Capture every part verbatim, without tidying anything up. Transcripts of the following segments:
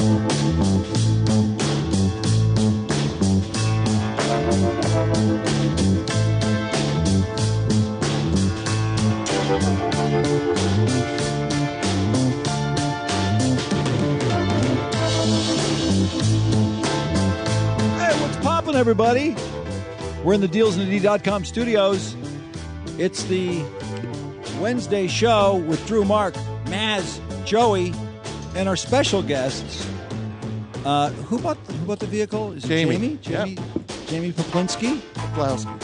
Everybody, we're in the deals and the D dot com studios. It's the Wednesday show with Drew, Mark, Maz, Joey, and our special guests. Uh, who bought who bought the vehicle? Is it Jamie? Jamie? Jamie, Yep. Jamie Poplinski? Poplowski.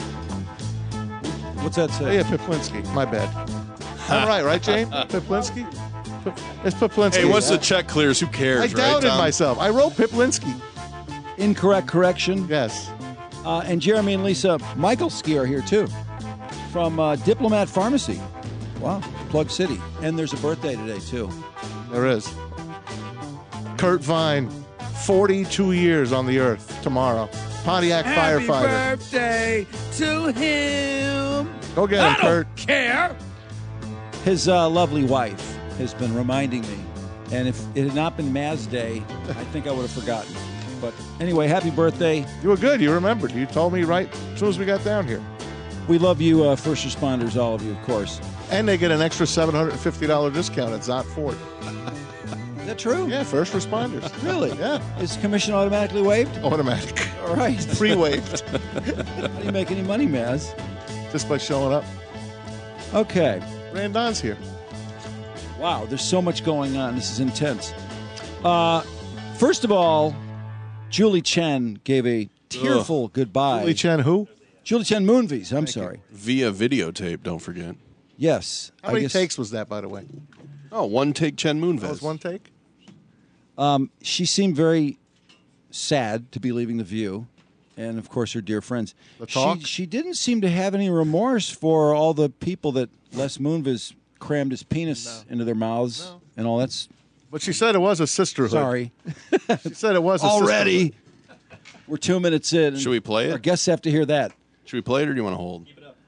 What's that say? Oh, yeah, Poplinski. My bad. I'm right, right, Jamie? Poplinski? Pip- It's Poplinski. Hey, once yeah. the check clears, who cares, I right, doubted Tom? myself. I wrote Poplinski. Incorrect correction. Yes. Uh, and Jeremy and Lisa Michalski are here, too, from uh, Diplomat Pharmacy. Wow, Plug City. And there's a birthday today, too. There is. Kurt Vine, forty-two years on the earth tomorrow. Pontiac Happy firefighter. birthday to him. Go get him, I Kurt. don't care. His uh, lovely wife has been reminding me. And if it had not been Maz Day, I think I would have forgotten. But anyway, happy birthday. You were good. You remembered. You told me right as soon as we got down here. We love you, uh, first responders, all of you, of course. And they get an extra seven hundred fifty dollars discount at Zott Ford. Is that true? Yeah, first responders. Really? Yeah. Is commission automatically waived? Automatic. All right. Pre-waived. How do you make any money, Maz? Just by showing up. Okay. Randon's here. Wow, there's so much going on. This is intense. Uh, first of all, Julie Chen gave a tearful Ugh. goodbye. Julie Chen who? Julie Chen Moonves, I'm sorry. Via videotape, don't forget. Yes. How I many guess, takes was that, by the way? Oh, one take Chen Moonves. That was one take? Um, she seemed very sad to be leaving The View, and, of course, her dear friends. The Talk? She, she didn't seem to have any remorse for all the people that Les Moonves crammed his penis No. into their mouths No. and all that's... But she said it was a sisterhood. Sorry. She said it was a Already. sisterhood. We're two minutes in. Should we play it? Our guests have to hear that. Should we play it or do you want to hold?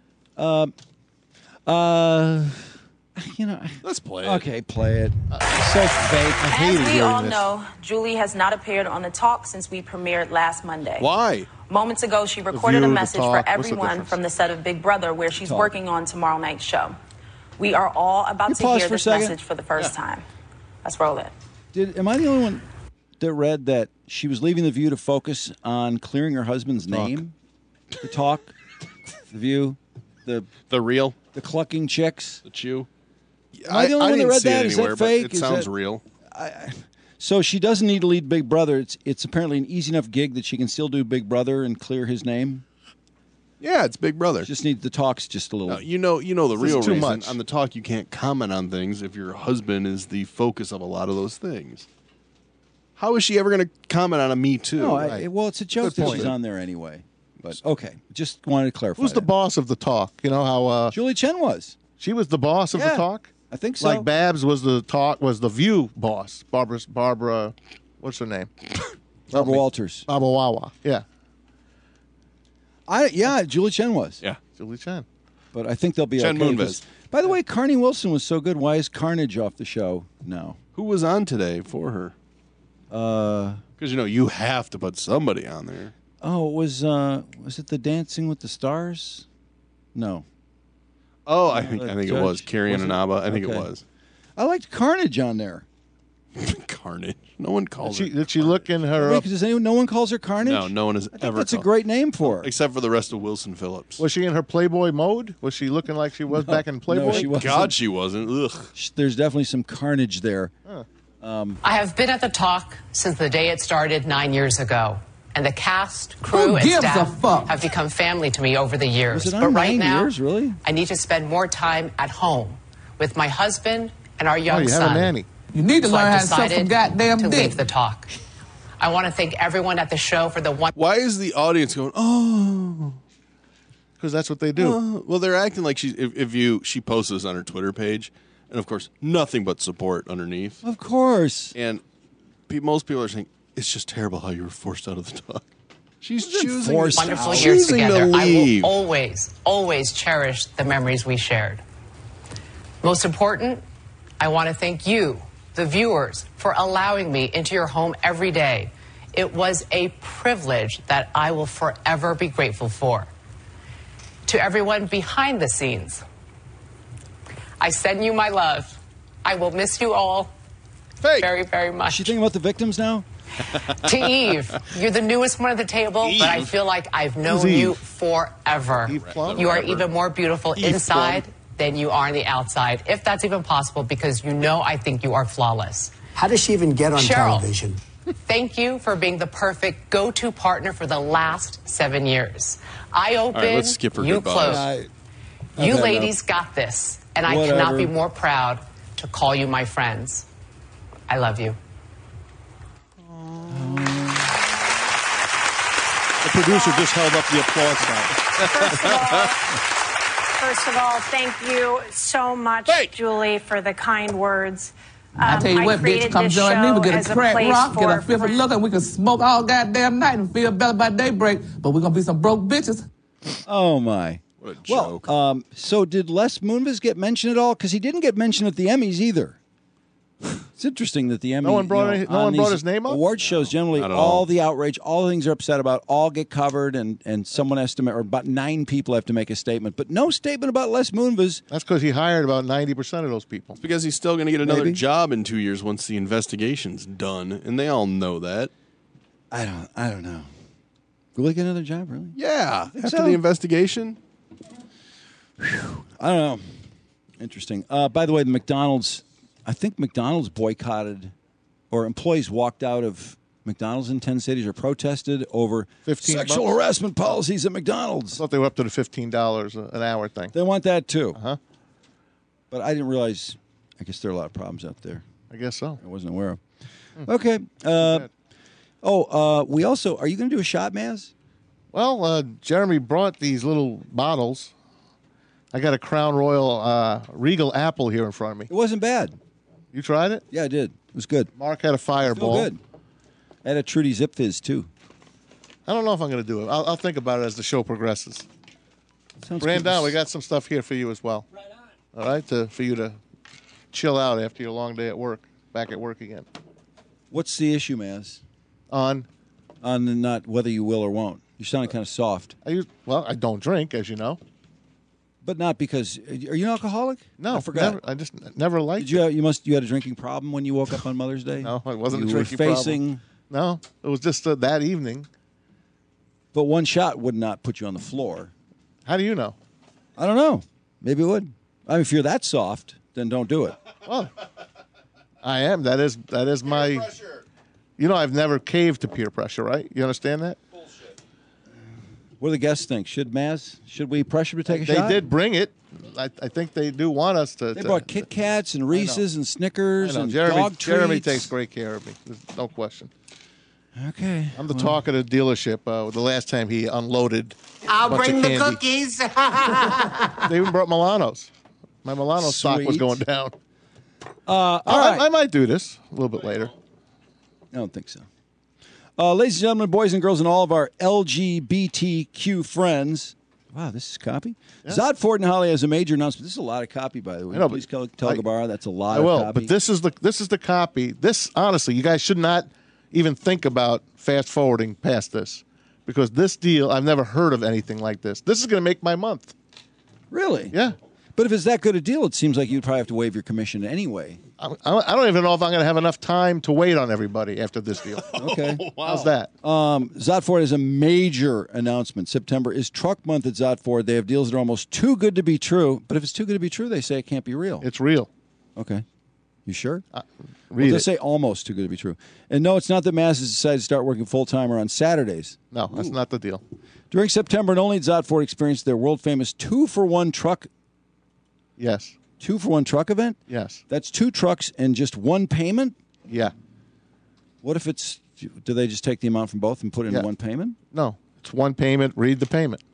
Uh, you know... Let's play it. Okay, play it. So fake. I As hated we hearing all this. know, Julie has not appeared on The Talk since we premiered last Monday. Why? Moments ago, she recorded View, a The message Talk, for what's the everyone difference? from the set of Big Brother, where she's Talk. working on tomorrow night's show. We are all about You to pause hear for a this second? message for the first time. Let's roll it. Did am I the only one that read that she was leaving The View to focus on clearing her husband's name? The Talk, The View, the The real? the clucking chicks. The chew? Am I the only one that didn't read see that? it Is that anywhere, but fake? It Is sounds that- real. So she doesn't need to lead Big Brother. It's it's apparently an easy enough gig that she can still do Big Brother and clear his name. Yeah, it's Big Brother. Just needs the talks just a little. No, you know, you know the This is real too reason much. on the Talk. You can't comment on things if your husband is the focus of a lot of those things. How is she ever going to comment on a Me Too? no, I, right. well, it's a joke Good that point. she's on there anyway. But okay, just wanted to clarify. Who's the that. boss of the Talk? You know how uh, Julie Chen was. she was the boss of Yeah. the Talk? I think so. Like Babs was the Talk, was the View boss. Barbara, Barbara, what's her name? Barbara Walters. Barbara Wawa. Yeah. I yeah, Julie Chen was. Yeah. Julie Chen. But I think they'll be Chen okay. Moonves. 'cause- By the way, Carney Wilson was so good. Why is Carnage off the show now? Who was on today for her? Uh, Because, you know, you have to put somebody on there. oh, it was uh, was it the Dancing with the Stars? No, Oh, I think the I think it judge, was. Carrie was it? Anaba. I think Okay. it was. I liked Carnage on there. Carnage. No one Did calls she, her. did she look in her? Wait, Uh, 'cause does anyone? No one calls her Carnage. No, no one has I think ever. that's a called- great name for her. Except for the rest of Wilson Phillips. was she in her Playboy mode? Was she looking like she was back in Playboy? no, she wasn't. God, she wasn't. Ugh. There's definitely some carnage there. I have been at the Talk since the day it started nine years ago. And the cast, crew, Who and gives staff a fuck? have become family to me over the years. Was it on but right nine now, years, really? I need to spend more time at home with my husband and our Oh, young you son. have a nanny. You need to So learn I've how to suck some decided goddamn to dick. leave the Talk. I want to thank everyone at the show for the one. Why is the audience going? Oh, Because that's what they do. oh." Well, they're acting like she's. If, if you, she posts this on her Twitter page, and of course, nothing but support underneath. Of course. And pe- most people are saying it's just terrible how you were forced out of the Talk. She's choosing. forced Wonderful out. years Choosing to together. I leave. will always, always cherish the memories we shared. Most important, I want to thank you, the viewers, for allowing me into your home every day. It was a privilege that I will forever be grateful for. To everyone behind the scenes, I send you my love. I will miss you all Fake. very, very much. Is she thinking about the victims now? To Eve, you're the newest one at the table, Eve. but I feel like I've known Who's Eve? you forever. Eve Plum? You are Forever. even more beautiful Eve inside Plum. than you are on the outside, if that's even possible, because you know I think you are flawless. How does she even get on Cheryl. television? Thank you for being the perfect go-to partner for the last seven years. I open, All right, let's skip her you goodbyes. close. I, You I've had ladies got this, and I Whatever. cannot be more proud to call you my friends. I love you. The producer just held up the applause sign. First of all, first of all, thank you so much, Hey. Julie, for the kind words. I tell you Um, what, bitch, created come this join me. show We get as a crack place rock, get a for fifth of friends. look, and we can smoke all goddamn night and feel better by daybreak. But we're gonna be some broke bitches. Oh, my. What a Well, joke. um, so did Les Moonves get mentioned at all? Because he didn't get mentioned at the Emmys either. It's interesting that the Emmy. one brought you know, any- no on one brought these his name up? Award shows generally, not at all all. the outrage, all the things they're upset about, all get covered, and and someone has to, ma- or about nine people have to make a statement, but no statement about Les Moonves. That's because he hired about ninety percent of those people. Because he's still going to get another Maybe. job in two years once the investigation's done, and they all know that. I don't. I don't know. Will he get another job? Really? Yeah, after so. the investigation. I don't know. Interesting. Uh, by the way, the McDonald's, I think McDonald's boycotted, or employees walked out of McDonald's in ten cities or protested over fifteen sexual bucks? harassment policies at McDonald's. I thought they were up to the fifteen dollars an hour thing. They want that too. Uh-huh. But I didn't realize, I guess there are a lot of problems out there I guess so. I wasn't aware of. Okay. Uh, oh, uh, we also, are you going to do a shot, Maz? Well, uh, Jeremy brought these little bottles. I got a Crown Royal uh, Regal Apple here in front of me. It wasn't bad. You tried it? Yeah, I did. It was good. Mark had a Still Fireball. good. I had a Trudy Zip Fizz too. I don't know if I'm going to do it. I'll, I'll think about it as the show progresses. Sounds Brandon, good. we got some stuff here for you as well. Right on. All right, to, for you to chill out after your long day at work. Back at work again. What's the issue, Maz? On, On the not whether you will or won't. You're sounding kind of soft, I use, well, I don't drink, as you know. but not because. Are you an alcoholic? No, I forgot. Never, I just never liked Did you? Have, you must. You had a drinking problem when you woke up on Mother's Day. No, it wasn't a you drinking were problem. facing, No, it was just uh, that evening. but one shot would not put you on the floor. How do you know? I don't know. Maybe it would. I mean, if you're that soft, then don't do it. Well, I am. That is that is my. You know, I've never caved to peer pressure, right? You understand that? What do the guests think? Should Maz? Should we pressure to take a They shot? did bring it. I, I think they do want us to. They to- brought Kit Kats and Reese's and I Snickers know. and Jeremy, dog treats. Jeremy takes great care of me. There's no question. Okay. I'm the talk of the dealership. Uh, the last time he unloaded, I'll a bunch bring of the candy. cookies. They even brought Milanos. My Milano stock was Sweet. going down. Uh, all I, right. I might do this a little bit later. I don't think so. Uh, ladies and gentlemen, boys and girls, and all of our L G B T Q friends. Wow, this is copy. Zod Ford and Holly has a major announcement. This is a lot of copy, by the way. I know, Please but tell, tell I- Gabarra that's a lot I of will, copy. but this is the this is the copy. This honestly, you guys should not even think about fast forwarding past this, because this deal, I've never heard of anything like this. This is going to make my month. Really? Yeah. But if it's that good a deal, it seems like you'd probably have to waive your commission anyway. I, I don't even know if I'm going to have enough time to wait on everybody after this deal. Okay. How's that? Um, Zod Ford has a major announcement. September is truck month at Zod Ford. They have deals that are almost too good to be true. But if it's too good to be true, they say it can't be real. It's real. Okay. You sure? Read well, they it. say almost too good to be true. And no, it's not that masses decided to start working full-time or on Saturdays. No, that's not the deal. During September, and only at Zod Ford experienced their world-famous two-for-one truck Yes. two-for-one truck event. Yes. That's two trucks and just one payment? Yeah. What if it's, do they just take the amount from both and put it in Yeah. one payment? No. It's one payment. Read the payment.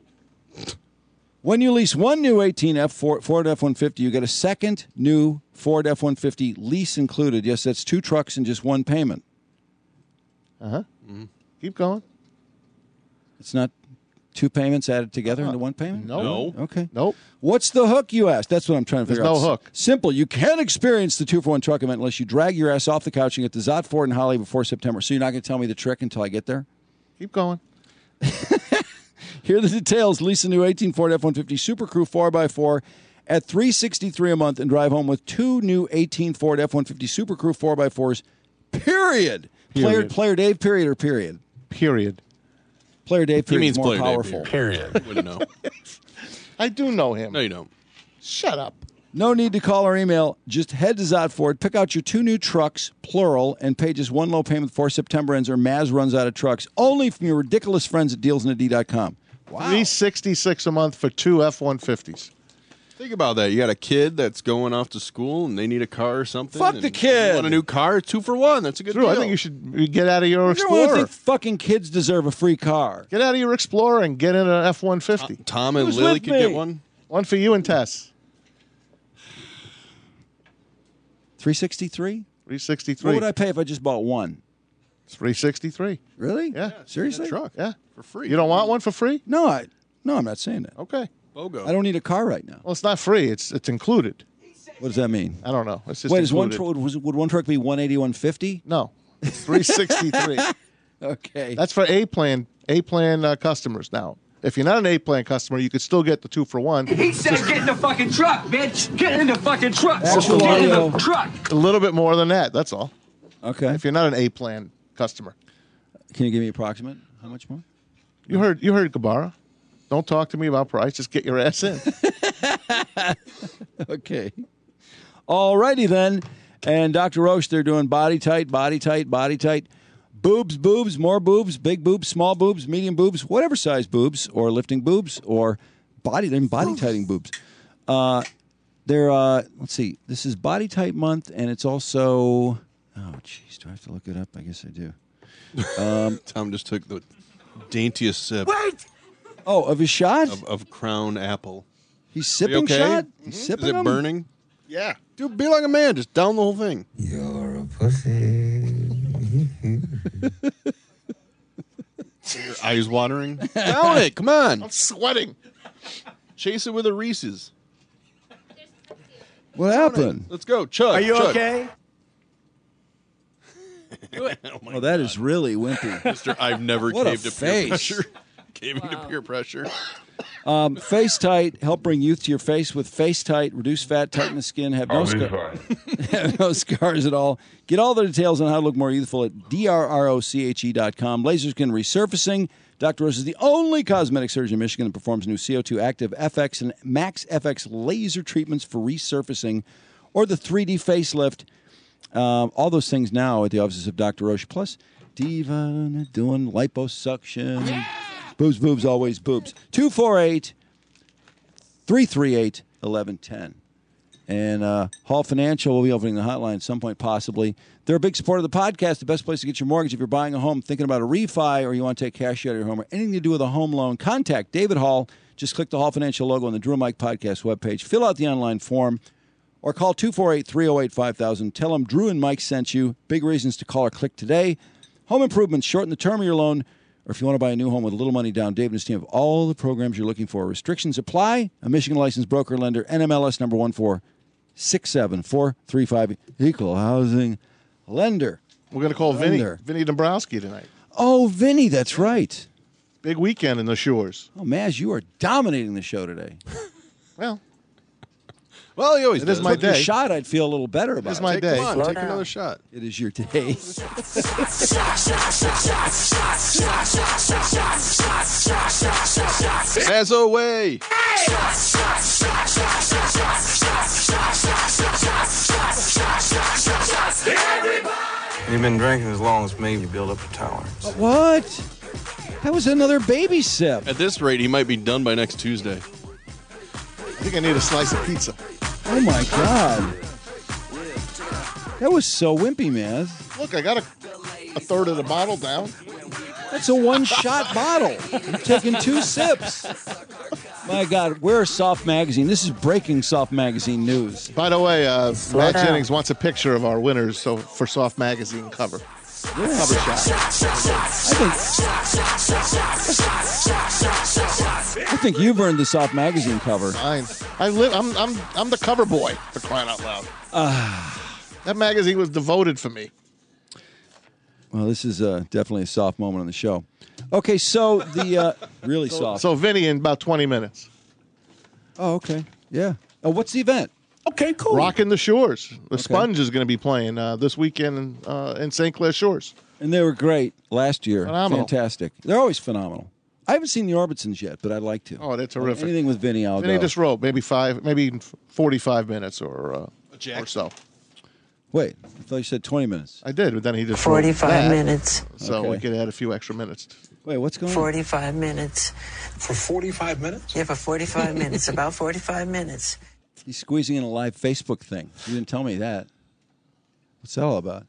When you lease one new eighteen F Ford F one fifty, you get a second new Ford F one fifty lease included. Yes, that's two trucks and just one payment. Uh huh. Keep going. It's not Two payments added together into one payment? No. No. Okay. Nope. What's the hook, you asked? That's what I'm trying to figure There's out. no hook. Simple. You can't experience the two-for-one truck event unless you drag your ass off the couch and get to Zott Ford and Holly before September. So you're not going to tell me the trick until I get there? Keep going. Here are the details. Lease a new eighteen Ford F one fifty Super Crew four by four at three hundred sixty-three dollars a month and drive home with two new eighteen Ford F one fifty Super Crew four by fours, period. Player, Period. player Dave, period, or period? Period. Player Dave, period, means is more player Dave, powerful. period. Wouldn't know. I do know him. No, you don't. Shut up. No need to call or email. Just head to Zott Ford, pick out your two new trucks, plural, and pay just one low payment before September ends or Maz runs out of trucks. Only from your ridiculous friends at deals in a d dot com. Wow. three hundred sixty-six dollars a month for two F one fifties. Think about that. You got a kid that's going off to school and they need a car or something. Fuck and the kid. You want a new car? Two for one. That's a good Drew, deal. I think you should get out of your You don't want to Explorer. think fucking kids deserve a free car. Get out of your Explorer and get in an F one fifty. Tom and Who's Lily with could me? get one. One for you and Tess. three sixty-three? three What sixty-three. would I pay if I just bought one? three sixty-three. Really? Yeah. Seriously? Truck. Yeah. For free. You don't want one for free? No, I no, I'm not saying that. Okay. BOGO. I don't need a car right now. Well, it's not free. It's it's included. What does that mean? I don't know. It's just Wait, is one included. tr- was, would one truck be one eighty, one fifty? No. It's three sixty-three. Okay. That's for A plan A plan uh, customers now. If you're not an A plan customer, you could still get the two for one. He said, "Get in the fucking truck, bitch. Get in the fucking truck. Actual Get in audio. the truck." A little bit more than that. That's all. Okay. If you're not an A plan customer, Can you give me approximate? How much more? you heard you heard Gabara. Don't talk to me about price. Just get your ass in. Okay. All righty then. And Doctor Roche, they're doing body tight, body tight, body tight. Boobs, boobs, more boobs, big boobs, small boobs, medium boobs, whatever size boobs, or lifting boobs, or body, then body tightening boobs. Uh, they're, uh, let's see, this is Body Tight Month, and it's also, oh, jeez, do I have to look it up? I guess I do. Tom just took the daintiest sip Wait. Oh, of his shot? of, of Crown Apple. He's Are you sipping okay? shot? Mhm. He's Is sipping it them? burning? Yeah. Dude, be like a man. Just down the whole thing. You're a pussy. Your eyes watering. Down it. Come on. I'm sweating. Chase it with a Reese's. What happened? Let's go. Chug. Are you chug. okay? Oh, my Oh, that is really wimpy. Mister I've never What a caved to face. peer pressure. Caving to peer pressure. Um, face Tight, help bring youth to your face with Face Tight. Reduce fat, tighten the skin, have no, scar- have no scars at all. Get all the details on how to look more youthful at D R R O C H E dot com. Laser Skin Resurfacing. Doctor Rose is the only cosmetic surgeon in Michigan that performs new C O two Active F X and Max F X laser treatments for resurfacing or the three D facelift. Um, all those things now at the offices of Doctor Roche. Plus, Diva doing liposuction. Boobs, boobs, always boobs. two four eight, three three eight, one one one zero. And uh, Hall Financial will be opening the hotline at some point, possibly. They're a big supporter of the podcast, the best place to get your mortgage. If you're buying a home, thinking about a refi, or you want to take cash out of your home, or anything to do with a home loan, contact David Hall. Just click the Hall Financial logo on the Drew and Mike Podcast webpage. Fill out the online form, or call two four eight, three oh eight, five thousand. Tell them Drew and Mike sent you. Big reasons to call or click today. Home improvements, shorten the term of your loan. Or if you want to buy a new home with a little money down, Dave and his team have all the programs you're looking for. Restrictions apply. A Michigan licensed broker lender, N M L S number one four six seven four three five, equal housing lender. We're going to call Vinny. Lender. Vinny Dombrowski tonight. Oh, Vinny, that's right. Big weekend in the Shores. Oh, Maz, you are dominating the show today. Well, Well, he always It does. is my Took your day. shot, I'd feel a little better about It's it. my Take, day. Come on, Slow take down. another shot. It is your day. As away. You've been drinking as long as me, you build up a tolerance. What? That was another baby sip. At this rate, he might be done by next Tuesday. I think I need a slice of pizza. Oh, my God. That was so wimpy, man. Look, I got a, a third of the bottle down. That's a one-shot bottle. You're taking two sips. My God, we're Soft Magazine. This is breaking Soft Magazine news. By the way, uh, Matt down. Jennings wants a picture of our winners so for Soft Magazine cover. Yeah. Cover shot. I think you've earned the Soft Magazine cover. Fine. I live. I'm. I'm. I'm the cover boy. For crying out loud. Uh, that magazine was devoted for me. Well, this is uh, definitely a soft moment on the show. Okay, so the uh, really so, soft. So Vinny in about twenty minutes. Oh, okay. Yeah. Oh, what's the event? Okay, cool. Rocking the Shores. The Okay. Sponge is going to be playing uh, this weekend in, uh, in Saint Clair Shores. And they were great last year. Phenomenal. Fantastic. They're always phenomenal. I haven't seen the Orbitsons yet, but I'd like to. Oh, they're terrific. Anything with Vinny, I'll Vinny go. just wrote maybe five, maybe even forty-five minutes or uh, or so. Wait, I thought you said twenty minutes. I did, but then he just wrote forty-five that, minutes. So we Okay. could add a few extra minutes. Wait, what's going on? forty-five minutes. For forty-five minutes? Yeah, for forty-five minutes. About forty-five minutes. He's squeezing in a live Facebook thing. You didn't tell me that. What's that all about?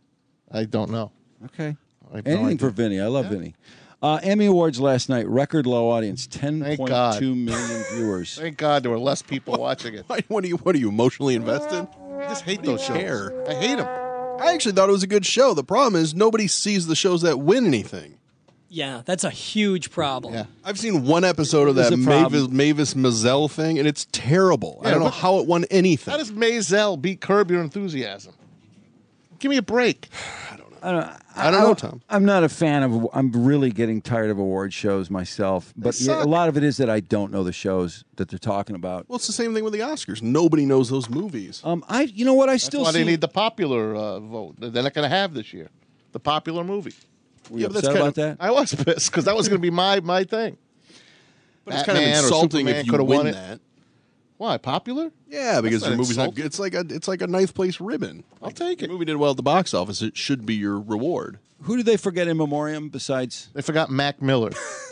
I don't know. Okay. I have no Anything idea. for Vinny. I love Vinny. Uh, Emmy Awards last night. Record low audience. ten Thank point God. two million viewers. Thank God there were less people watching it. Why- What are you? What are you emotionally invested? I just hate do you those shows. care? I hate them. I actually thought it was a good show. The problem is nobody sees the shows that win anything. Yeah, that's a huge problem. Yeah. I've seen one episode of There's that a Mavis, problem. Mavis Mazel thing, and it's terrible. I Yeah, don't know what- how it won anything. How does Maisel beat Curb Your Enthusiasm? Give me a break. I don't, I don't know, Tom. I'm not a fan of. I'm really getting tired of award shows myself. But They yeah, a suck. lot of it is that I don't know the shows that they're talking about. Well, it's the same thing with the Oscars. Nobody knows those movies. Um, I, you know what? I That's still why see. they need the popular uh, vote. They're not going to have this year. The popular movie. Were you Yeah, but that's upset kind about of- that? I was pissed because that was going to be my my thing. But it's kind of Batman or insulting Superman if you coulda win won it. that. Why popular? Yeah, because not your movie's not insulting. good. It's like a it's like a ninth place ribbon. I'll take The it. movie did well at the box office. It should be your reward. Who did they forget in memoriam besides? They forgot Mac Miller.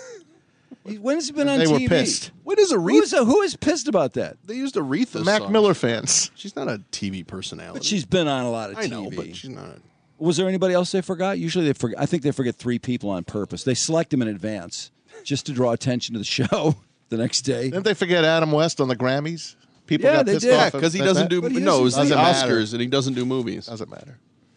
When has he been on They T were V? pissed. What is Who Aretha? is, who is pissed about that? They used Aretha. Mac songs. Miller fans. She's not a T V personality. But she's been on a lot of I T V. know, but she's not. Was there anybody else they forgot? Usually they forget. I think they forget three people on purpose. They select them in advance just to draw attention to the show the next day. Didn't they forget Adam West on the Grammys? People Yeah, got they pissed did. off Yeah, at- because he at doesn't that. do But he no. It's the doesn't matter. Oscars, and he doesn't do movies. Doesn't matter.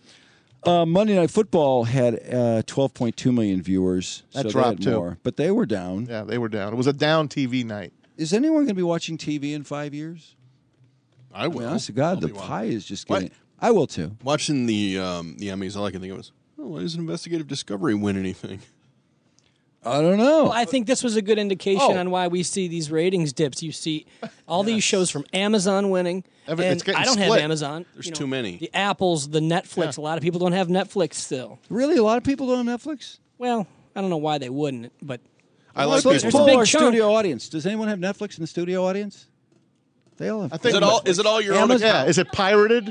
Uh, Monday Night Football had uh, twelve point two million viewers. That so dropped, they had too. more, but they were down. Yeah, they were down. It was a down T V night. Is anyone going to be watching T V in five years? I I will. mean, honest to God, I'll the be pie is just What? getting. I will too. Watching the um, the Emmys, all I can think of is, oh, why doesn't Investigative Discovery win anything? I don't know. Well, I think this was a good indication Oh. on why we see these ratings dips. You see all these shows from Amazon winning, Every- and it's getting I don't split. have Amazon. There's You know, too many. The Apples, the Netflix. A lot of people don't have Netflix still. Really, a lot of people don't have Netflix. Well, I don't know why they wouldn't, but I Well, like let's people. There's a poll big our chunk. studio audience. Does anyone have Netflix in the studio audience? They all have. I think Is it all? Is it all your own Amazon- account? Yeah, is it pirated?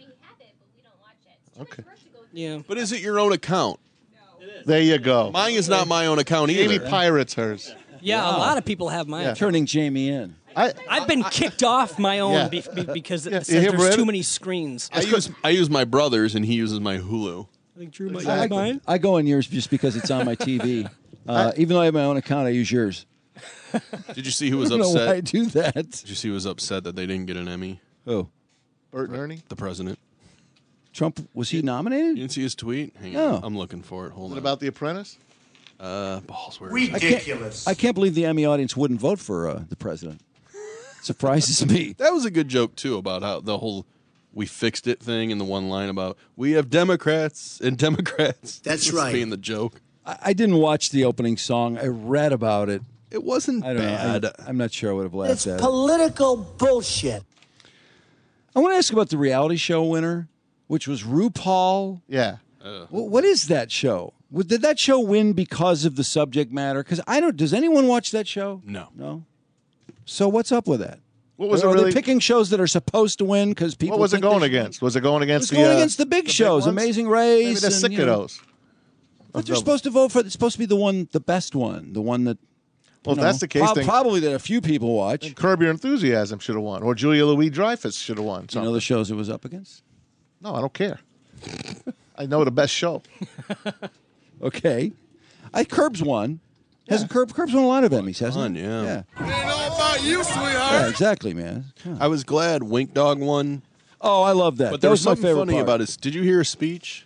Okay. yeah. But is it your own account? There you go. Mine is not my own account Amy either. pirates hers. Yeah, a lot of people have my Yeah. account. Turning Jamie in. I I've been kicked off my own Yeah. be, be, because it Yeah, says you ever there's read too it? many screens. I use I use my brother's, and he uses my Hulu. I think Drew might Exactly. use mine. I go on yours just because it's on my T V. Uh, even though I have my own account, I use yours. Did you see who was I don't know why I upset? do that. Did you see who was upset that they didn't get an Emmy? Oh, Bert and Ernie. The president. Trump, was he You nominated? didn't see his tweet? Hang No. on, I'm looking for it. Hold What on. about The Apprentice? uh balls? Where is it? I can't, I can't believe the Emmy audience wouldn't vote for uh, the president. Surprises me. That was a good joke too about how the whole "we fixed it" thing, and the one line about we have Democrats and Democrats. That's Just right. Being the joke. I, I didn't watch the opening song. I read about it. It wasn't I don't bad. know. I, I'm not sure I would have laughed It's at it. political bullshit. I want to ask about the reality show winner, which was RuPaul. Yeah. Wh- What is that show? W- Did that show win because of the subject matter? Because I don't. Does anyone watch that show? No. No. So what's up with that? What was Are it really? they picking shows that are supposed to win because people? What was it think they going should- against? Was it going It against was going the uh, against the big big shows, ones? Amazing Race. Maybe they're and, sick you of know, those. But they're supposed to vote for. It's supposed to be the one, the best one, the one that. Well, you if that's know, the case, prob- then- probably that a few people watch. Curb Your Enthusiasm should have won, or Julia Louis-Dreyfus should have won. You Something. know the shows it was up against. No, I don't care. I know the best show. Okay, I Curb's won. Hasn't Curb Curb's won a lot of Emmys, hasn't Fun, it? yeah. Yeah. It ain't all about you, sweetheart. Yeah, exactly, man. Yeah. I was glad Wink Dog won, Oh, I love that. but that there was was my something favorite funny part. about his. Did you hear his speech?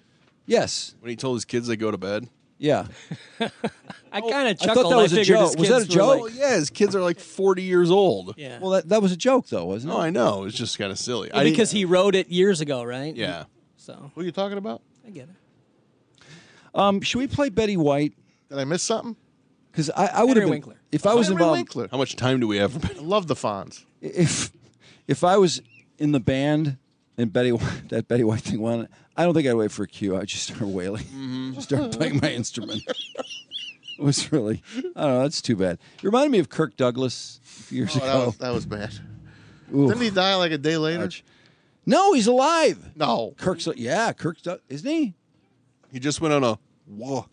Yes. When he told his kids they go to bed. Yeah. I kind of I chuckled. thought that was a figured joke. his Was that a kids were joke? like- Yeah, his kids are like forty years old. yeah. Well, that, that was a joke, though, wasn't it? No, I know. It's just kind of silly. Well, I because he wrote it years ago, right? Yeah. So Who are you talking about? I get it. Um, should we play Betty White? Did I miss something? Because I, I would have Henry been Winkler. if I was Henry involved. Winkler. How much time do we have? I love the Fonz. If if I was in the band and Betty White, that Betty White thing won, I don't think I'd wait for a cue. I'd just start wailing, Mm-hmm. just start playing my instrument. It was really, I don't know. That's too bad. It reminded me of Kirk Douglas a few years Oh, that, ago. was, that was bad. Ooh. Didn't he die like a day later? Ouch. No, he's alive. No. Kirk's, yeah, Kirk's, isn't he? He just went on a walk.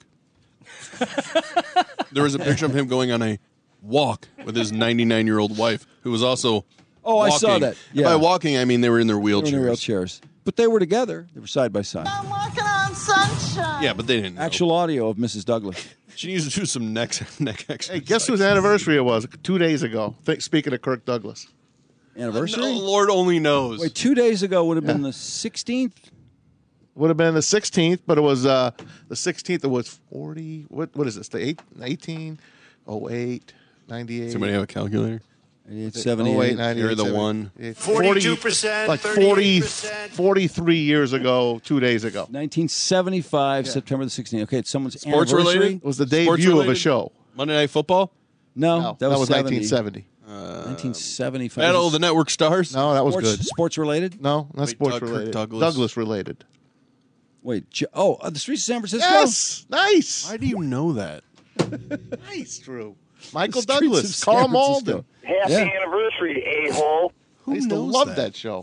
There was a picture of him going on a walk with his ninety-nine-year-old wife, who was also Oh, walking. I saw that. And Yeah. by walking, I mean they were in their They were wheelchairs. in their wheelchairs. But they were together. They were side by side. I'm walking on sunshine. Yeah, but they didn't know. Actual audio of Missus Douglas. She needs to do some neck neck exercise. Hey, guess whose anniversary it was? Two days ago. Th- speaking of Kirk Douglas. Anniversary? No, Lord only knows. Wait, two days ago would have been the sixteenth? Would have been the sixteenth, but it was uh, the sixteenth. It was forty. What what is this? The eight, eighteen, oh eight, ninety-eight. Somebody have a calculator? eighty-eight, oh eight, seventy-eight. ninety-eight, Carry the seventy-eight. one. forty-two percent, Like forty, thirty-eight percent. forty-three years ago, two days ago. nineteen seventy-five, September the sixteenth. Okay, it's someone's Sports anniversary. related? It was the Sports debut of a related? show. Monday Night Football? No, No, that was, nineteen seventy. nineteen seventy-five. Battle of the Network Stars? No, that was sports, good. Sports related? No, not Wait, sports Doug- Kirk related. Douglas. Douglas related. Wait, J- oh, uh, the streets of San Francisco? Yes, nice, Why do you know that? nice, Drew. Michael The streets Douglas, of San Carl Francisco. Malden. Happy Yeah. anniversary, a-hole. I used to knows love that? that, show.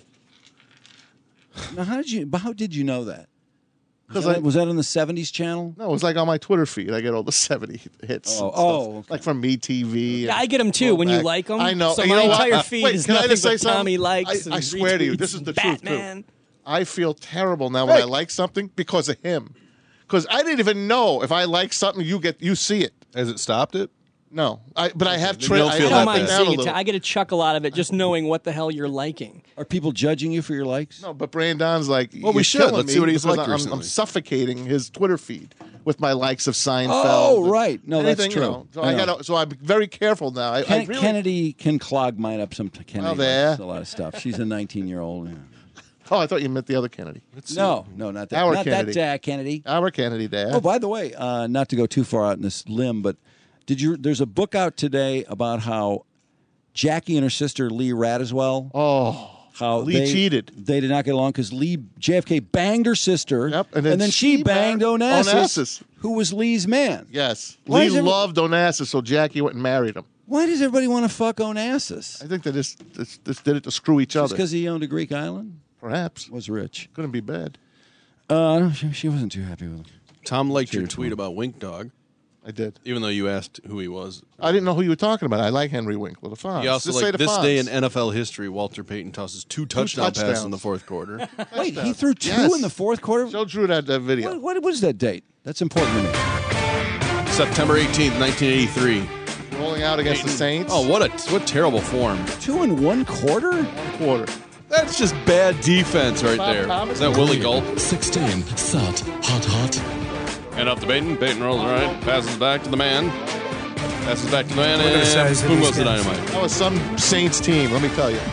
Now, how did you? but How did you know that? Was 'Cause that, I- was that on the seventies channel? No, it was like on my Twitter feed. I get all the seventy hits. Oh, and stuff. oh, okay. Like from MeTV. Yeah, and I get them too when you Throwback. like them. I know. So You my know what? entire feed Wait, is can I nothing just say but Tommy something? likes. I, and I swear to you, this retweets is the and truth Batman. too. I feel terrible now when Hey. I like something because of him. Because I didn't even know if I like something, you get you see it. Has it stopped it? No, I but I have Then tra- you don't I feel I have don't that it mind bad. down a seeing it. little. I get a chuckle out of it just knowing what the hell you're liking. Are people judging you for your likes? No, but Brandon's like, Well, we "You're should. killing Let's me see what he's because liked I'm, recently." I'm suffocating his Twitter feed with my likes of Seinfeld. Oh, and right. No, that's anything, true. You know. So I I, know. got. So I'm very careful now. I, Ken- I really, Kennedy can clog mine up some. Kennedy Oh, there. likes a lot of stuff. She's a nineteen-year-old. Yeah. Oh, I thought you meant the other Kennedy. No, no, not that. Our not Kennedy. that uh, Kennedy. Our Kennedy, Dad. Oh, by the way, uh, not to go too far out in this limb, but did you? There's a book out today about how Jackie and her sister Lee Radiswell. Oh, how Lee they, cheated. They did not get along because Lee J F K banged her sister. Yep, and then, she, she banged married Onassis, Onassis. who was Lee's man. Yes. Why Lee is every- loved Onassis, so Jackie went and married him. Why does everybody want to fuck Onassis? I think they just, just, just did it to screw each Just other. because he owned a Greek island? Perhaps. Was rich. Couldn't be bad. Uh, no, she, she wasn't too happy with him. Tom liked your Seriously. tweet about Wink Dog, I did. even though you asked who he was. I didn't know who you were talking about. I like Henry Winkler, the Fonz. He also Just say liked the this Fonz. day in N F L history, Walter Payton tosses two touchdown passes touchdowns. in the fourth quarter. Wait, he threw two Yes. in the fourth quarter? Show Drew that, that video. What, what was that date? That's important to me. September eighteenth, nineteen eighty-three. Rolling out against the Saints. Oh, what a what terrible form. Two in one quarter? quarter. That's just bad defense right there. Is that Willie Galt? sixteen, third, hot, hot. And up to Payton. Payton rolls right. Passes back to the man. Passes back to the man. Look at the size And of boom these goes the guys. dynamite. That was some Saints team, let me tell you.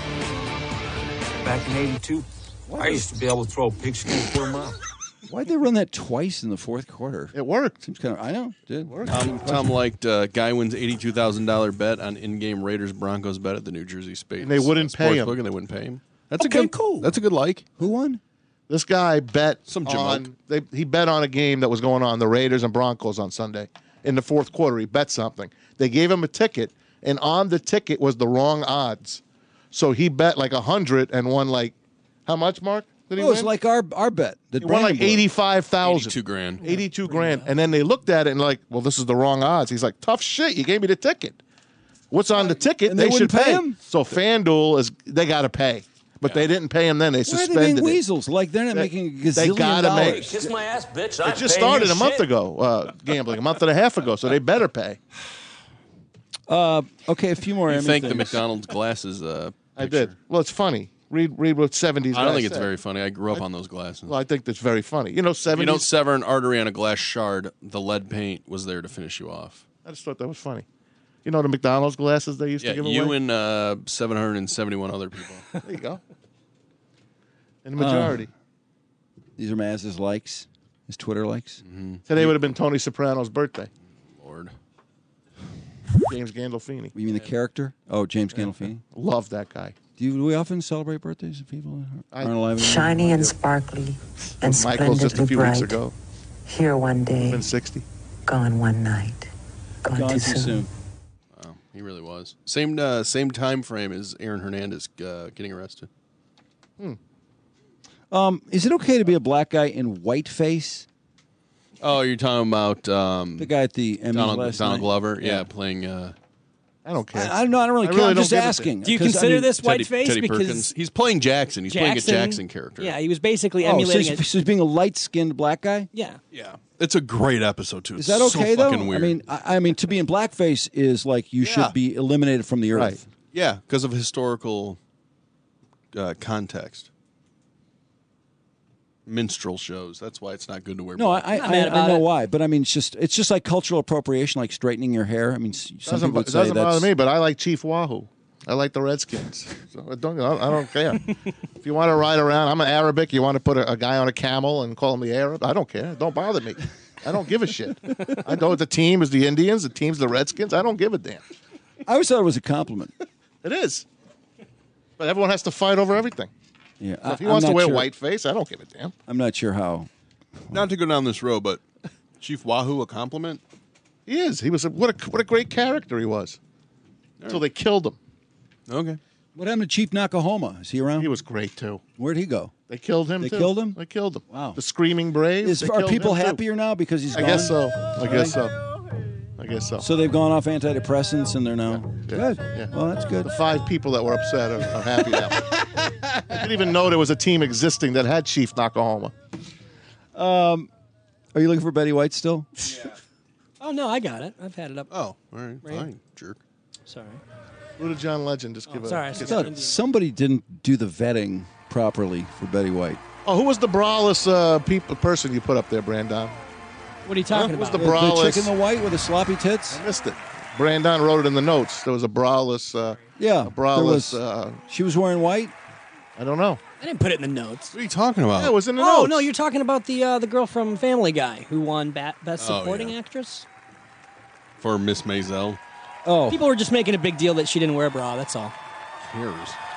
Back in eighty-two, I used to be able to throw a pigskin for a mile. Why'd they run that twice in the fourth quarter? It worked. Seems kind of. I know, did work. Tom, Tom liked uh, guy wins eighty-two thousand dollars bet on in-game Raiders Broncos bet at the New Jersey Space. And they wouldn't pay him. Sportsbook, And they wouldn't pay him. That's Okay, a good, cool. That's a good like. Who won? This guy bet Some on jamoke. they, he bet on a game that was going on, the Raiders and Broncos on Sunday. In the fourth quarter, he bet something. They gave him a ticket, and on the ticket was the wrong odds. So he bet like a hundred and won like how much, Mark? Did he Oh, it's win? like our our bet. That he won like Brandon blew. eighty-five thousand. eighty-two grand. Eighty-two grand. And then they looked at it and like, well, this is the wrong odds. He's like, tough shit. You gave me the ticket. What's on the ticket? And they should wouldn't pay pay him? So FanDuel is they got to pay, but they didn't pay him. Then they Why are they being suspended it. weasels? Like they're not They- making a they gazillion gotta dollars. make- Kiss my ass, bitch. I It just started a month ago, uh, gambling, a month and a half ago, so they better pay. Uh, okay, a few more. You Emmy thank the things. McDonald's glasses uh, I picture. did. Well, it's funny Read read what seventies. I don't guy think it's said. very funny. I grew up on those glasses. Well, I think that's very funny. You know, If you don't seventies. sever an artery on a glass shard, the lead paint was there to finish you off. I just thought that was funny. You know the McDonald's glasses they used Yeah, to give you away? and uh, seven hundred seventy-one other people. There you go. And the majority. These are Maz's likes, his Twitter likes. Mm-hmm. Today would have been Tony Soprano's birthday. Lord. James Gandolfini. You mean the character? Oh, James Gandolfini. Love that guy. Do, you, do we often celebrate birthdays of people that I- aren't alive anymore? Shiny and sparkly and Michael's just a splendidly few bright. weeks ago. Here one day, Been sixty. gone one night. Gone, Gone too, too soon. soon. Wow, he really was. Same uh, same time frame as Aaron Hernandez uh, getting arrested. Um, is it okay to be a black guy in whiteface? Oh, you're talking about um, The guy at the Emmys Donald, last Donald night? Glover? Yeah, Yeah. playing. Uh, I don't care. I, I don't know. I don't really I care. really I'm don't just give a asking. Do you 'cause, I consider mean- this Teddy, whiteface? Teddy Because Perkins. He's playing Jackson. He's playing a Jackson character. Yeah, he was basically Oh, so emulating he's, it. so he's being a light-skinned black guy? Yeah. Yeah, it's a great episode too. Is It's that so okay, though? fucking weird. I mean, I, I mean, to be in blackface is like you Yeah. should be eliminated from the earth. Right. yeah, because of historical uh, context. Minstrel shows. That's why it's not good to wear. No, black. I, I, Not I, mad I about know it. why, but I mean, it's just it's just like cultural appropriation, like straightening your hair. I mean, s- some Doesn't, people would it say doesn't that's bother me, but I like Chief Wahoo. I like the Redskins. So I don't, I don't care. If you want to ride around, I'm an Arabic. You want to put a, a guy on a camel and call him the Arab? I don't care. Don't bother me. I don't give a shit. I know the team is the Indians. The team's the Redskins. I don't give a damn. I always thought it was a compliment. It is. But everyone has to fight over everything. Yeah, So if he I, I'm wants to not wear sure, whiteface, I don't give a damn. I'm not sure how. Not to go down this road, but Chief Wahoo a compliment. He is. He was a, what a what a great character he was. Until they killed him. Okay. What happened to Chief Nakahoma? Is he around? He was great too. Where'd he go? They killed him. They too. killed him? They killed him. Wow. The Screaming Braves. Is, they are killed people him, too. happier now because he's I gone? guess so. I guess so. I guess so. So they've gone off antidepressants and they're now Yeah. good. Yeah. Well, that's good. The five people that were upset are, are happy now. I didn't even know there was a team existing that had Chief Nakahoma. Um, are you looking for Betty White still? Oh, no, I got it. I've had it up. Oh, all right, Right. fine, jerk. Sorry. Who did John Legend just give Oh, a sorry, I kiss? said- thought somebody didn't do the vetting properly for Betty White. Oh, who was the braless uh, people, person you put up there, Brandon? What are you talking Who was about? the The, the braless? chick in the white with the sloppy tits? I missed it. Brandon wrote it in the notes. There was a braless. Uh, Yeah, a there braless. was- Uh, She was wearing white? I don't know. I didn't put it in the notes. What are you talking about? Yeah, it was in the Oh, notes. no, you're talking about the uh, the girl from Family Guy who won ba- Best Oh, Supporting yeah. Actress. For Miss Maisel. Oh, People were just making a big deal that she didn't wear a bra. That's all. Cares.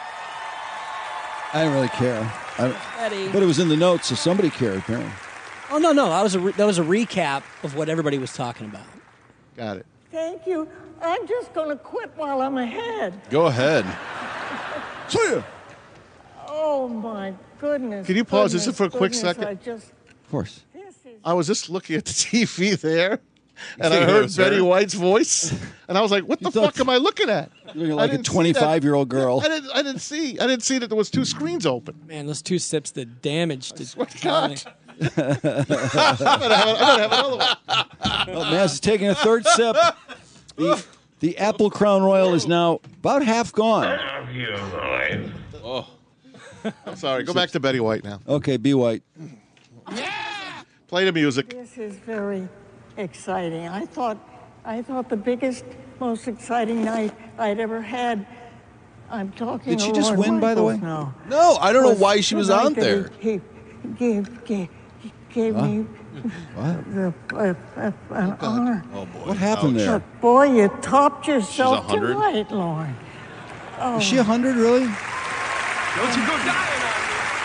I didn't really care. I, Betty. but it was in the notes, so somebody cared, apparently. Oh no, no, that was a re- that was a recap of what everybody was talking about. Got it. Thank you. I'm just going to quit while I'm ahead. Go ahead. See ya. Oh, my goodness. Can you pause this goodness, for a quick goodness, second? I just, Of course. this is I was just looking at the T V there, and I Yeah, it heard was Betty her. White's voice, and I was like, "What the thought- fuck am I looking at?" Looking I like a didn't see that. twenty-five-year-old girl. I didn't. I didn't see. I didn't see that there was two screens open. Man, those two sips did damage to swear to Tommy. God. I'm gonna have, I'm gonna have another one. Oh, Maz is taking a third sip. The, the Apple Crown Royal is now about half gone. Oh, I'm sorry. Go back to Betty White now. Okay, be white. Play the music. This is very exciting. I thought, I thought the biggest, most exciting night I'd ever had. I'm talking. Did she to just Lorne win, by the Michaels way? now. no, I don't know Was why she the was night on that there. He, he gave, gave, gave Huh? me What? the, uh, uh, an honor. Oh boy. What happened there? But boy, you topped yourself She's a hundred? tonight, Lauren. Oh, Is she a hundred, really? Don't you go dying on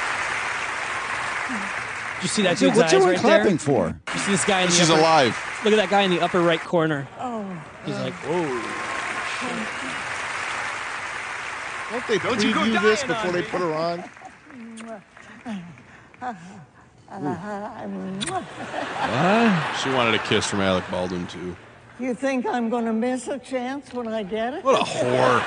Did you see that So dude's what's eyes everyone right clapping there? for? You see this guy in the She's upper, alive. Look at that guy in the upper right corner. oh. He's like, whoa. Won't they Don't you go preview this dying on before they me. put her on? She wanted a kiss from Alec Baldwin too. You think I'm going to miss a chance when I get it? What a whore.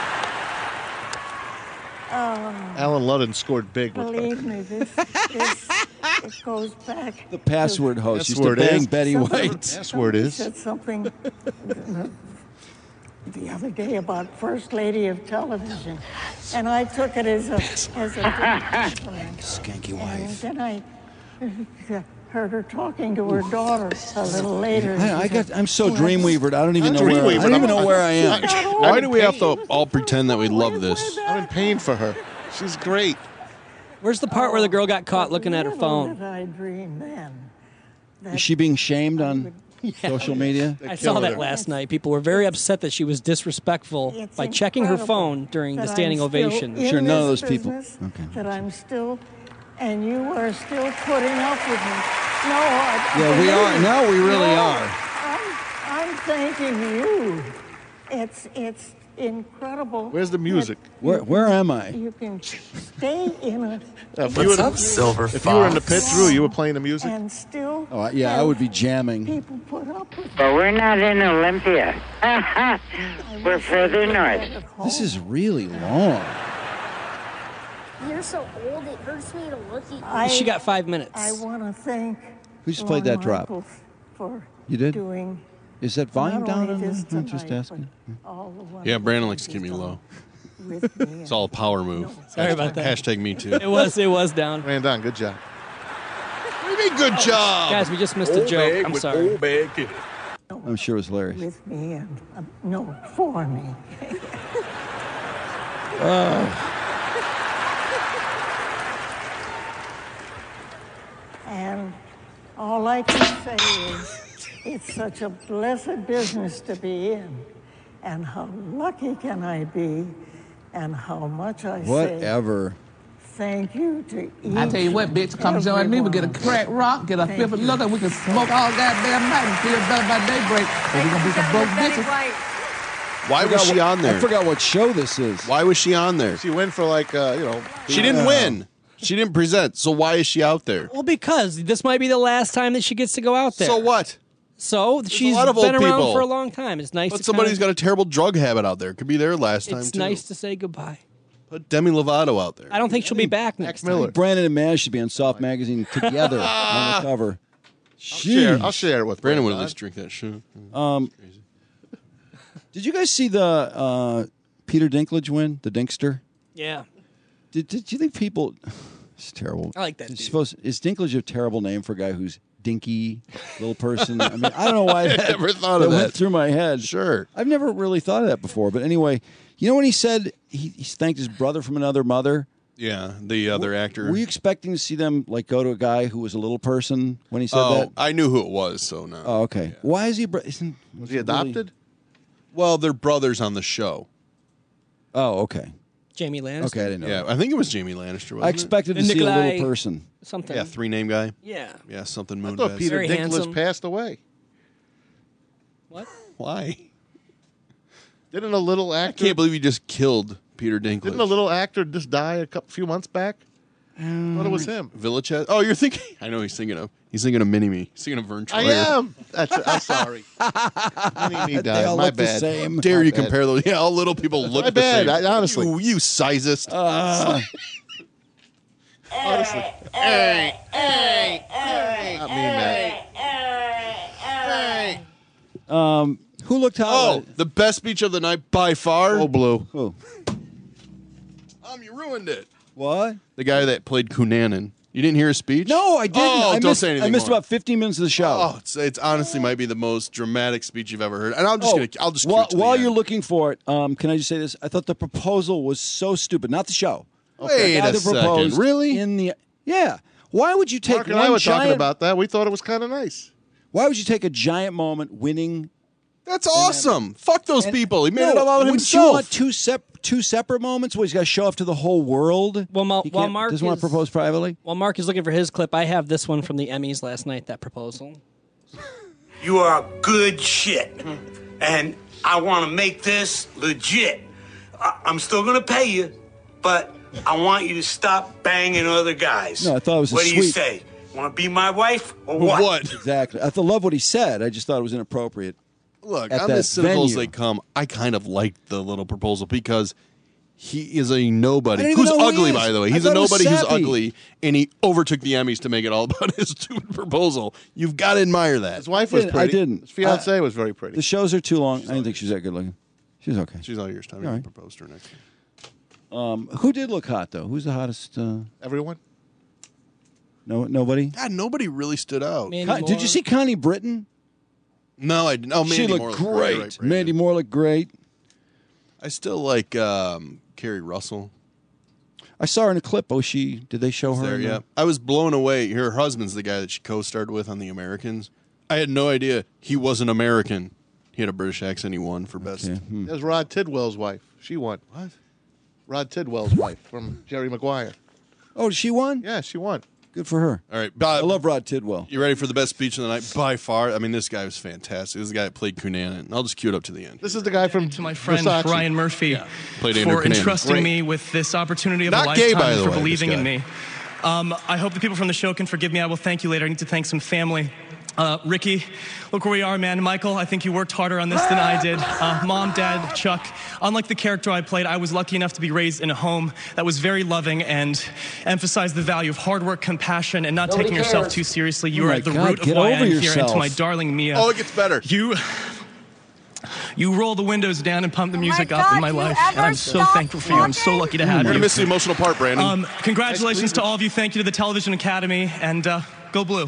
Alan Ludden scored big with her. Believe me, this, this it goes back. The password host used to Password bang is- Betty Something- White. Password is. Said something the other day about First Lady of Television, and I took it as a as a compliment. Skanky And wife. then I uh, heard her talking to her daughter a little later. I, I She got. said, I'm so "Well, dreamweavered. I don't even I'm know where. I Dreamweavered. don't even I'm- know where I am. Why do we have to all pretend that we love this? I'm in pain for her. She's great. Where's the part where the girl got caught looking at her little phone? did I dream then. Is she being shamed on social media? I saw that last night. People were very upset that she was disrespectful It's by checking her incredible phone during the that standing I'm still ovation. in Sure, none of this those people- business, Okay. That I'm still, and you are still putting up with me. No, I, Yeah, we are. believe- No, we really no, are. I'm, I'm thanking you. It's it's incredible. Where's the music? Where Where am I? You can stay in a Yeah, if you were- If you were in the pit, Drew, you were playing the music. and still. Oh, yeah, I have would be jamming. People put up with. But we're not in Olympia. We're further north. This is really long. You're so old, it hurts me to look at you. I- She got five minutes. I want to thank. Who just played Lorne that drop? Michaels For You did? doing Is that volume not down only on this this? I'm just tonight, asking. but all the Yeah, wonderful Brandon likes to things keep me he's low. done with me. It's all a power move. Sorry about that. Hashtag me too. It was. It was down. Brandon, good job. What do you mean, good job? Guys, we just missed a joke. I'm sorry. I'm sure it was hilarious. With me and uh, no, for me. Oh. And all I can say is, it's such a blessed business to be in, and how lucky can I be, and how much I say Whatever. thank you to each. I tell you what, bitch, come join me. We get a crack rock, get a fifth of liquor. We can smoke all goddamn night and feel better by daybreak. But we gonna be some broke bitches. Why I was forgot she what- on there? I forgot what show this is. Why was she on there? She went for like, uh, you know. She didn't Yeah. win. She didn't present. So why is she out there? Well, because this might be the last time that she gets to go out there. So what? So she's lot of been old around people. for a long time. It's nice. But to somebody's kinda, got a terrible drug habit out there. Could be their last time It's too. nice to say goodbye. Put Demi Lovato out there. I don't think she'll be back next time. Miller. Brandon and Maz should be on Soft Magazine together on the cover. Share, I'll share it with Brandon would Brandon. at least drink that shit. Um, did you guys see the uh, Peter Dinklage win, the Dinkster? Yeah. Did, did you think people? It's terrible. I like that It's dude. supposed, is Dinklage a terrible name for a guy who's dinky little person? I mean, I don't know why that, never thought of that went that. through my head. Sure. I've never really thought of that before. But anyway, you know when he said he, he thanked his brother from another mother? Yeah, the other actor. Were you expecting to see them like go to a guy who was a little person when he said oh, that? I knew who it was, so no. Oh, okay. Why is he? bro- Isn't Was he adopted? Well, they're brothers on the show. Oh, okay. Jamie Lannister. Okay, I didn't know. Yeah, that. I think it was Jamie Lannister. Wasn't I it? expected to And see a Nikolai- little person. Something. Yeah, three name guy. Yeah. Yeah, something I moon. thought Peter Very Dinklage handsome. passed away. What? Why? Didn't a little I actor? can't believe you just killed Peter Dinklage. Didn't a little actor just die a couple, few months back? I thought it was him. Village has. Oh, you're thinking. I know he's thinking of. He's thinking of Mini Me. He's thinking of Vern I Troyer. am. That's, I'm sorry. Mini-me They died. all My look the bad. same. Dare My you bad. compare those? Yeah, all little people look My the bad. same. I- honestly. you, you sizest. Uh, Honestly. Hey, hey, hey. Not me, Matt. um, who looked hot? Oh, the best speech of the night by far. Oh, blue. Who? Um, you ruined it. What? The guy that played Cunanan. You didn't hear his speech? No, I didn't. Oh, I don't missed, say anything I missed more. about fifteen minutes of the show. Oh, it's, it's honestly might be the most dramatic speech you've ever heard. And I'm just Oh, gonna. I'll just. while, cue it to the while end. you're looking for it, um, can I just say this? I thought the proposal was so stupid. Not the show. Wait The guy a that second. proposed Really? In the yeah. Why would you take Mark and one I were giant? talking about that. We thought it was kind of nice. Why would you take a giant moment winning? That's awesome. Fuck those and- people. He made No, it about wouldn't himself. you want two sep- two separate moments where he's got to show off to the whole world? Well, Ma- He while can't- Mark doesn't want is- to propose privately. While Mark is looking for his clip, I have this one from the Emmys last night. That proposal. You are good shit. And I want to make this legit. I- I'm still going to pay you, but I want you to stop banging other guys. No, I thought it was a What do you sweet- say? Want to be my wife or what? What? Exactly. I th- love what he said. I just thought it was inappropriate. Look, at I'm that as cynical as venue. they come. I kind of liked the little proposal because he is a nobody I don't even who's know who he ugly, is. by the way. I He's a thought it was nobody who's sappy. ugly, and he overtook the Emmys to make it all about his stupid proposal. You've got to admire that. His wife was didn't- pretty. I didn't. His fiance I- was very pretty. The shows are too long. I didn't think she was that good looking. She's okay. She's all yours, Tommy. All You right. can propose to her next year. Um, who did look hot though? Who's the hottest? Uh, Everyone. no, nobody. God, nobody really stood out. Mandy Con- did Moore. you see Connie Britton? No, I didn't. Oh, Mandy she looked Moore looked great. Right, right, Brandon. Mandy Moore looked great. I still like um, Carrie Russell. I saw her in a clip. Oh, she did they show her? There, in the- yeah. I was blown away. Her husband's the guy that she co-starred with on The Americans. I had no idea he was an American. He had a British accent. He won for best. Okay. Hmm. There's Rod Tidwell's wife. She won. What? Rod Tidwell's wife from Jerry Maguire. Oh, she won. Yeah, she won. Good for her. All right. I Bob, love Rod Tidwell. you ready for the best speech of the night? By far. I mean, this guy was fantastic. This is the guy that played Cunanan. I'll just cue it up to the end. This is the guy from To my friend Versace. Ryan Murphy Played Andrew for Cunanan. entrusting Great. me with this opportunity of Not a gay, lifetime, by the for way, believing this in guy. me. Um, I hope the people from the show can forgive me. I will thank you later. I need to thank some family. Uh, Ricky, look where we are, man. Michael, I think you worked harder on this than I did. Uh, Mom, Dad, Chuck, unlike the character I played, I was lucky enough to be raised in a home that was very loving and emphasized the value of hard work, compassion, and not Nobody taking yourself cares. too seriously. Oh You are my at the God, root of get why over I'm here. And yourself. to my darling Mia, Oh, it gets better. you... You roll the windows down and pump the music up God, in my you life, ever and I'm so stop thankful for you. I'm so lucky to have You're going you. to miss the emotional part, Brandon. Um, congratulations to all of you. Thank you to the Television Academy, and uh, go Blue.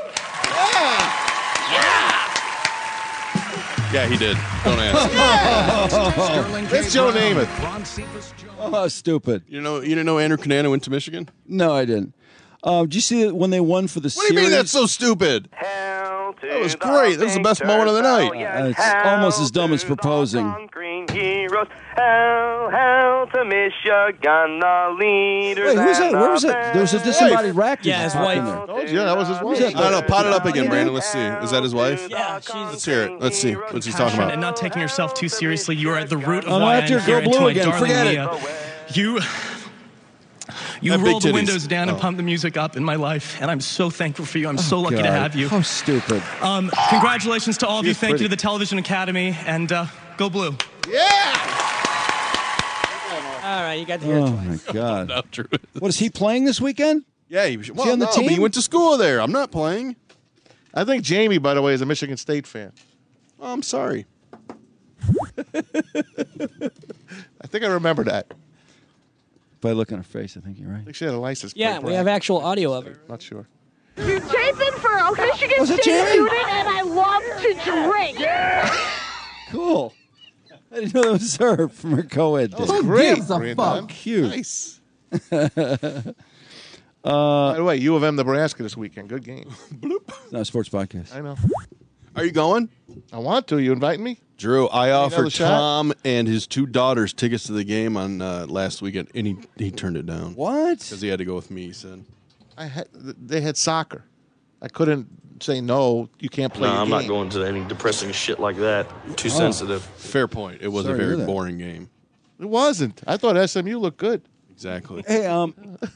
yeah, he did. Don't ask. That's Joe Namath. Oh, stupid. You know, you didn't know Andrew Cunanan went to Michigan? No, I didn't. Uh, did you see that when they won for the What do series? you mean that's so stupid? That was great. That was the best moment of the night. Uh, it's almost as dumb as proposing. Heroes, hell, hell to Michigan, the leaders. Wait, who's that? and Where was the that? There was a disembodied rack. Yeah, his talking wife. there. Yeah, that was his wife. that? I don't know. Pot it up again, Brandon. Let's see. Is that his wife? Yeah, she's. Let's hear it. Let's see. What's he talking And about? not taking yourself too seriously. You are at the root of Oh, no, why after I'm here. Go And to Blue my again. darling Forget it. Mia, you. You Have big roll the titties. windows down and Oh. pump the music up in my life, and I'm so thankful for you. I'm so lucky to God, have you. How stupid. Um, congratulations to all of you. She's Thank pretty. you to the Television Academy, and uh, go Blue. All right, you got to hear Oh it my twice. God. No, Drew. What is he playing this weekend? Yeah, he was. he Well, on the no, but he team? went to school there. I'm not playing. I think Jamie, by the way, is a Michigan State fan. Oh, I'm sorry. I think I remember that. By looking at her face, I think you're I right. think she had a license plate. Yeah, we Brad. have actual audio of it. Not sure. You're taping for a Michigan Was it State Jamie? student, and I love to drink. Cool. I didn't know that was her from her co-ed day. Who Great. gives a Brandon. fuck? Cute. Nice. Uh, By the way, U of M, Nebraska this weekend. Good game. no, sports podcast. I know. Are you going? I want to. You inviting me? Drew, I another offered shot? Tom and his two daughters tickets to the game on uh, last weekend, and he, he turned it down. What? Because he had to go with me, he said. I had. They had soccer. I couldn't say no. You can't play. No, your I'm not game. going to any depressing shit like that. Too Oh. sensitive. Fair point. It was Sorry a to very hear that. boring game. It wasn't. I thought S M U looked good. Exactly. Hey, um,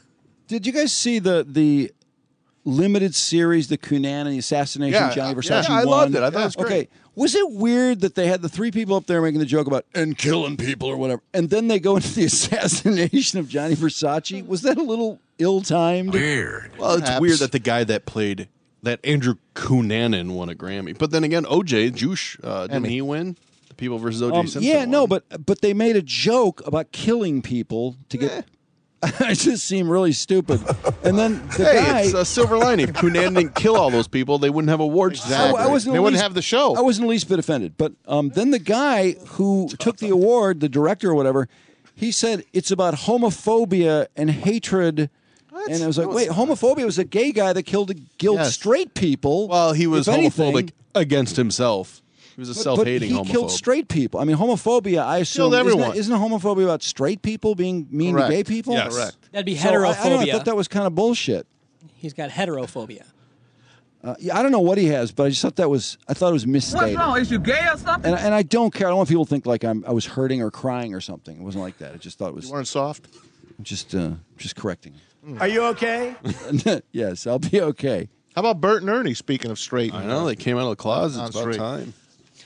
did you guys see the the limited series, the Cunanan, the assassination Yeah, of Johnny yeah, Versace? I won? loved it. I thought it was great. Okay, was it weird that they had the three people up there making the joke about and killing people or whatever, and then they go into the assassination of Johnny Versace? Was that a little ill-timed? Weird. Well, it's Perhaps. weird that the guy that played that Andrew Cunanan won a Grammy. But then again, O J, Juice, uh, didn't Emmy. he win? The People versus O J Um, Simpson. yeah, won. no, but but they made a joke about killing people to get. I just seem really stupid. And then the Hey, guy. it's a silver lining. If Cunanan didn't kill all those people, they wouldn't have awards. Exactly. I, I wasn't They the wouldn't least- have the show. I wasn't the least bit offended. But um, then the guy who took the award, the director or whatever, he said it's about homophobia and hatred. And I was like, wait, homophobia was a gay guy that killed killed Yes. straight people. Well, he was if anything. homophobic against himself. He was a But- but self-hating he homophobe. killed straight people. I mean, homophobia, I assume, Killed everyone. Isn't, it, isn't homophobia about straight people being mean Correct. to gay people? Yes. Correct. That'd be So I- I, don't know, I heterophobia. thought that was kind of bullshit. He's got heterophobia. Uh, yeah, I don't know what he has, but I just thought that was I thought it was misstated. Is you gay or something? And, and I don't care. I don't want people to think like I'm I was hurting or crying or something. It wasn't like that. I just thought it was You weren't soft. just uh, just correcting. Are you okay? Yes, I'll be okay. How about Bert and Ernie? Speaking of straight, I know, they came out of the closet. It's about Non-straight. time.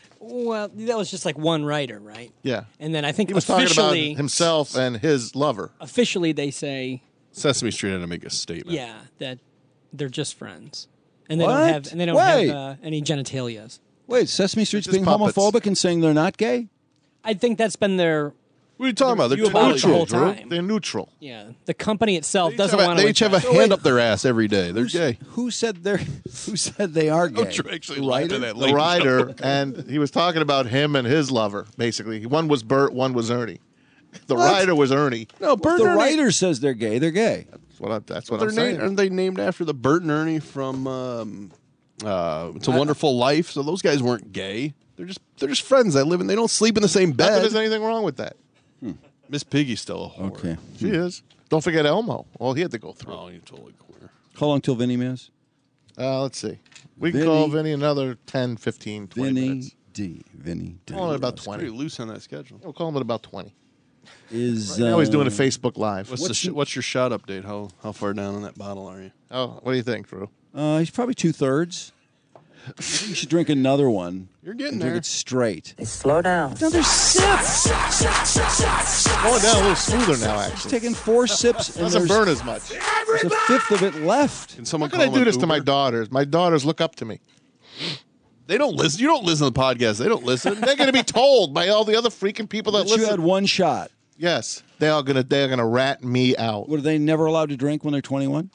Well, that was just like one writer, right? Yeah, And then I think he was talking about officially, himself and his lover. officially they say, Sesame Street had to make a statement. yeah, that they're just friends, and they What? don't have and they don't Wait. have uh, any genitalias. Wait, Sesame Street's It's just being puppets. homophobic and saying they're not gay? I think that's been their. What are you talking about? They're view about it the whole Drew. time. They're neutral. Yeah, the company itself They each doesn't have a- want to. they each have a hand up their ass every day. They're Who's- gay. Who said they're? Who said they are gay? Drew actually The lied to writer? that The lady. rider, and he was talking about him and his lover, basically. One was Bert, one was Ernie. The What? rider was Ernie. No, Bert The and Ernie- writer says they're gay. They're gay. That's what, I, that's what They're I'm saying. named, aren't they named after the Bert and Ernie from um, uh, It's a Wonderful Life? So those guys weren't gay. They're just they're just friends. They live in. They don't sleep in the same Not that bed. there's anything wrong with that. Miss Piggy's still a whore. Okay. She is. Don't forget Elmo. All he had to go through. Oh, you're totally queer. How long till Vinny Miss? Uh, let's see. We can Vinny- call Vinny another ten, fifteen, twenty Vinny minutes. D. Vinny D. Call it about Pretty twenty. loose on that schedule. We'll call him at about twenty. Is Right now he's doing a uh, Facebook Live. What's, the sh- what's your shot update? How how far down on that bottle are you? Oh, what do you think, Drew? Uh, he's probably two thirds. You should drink another one. You're getting and there. Drink it straight. Hey, slow down. Another sip. Going down a little smoother now, He's actually. taking four sips and Doesn't there's, burn as much. there's a fifth of it left. Can someone How can call I do him this an to my Uber? daughters? My daughters look up to me. They don't listen. You don't listen to the podcast. They don't listen. They're going to be told by all the other freaking people that But you listen. had one shot. Yes, they are going to. They're going to rat me out. What, are they never allowed to drink when they're twenty-one?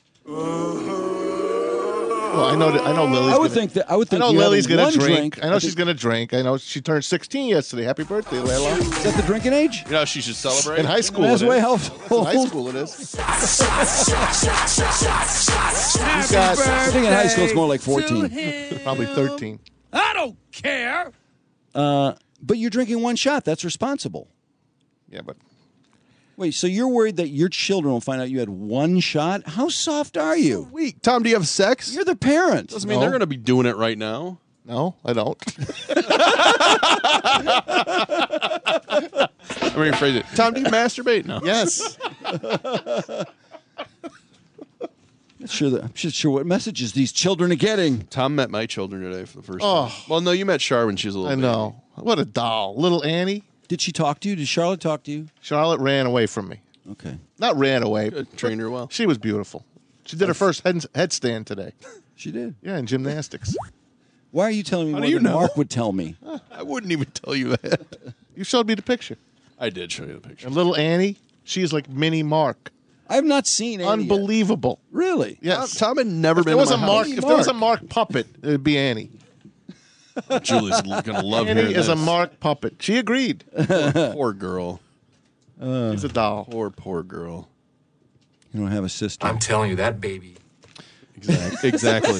Well, I know. That, I know Lily's. I would gonna, think that I would I think know you Lily's having going one to drink. drink. I know she's going to drink. I know she turned sixteen yesterday. Happy birthday, Layla. Is that the drinking age? You know, she should celebrate. In high school, That's it way is. how In high school, it is. He's got, I think in high school it's more like fourteen. probably thirteen. I don't care. Uh, but you're drinking one shot. That's responsible. Yeah, but Wait, so you're worried that your children will find out you had one shot? How soft are you? Weak. Tom, do you have sex? You're the parent. Doesn't mean No. they're going to be doing it right now. no, I don't. Let me rephrase it. Tom, do you masturbate? No. Yes. Not sure that, I'm just sure what messages these children are getting. Tom met my children today for the first Oh. time. Well, no, you met Char when she was a little I baby. know. What a doll, little Annie. Did she talk to you? Did Charlotte talk to you? Charlotte ran away from me. Okay. Not ran away. Good. Trained her well. She was beautiful. She did her first head, headstand today. She did. Yeah, in gymnastics. Why are you telling me How more do you than know? Mark would tell me? I wouldn't even tell you that. You showed me the picture. I did show you the picture. And little Annie, she's like mini Mark. I have not seen Annie yet. Unbelievable. Really? Yes. Tom had never If been there was to a my Mark, house. if there was a Mark puppet, it'd be Annie. Julie's going to love Annie hearing is a this. Mark puppet. She agreed. Poor, poor girl. She's a doll. Poor, poor girl. You don't have a sister. I'm telling you, that baby. Exactly. exactly.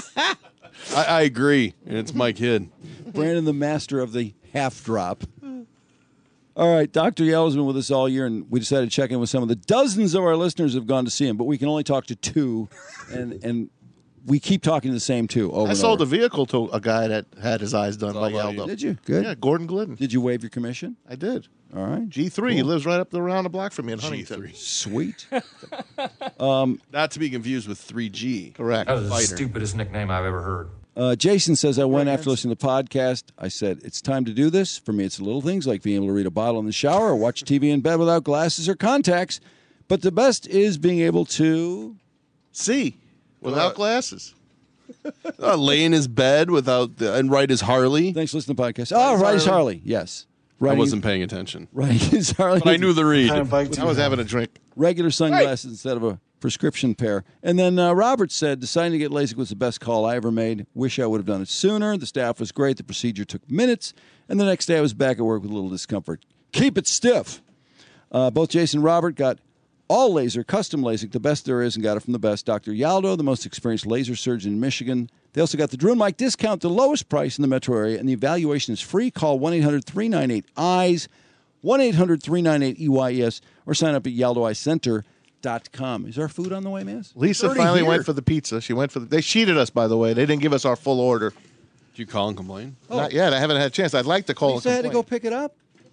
I, I agree. And it's my kid. Brandon, the master of the half drop. All right, Doctor Yellow's been with us all year, and we decided to check in with some of the dozens of our listeners who have gone to see him, but we can only talk to two, and and we keep talking to the same two over I and sold a over. vehicle to a guy that had his eyes done by about Aldo. Did you? Good. Yeah, Gordon Glidden. Did you waive your commission? I did. All right. G three. He Cool. lives right up the around the block from me in Huntington. G three. Sweet. um, Not to be confused with three G. Correct. That was the Fighter. stupidest nickname I've ever heard. Uh, Jason says, I went after listening to the podcast. I said, it's time to do this. For me, it's the little things like being able to read a bottle in the shower or watch T V in bed without glasses or contacts. But the best is being able to See, without Uh, glasses. Uh, lay in his bed without the, and ride his Harley. Thanks for listening to the podcast. Oh, Riding his Harley. Yes. I Riding- wasn't paying attention. Riding his Harley. But I knew the read. I was having a drink. Regular sunglasses instead of a prescription pair. And then uh, Robert said, deciding to get LASIK was the best call I ever made. Wish I would have done it sooner. The staff was great. The procedure took minutes. And the next day I was back at work with a little discomfort. Keep it stiff. Uh, both Jason and Robert got all laser, custom LASIK, the best there is, and got it from the best. Doctor Yaldo, the most experienced laser surgeon in Michigan. They also got the Drew and Mike discount, the lowest price in the metro area, and the evaluation is free. Call one eight hundred three nine eight eyes, one eight hundred three nine eight E Y E S, or sign up at yaldo eye center dot com. Is our food on the way, man? Lisa finally went for the pizza. She went for the. They cheated us, by the way. They didn't give us our full order. Did you call and complain? Not yet. I haven't had a chance. I'd like to call Lisa and had to complain. go pick it up?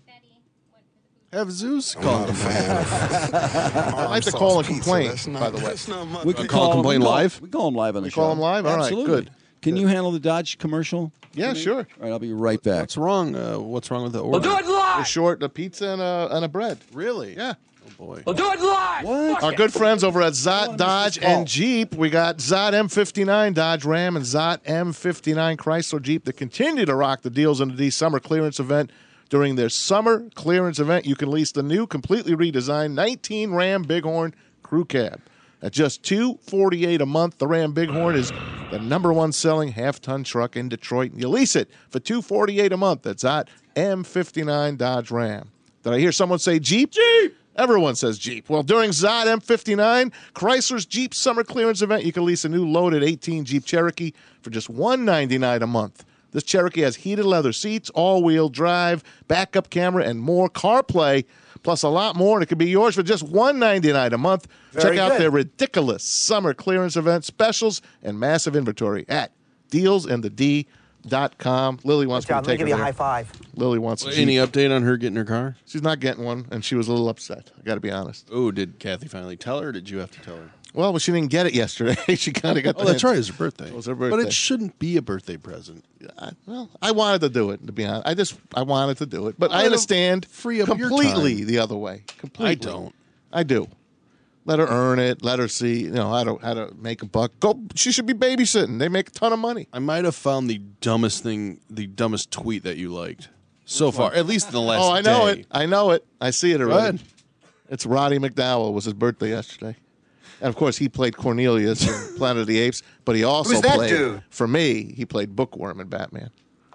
Have Zeus call and complain. I'd like to call and complain, by the way. We could call and him- complain we call- live? We call him live on the We show. call him live? All right, Absolutely. good. Can you handle the Dodge commercial? Yeah, for me? sure. All right, I'll be right back. What's wrong? Uh, what's wrong with the order? We'll do it live. We're short a pizza and a, and a bread. Really? Yeah. Oh, boy. We'll do it live. What? Our good friends over at Zot Dodge call. and Jeep. We got Zot M fifty-nine Dodge Ram and Zot M fifty-nine Chrysler Jeep that continue to rock the deals in the D summer clearance event During their summer clearance event, you can lease the new, completely redesigned nineteen Ram Bighorn Crew Cab. At just two hundred forty-eight dollars a month, the Ram Bighorn is the number one selling half-ton truck in Detroit. You lease it for two hundred forty-eight dollars a month. That's at M fifty-nine Dodge Ram. Did I hear someone say Jeep? Jeep! Everyone says Jeep. Well, during Zod M fifty-nine, Chrysler's Jeep Summer Clearance Event, you can lease a new loaded eighteen Jeep Cherokee for just one hundred ninety-nine dollars a month. This Cherokee has heated leather seats, all-wheel drive, backup camera, and more CarPlay, plus a lot more, and it could be yours for just one hundred ninety-nine dollars a month. Very Check out good. their ridiculous summer clearance event specials and massive inventory at deals in the D dot com. Lily wants Good job. me to Let me take give her you a there. high five. Lily wants a Well, any Jeep. update on her getting her car? She's not getting one, and she was a little upset. I got to be honest. Oh, did Kathy finally tell her, or did you have to tell her? Well, but she didn't get it yesterday. She kind of got. Oh, the that's hint. right. It's her birthday. It was her birthday. But it shouldn't be a birthday present. I, well, I wanted to do it. To be honest, I just I wanted to do it, but Well, I understand free up your completely time. the other way. Completely, I don't. I do. Let her earn it. Let her see, you know, how to how to make a buck. Go. She should be babysitting. They make a ton of money. I might have found the dumbest thing, the dumbest tweet that you liked so far, at least in the last Oh, I know day. it. I know it. I see it Go already. ahead. It's Roddy McDowell. It was his birthday yesterday. And of course, he played Cornelius in Planet of the Apes, but he also Who's that played, dude? for me, he played Bookworm in Batman.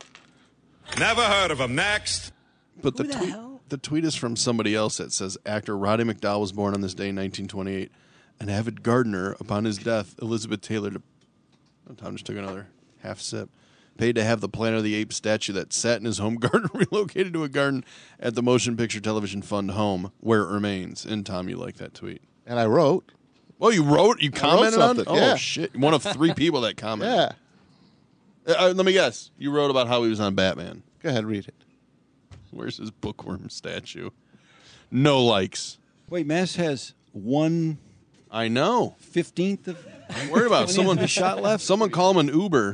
Never heard of him. Next. But the, Who the tweet, hell? the tweet is from somebody else that says actor Roddy McDowell was born on this day in nineteen twenty-eight. An avid gardener, upon his death, Elizabeth Taylor. To, oh, Tom just took another half sip. Paid to have the Planet of the Apes statue that sat in his home garden relocated to a garden at the Motion Picture Television Fund home, where it remains. And Tom, you like that tweet? And I wrote. Oh, you wrote? You commented on it? something, Oh, yeah. shit. One of three people that commented. Yeah. Uh, let me guess. You wrote about how he was on Batman. Go ahead, read it. Where's his bookworm statue? No likes. Wait, Mass has one I know. fifteenth of. Don't worry about it. Someone twentieth of a shot left. Someone call him an Uber.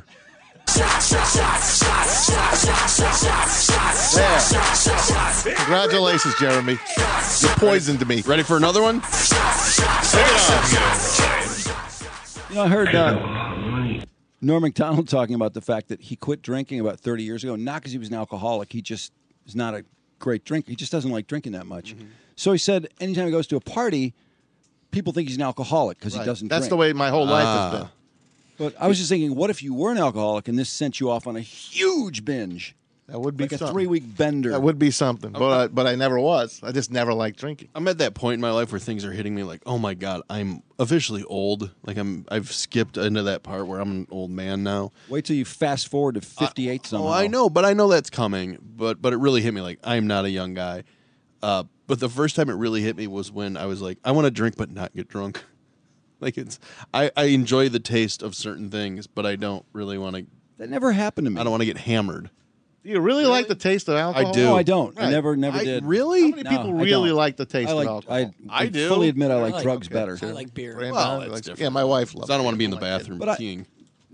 There. Congratulations, Jeremy. You poisoned me. Ready for another one? You know, I heard uh, Norm Macdonald talking about the fact that he quit drinking about thirty years ago, not because he was an alcoholic. He just is not a great drinker. He just doesn't like drinking that much. Mm-hmm. So he said anytime he goes to a party, people think he's an alcoholic because Right. he doesn't That's drink. the way my whole life Ah. has been. But I was just thinking, what if you were an alcoholic and this sent you off on a huge binge? That would be like a something. three-week bender. That would be something. But I, but I never was. I just never liked drinking. I'm at that point in my life where things are hitting me like, oh my god, I'm officially old. Like I'm, I've skipped into that part where I'm an old man now. Wait till you fast forward to fifty-eight somehow. Oh, I know, but I know that's coming. But but it really hit me like I'm not a young guy. Uh, but the first time it really hit me was when I was like, I want to drink but not get drunk. Like it's, I, I enjoy the taste of certain things, but I don't really want to. That never happened to me. I don't want to get hammered. Do you really, like the taste of alcohol? I do. No, I don't. I Right. never, never I- did. really? How many No, people I really don't. like the taste I like, of alcohol? I, I do. fully admit I like I like- drugs okay, better. I like beer. Brandon Well, likes- that's different. yeah, my wife loves. 'Cause I don't want to be in the I like it. bathroom But I- peeing.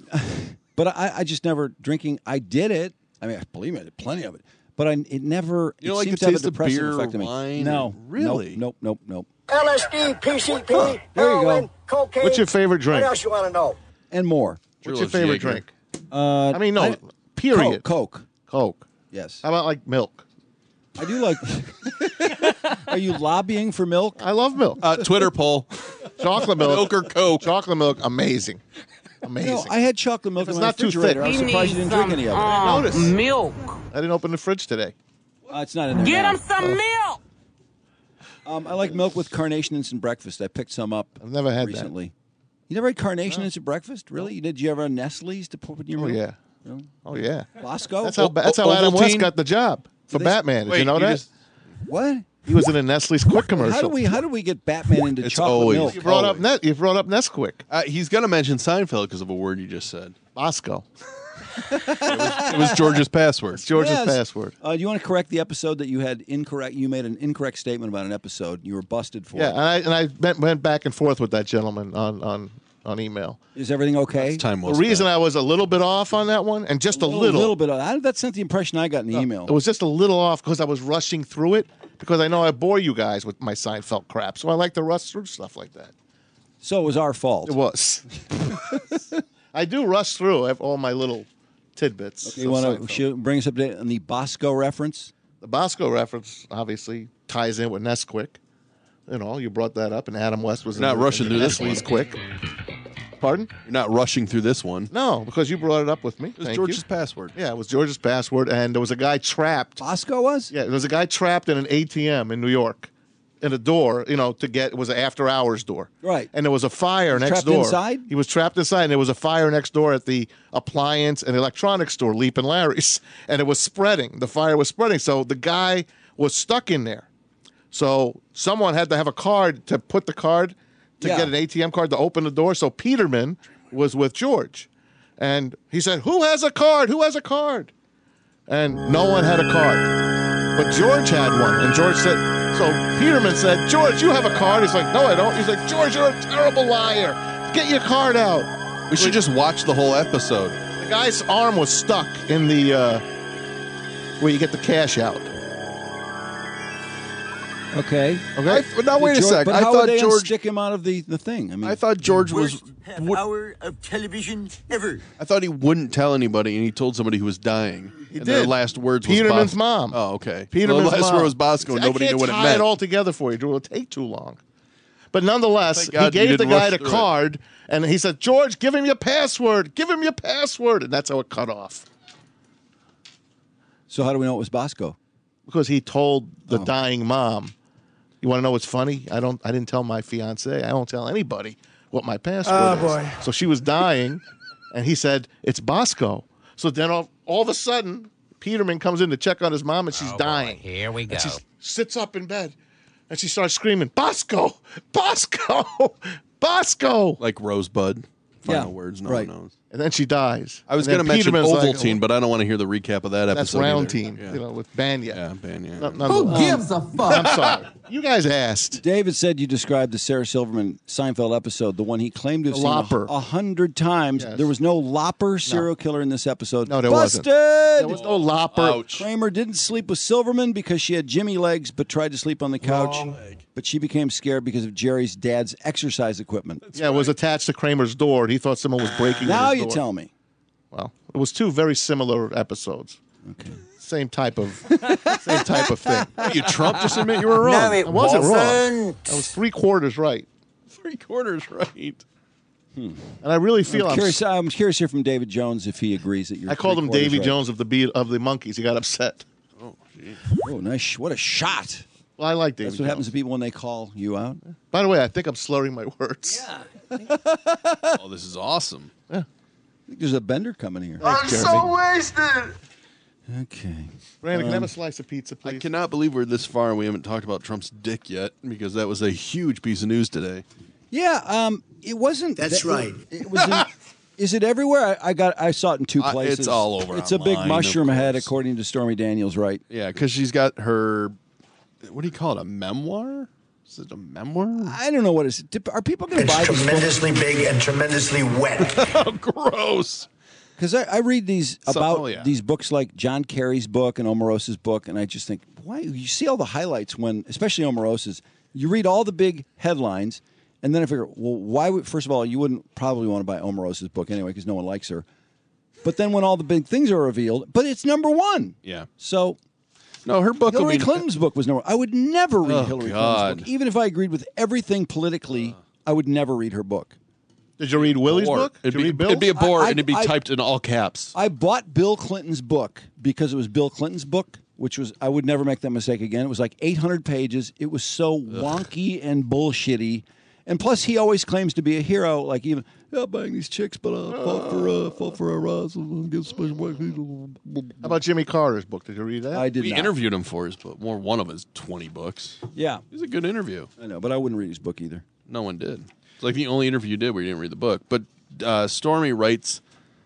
But I, I just never drinking. I did it. I mean, believe me, I did plenty of it. But I, it never. You don't it like seems the to have taste a of depressive beer, effect on me. wine, No, really? Nope, nope, nope, nope. L S D, P C P, There you heroin, go. cocaine. What's your favorite drink? What else you want to know? And more. What's Drew your loves favorite Jaeger. drink? Uh, I mean, no. I- period. Coke, Coke. Coke. Yes, How about like milk? I do like. Are you lobbying for milk? I love milk. Uh, Twitter poll: Chocolate milk. milk or Coke? Chocolate milk, amazing. Amazing. No, I had chocolate milk If in it's my not too refrigerator. thick. I was He surprised you didn't drink any of it. I noticed. Milk. I didn't open the fridge today. Uh, it's not in there. Get now. him some milk. Um, I like milk with carnation instant breakfast. I picked some up. I've never had recently. You never had carnation instant breakfast? Really? You did? Did you ever have Nestle's to put in your Oh milk? yeah. No? Oh yeah. Bosco? That's how. O- That's how O- Adam West Ovaltine? got the job for They- Batman. Did Wait, you know you that? just- What? He was in a Nestle's Quick commercial. How do we? How do we get Batman into It's chocolate always- milk? You brought up Always. Net. You brought up Nesquik. Uh, he's gonna mention Seinfeld because of a word you just said. Bosco. It was George's password. It's George's Yes. password. Uh, do you want to correct the episode that you had incorrect? You made an incorrect statement about an episode. You were busted for. Yeah, it. and I and I went, went back and forth with that gentleman on on, on email. Is everything okay? Time well The reason spent. I was a little bit off on that one, and just a, little, little bit. Of, I, that's not the impression I got in the email. it was just a little off because I was rushing through it because I know I bore you guys with my Seinfeld crap, so I like to rush through stuff like that. So it was our fault. It was. I do rush through all my little tidbits. Okay, of you want Seinfeld. to bring us up to date on the Bosco reference? The Bosco reference obviously ties in with Nesquik. You know, you brought that up, and Adam West was You're not in the, rushing in the through this Nesquik. Pardon? You're not rushing through this one. No, because you brought it up with me. It was Thank George's you. password. Yeah, it was George's password, and there was a guy trapped. Bosco was? Yeah, there was a guy trapped in an A T M in New York, in a door. You know, to get it was an after hours door. Right. And there was a fire was next trapped door. inside? He was trapped inside, and there was a fire next door at the appliance and electronics store, Leap and Larry's, and it was spreading. The fire was spreading, so the guy was stuck in there. So someone had to have a card to put the card to Yeah. get an A T M card to open the door. So Peterman was with George, and he said, "Who has a card? Who has a card?" And no one had a card, but George had one. And George said, so Peterman said, "George, you have a card?" He's like, "No, I don't." He's like, "George, you're a terrible liar. Get your card out." We should just watch the whole episode. The guy's arm was stuck in the uh, where you get the cash out. Okay. Okay. I, now wait a George, sec. But I how thought would they George. unstick him out of the, the thing? I mean, I thought George was. half would- hour of television ever. I thought he wouldn't tell anybody, and he told somebody who was dying. He and did. Their last words was Peterman's Bos- mom. Oh, okay. Peterman's the last mom. word was Bosco. and I Nobody can't knew what it tie meant. it all together for you. It will take too long. But nonetheless, Thank God he you gave the didn't guy rush the through it. card, and he said, "George, give him your password. Give him your password." And that's how it cut off. so how do we know it was Bosco? Because he told the Oh. dying mom. You want to know what's funny? I don't. I didn't tell my fiance. I don't tell anybody what my password Oh, is. boy. So she was dying, and he said it's Bosco. So then all, all of a sudden, Peterman comes in to check on his mom, and she's dying. Here we go. And she sits up in bed, and she starts screaming, "Bosco! Bosco! Bosco!" Like Rosebud. Final Yeah, words, no right. one knows. And then she dies. I was And going then to mention Peterman's like, Ovaltine, but I don't want to hear the recap of that That's episode. Round either. Team, Yeah. you know, with Banya. Yeah, Banya. No- Who nonetheless- gives a fuck? I'm sorry. You guys asked. David said you described the Sarah Silverman Seinfeld episode, the one he claimed to have The seen Lopper. a, a hundred times. Yes. There was no Lopper serial killer in this episode. No, there Busted! wasn't. There was no Lopper. Ouch. Kramer didn't sleep with Silverman because she had Jimmy legs, but tried to sleep on the couch. But she became scared because of Jerry's dad's exercise equipment. Yeah, it was attached to Kramer's door. He thought someone was breaking Now his you door. tell me. Well, it was two very similar episodes. Okay. Same type of same type of thing. You Trump just admit you were wrong. No, it I wasn't wrong. wasn't. I was three quarters right. Three quarters right. And I really feel I'm I'm, curious, I'm curious here from David Jones if he agrees that you're. I called him three-quarters Davy right. Jones of the Be- of the Monkeys. He got upset. Oh, gee. Oh, nice! sh- What a shot! Well, I like Davy That's what Jones. happens to people when they call you out. By the way, I think I'm slurring my words. Yeah. Oh, this is awesome. I think there's a bender coming here. Thanks, Jeremy. wasted. Okay. Brandon, can I have Um, a slice of pizza, I please? cannot believe we're this far and we haven't talked about Trump's dick yet because that was a huge piece of news today. Yeah. Um. It wasn't. That's that- right. It, it was. In, is it everywhere? I, I got. I saw it in two Uh, places. it's all over It's a big online, of mushroom head, course. according to Stormy Daniels. Right. Yeah, because she's got her, what do you call it, a memoir? Is it a memoir? I don't know what it's. Are people going to It's buy this book? tremendously big and tremendously wet. Oh, gross. Because I, I read these So- about oh, yeah. these books like John Kerry's book and Omarosa's book, and I just think, why? You see all the highlights when, especially Omarosa's, you read all the big headlines, and then I figure, well, why would, first of all, you wouldn't probably want to buy Omarosa's book anyway because no one likes her. But then when all the big things are revealed, but it's number one. Yeah. So No, her book will Hillary be. Clinton's book was number I would never read Oh, Hillary God. Clinton's book. Even if I agreed with everything politically, I would never read her book. Did you read Willie's Bore. book? Did It'd you be, read Bill's? it'd be a bore, I- I- and it'd be I- typed in all caps. I bought Bill Clinton's book because it was Bill Clinton's book, which was I would never make that mistake again. It was like eight hundred pages. It was so wonky and bullshitty. And plus, he always claims to be a hero. Like even, yeah, bang these chicks, but I fought for uh, fought for our rights against special black people. How about Jimmy Carter's book? Did you read that? I did we not. interviewed him for his book, more one of his twenty books. Yeah, It was a good interview. I know, but I wouldn't read his book either. No one did. It's like the only interview you did where you didn't read the book. But uh, Stormy writes,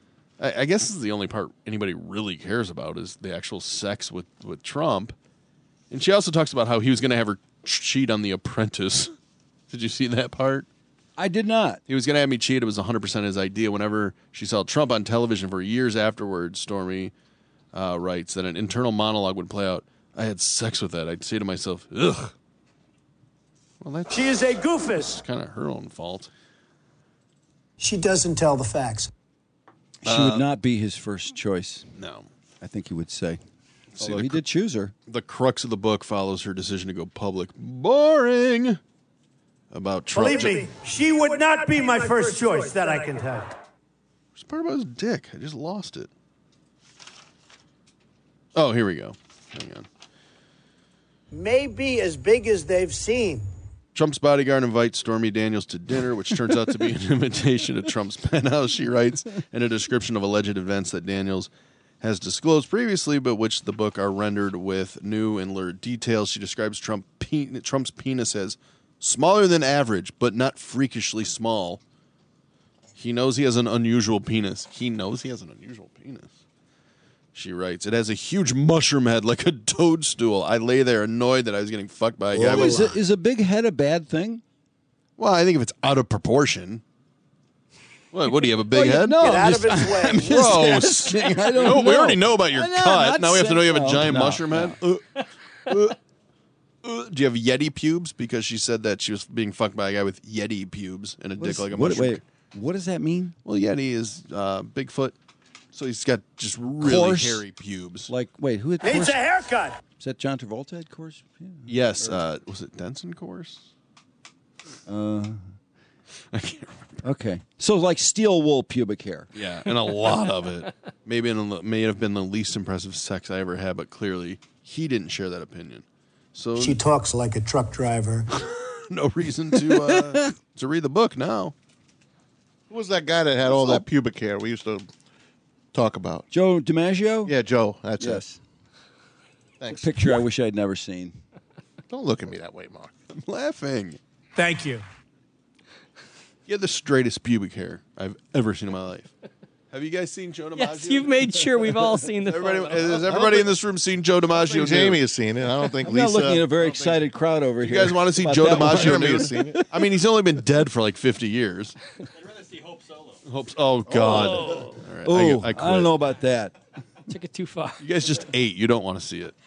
I, I guess this is the only part anybody really cares about is the actual sex with, with Trump. And she also talks about how he was going to have her cheat on The Apprentice. Did you see that part? I did not. He was going to have me cheat. It was one hundred percent his idea. Whenever she saw Trump on television for years afterwards, Stormy uh, writes that an internal monologue would play out. I had sex with that. I'd say to myself, ugh. Well, that's She is a goofus. kind of her own fault. She doesn't tell the facts. She would not be his first choice. No. I think he would say. See, Although the he cr- did choose her. The crux of the book follows her decision to go public. Boring. About Trump. Believe me, she would not be my first choice, that I can tell you. It's part about his dick. I just lost it. Oh, here we go. Hang on. May be as big as they've seen. Trump's bodyguard invites Stormy Daniels to dinner, which turns out to be an invitation to Trump's penthouse, she writes, and a description of alleged events that Daniels has disclosed previously, but which the book are rendered with new and lurid details. She describes Trump pe- Trump's penis as smaller than average, but not freakishly small. He knows he has an unusual penis. He knows he has an unusual penis. She writes, it has a huge mushroom head like a toadstool. I lay there annoyed that I was getting fucked by a guy. Oh, with is, a, is a big head a bad thing? Well, I think if it's out of proportion. What, what do you have, a big Well, yeah, head? no, Get I'm out just- of its way. I'm just Gross. asking. I don't No, know. we already know about your I know, cut. not Now we have to know you have a saying- giant no, mushroom no. head. Uh, uh, uh, do you have Yeti pubes? Because she said that she was being fucked by a guy with Yeti pubes and a What dick is- like a what- mushroom. Wait, what does that mean? Well, Yeti is uh, Bigfoot, so he's got just really Coarse? hairy pubes. Like, wait, who had Needs course? a haircut. Is that John Travolta had course? Yeah. Yes, uh, was it Denson course? Uh, I can't remember. okay. So like steel wool pubic hair. Yeah, and a lot of it. Maybe in a, may have been the least impressive sex I ever had, but clearly he didn't share that opinion. So She talks like a truck driver. no reason to uh, to read the book now. Who was that guy that had all that pubic hair we used to talk about? Joe DiMaggio? Yeah, Joe. That's Yes. it. Thanks. Picture I wish I'd never seen. Don't look at me that way, Mark. I'm laughing. Thank you. You have the straightest pubic hair I've ever seen in my life. Have you guys seen Joe DiMaggio? Yes, you've made sure we've all seen the Everybody, photo. has everybody in this room seen Joe DiMaggio? think Jamie has seen it. I don't think I'm Lisa. not looking at a very I don't excited crowd over You here. guys want to see about Joe that one. DiMaggio Jeremy nude? has seen it. I mean, he's only been dead for like fifty years. I'd rather see Hope Solo. Hope. Oh God. Oh. All right, Oh, I, I, I, quit. don't know about that. Took it too far. You guys just ate. You don't want to see it.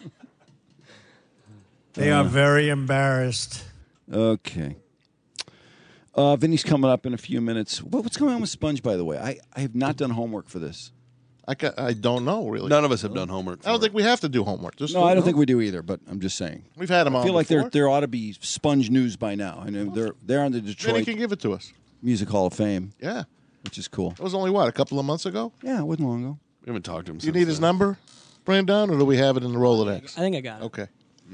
They are very embarrassed. Okay. Uh, Vinny's coming up in a few minutes. What, what's going on with Sponge, by the way? I, I have not done homework for this. I, ca- I don't know, really. None of us have done homework. I don't for think we have to do homework. Just No, I don't think we do either, but I'm just saying. We've had them I on feel like before. there there ought to be Sponge news by now. I know they're they're on the Vinny Detroit can give it to us. Music Hall of Fame, Yeah. which is cool. It was only, what, a couple of months ago? Yeah, it wasn't long ago. We haven't talked to him. You since need his then. number, Brandon, or do we have it in the Rolodex? I think I got it. Okay.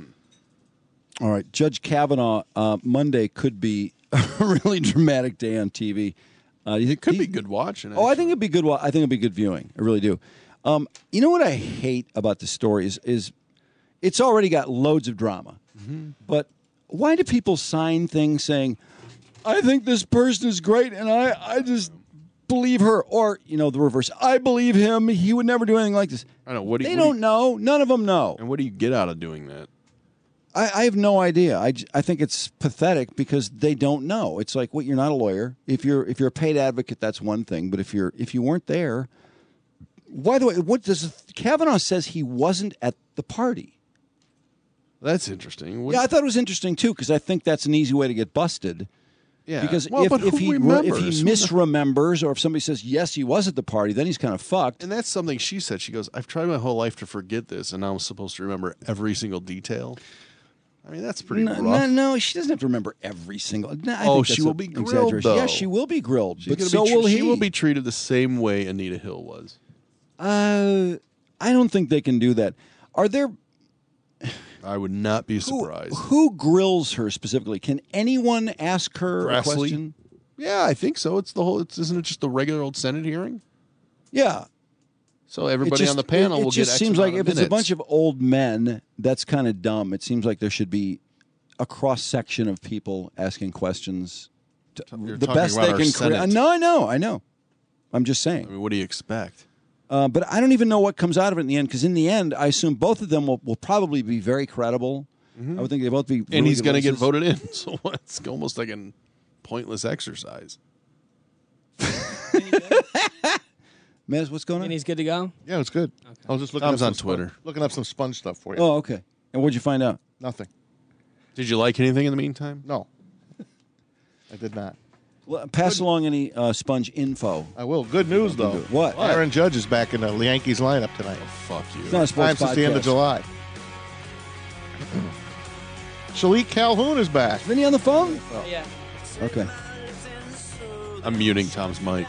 All right, Judge Kavanaugh. Uh, Monday could be a really dramatic day on T V. Uh, do you think Could he- be good watching. Oh, I think it'd be good. wa- I think it'd be good viewing. I really do. Um, you know what I hate about the story is, is it's already got loads of drama. But why do people sign things saying, "I think this person is great," and I, I just believe her, or you know the reverse. I believe him. He would never do anything like this. I know. What do you, They what do don't know. None of them know. you, and what do you get out of doing that? I, I have no idea. I, j- I think it's pathetic because they don't know. It's like, what? You're not a lawyer. If you're if you're a paid advocate, that's one thing. But if you're if you weren't there, by the way, what does Kavanaugh says he wasn't at the party? That's interesting. What- Yeah, I thought it was interesting too because I think that's an easy way to get busted. yeah. Because well, if, but if who he re- if remembers? he Who the- misremembers, or if somebody says yes, he was at the party, then he's kind of fucked. And that's something she said. She goes, "I've tried my whole life to forget this, and now I'm supposed to remember every single detail." I mean, that's pretty No, rough. no, no, she doesn't have to remember every single. No, I Oh, think she that's will a be grilled, exaggeration. though. Yeah, she will be grilled, She's but gonna so be tr- will he. She will be treated the same way Anita Hill was. Uh, I don't think they can do that. Are there I would not be who, surprised. who grills her specifically? Can anyone ask her a Grassley? question? Yeah, I think so. It's the whole. It's, isn't it just the regular old Senate hearing? Yeah. So everybody It just- on the panel it, it will just get. X seems like amount if of it's a minutes. bunch of old men, that's kind of dumb. It seems like there should be a cross section of people asking questions. To, You're the talking best about they our can create. Senate. No, I know, I know. I'm just saying. I mean, what do you expect? Uh, but I don't even know what comes out of it in the end, because in the end, I assume both of them will, will probably be very credible. I would think they both be. And really he's good going to get witnesses. voted in. So it's almost like a pointless exercise. Mez, what's going on? And he's good to go? Yeah, it's good. I was just looking Tom's up on some Twitter. Sponge, looking up some sponge stuff for you. Oh, okay. And what'd you find out? Nothing. Did you like anything in the meantime? No. I did not. Well, pass along any uh, Sponge info. I will. Good news, though. What? Aaron Judge is back in the Yankees lineup tonight. Oh, fuck you. It's not a sports Time since the end of podcast. July. Shalik Calhoun is back. Isn't he on the phone? Oh. Yeah. Okay. I'm muting Tom's mic.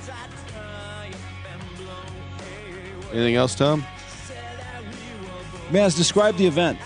Anything else, Tom? Maz, describe the event.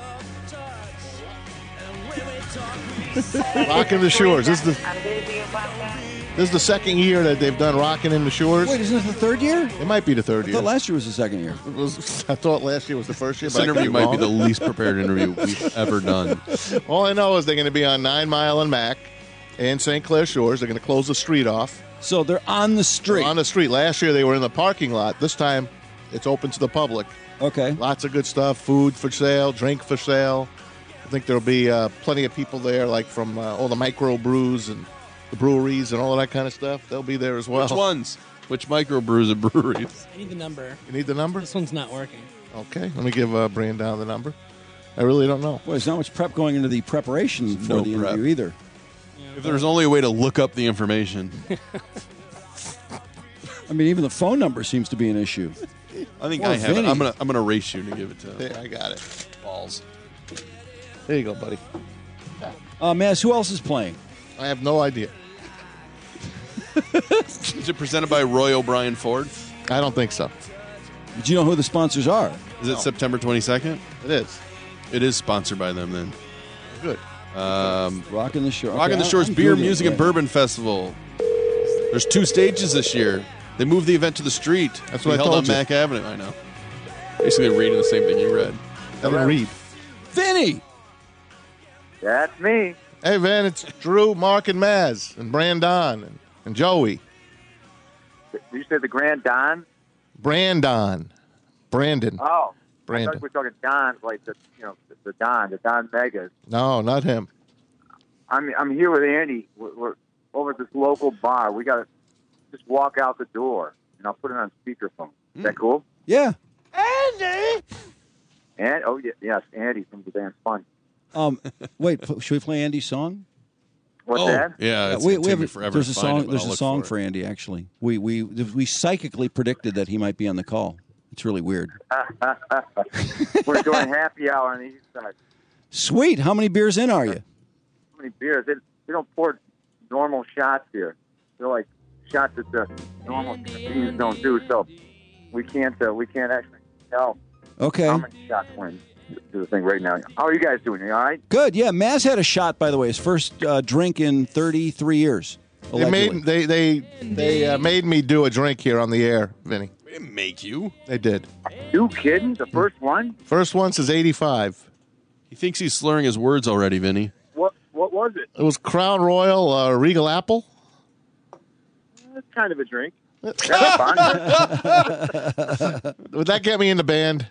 Rocking the Shores. This is the this is the second year that they've done Rocking in the Shores. Wait, isn't it the third year? It might be the third I year. thought last year was the second year. It was, I thought last year was the first year. This but I could interview might be wrong. the least prepared interview we've ever done. All I know is they're going to be on Nine Mile and Mac and Saint Clair Shores. They're going to close the street off. So they're on the street. They're on the street. Last year they were in the parking lot. This time it's open to the public. Okay. Lots of good stuff. Food for sale, drink for sale. I think there'll be uh, plenty of people there, like from uh, all the micro brews and the breweries and all of that kind of stuff. They'll be there as well. Which ones? Which microbrews and breweries? I need the number. You need the number? This one's not working. Okay, let me give uh, Brandon the number. I really don't know. Well, there's not much prep going into the preparation for No the prep. interview either. If there's only a way to look up the information. I mean, even the phone number seems to be an issue. I think Poor I have it. Vinny. I'm gonna I'm gonna race you to give it to There, I got it. balls. There you go, buddy. Uh, Maz, who else is playing? I have no idea. Is it presented by Roy O'Brien Ford? I don't think so. Do you know who the sponsors are? Is it September twenty-second? It is. It is sponsored by them then. Good. Um, Rockin' the Shore. Rockin' Okay, the Shores I'm Beer, Googling Music, it. and Bourbon Festival. There's two stages this year. They moved the event to the street. That's We what I held told on you. Mack Avenue. I know. Basically reading the same thing you read. I don't read. Vinny! That's me. Hey, Van, it's Drew, Mark, and Maz, and Brandon, and, and Joey. Did you say the Grand Don? Brandon. Brandon. Oh, I Brandon. thought we were talking Dons, like the you know the, the Don, the Don Megas. No, not him. I'm I'm here with Andy. We're, we're over at this local bar. We got to just walk out the door, and I'll put it on speakerphone. Is that cool? Yeah. Andy. And oh yeah, yes, Andy from the band Fun. Um, wait, p- should we play Andy's song? What's oh, that? yeah. It's we, gonna we take have me a- forever there's to a find song. it, but there's I'll a look song for for Andy. Actually, we we we psychically predicted that he might be on the call. It's really weird. We're doing happy hour on the east side. Sweet. How many beers in are you? How many beers? They, they don't pour normal shots here. They're like shots that the normal teams don't do. So we can't uh, we can't actually tell Okay. how many shots went to the thing right now. How are you guys doing? You all right? Good. Yeah, Maz had a shot. By the way, his first uh, drink in thirty-three years. They allegedly. made they they they uh, made me do a drink here on the air, Vinny. They didn't make you. They did. You kidding? The first one? First one says eighty-five. He thinks he's slurring his words already, Vinny. What What was it? It was Crown Royal uh, Regal Apple. That's kind of a drink. Would that get me in the band?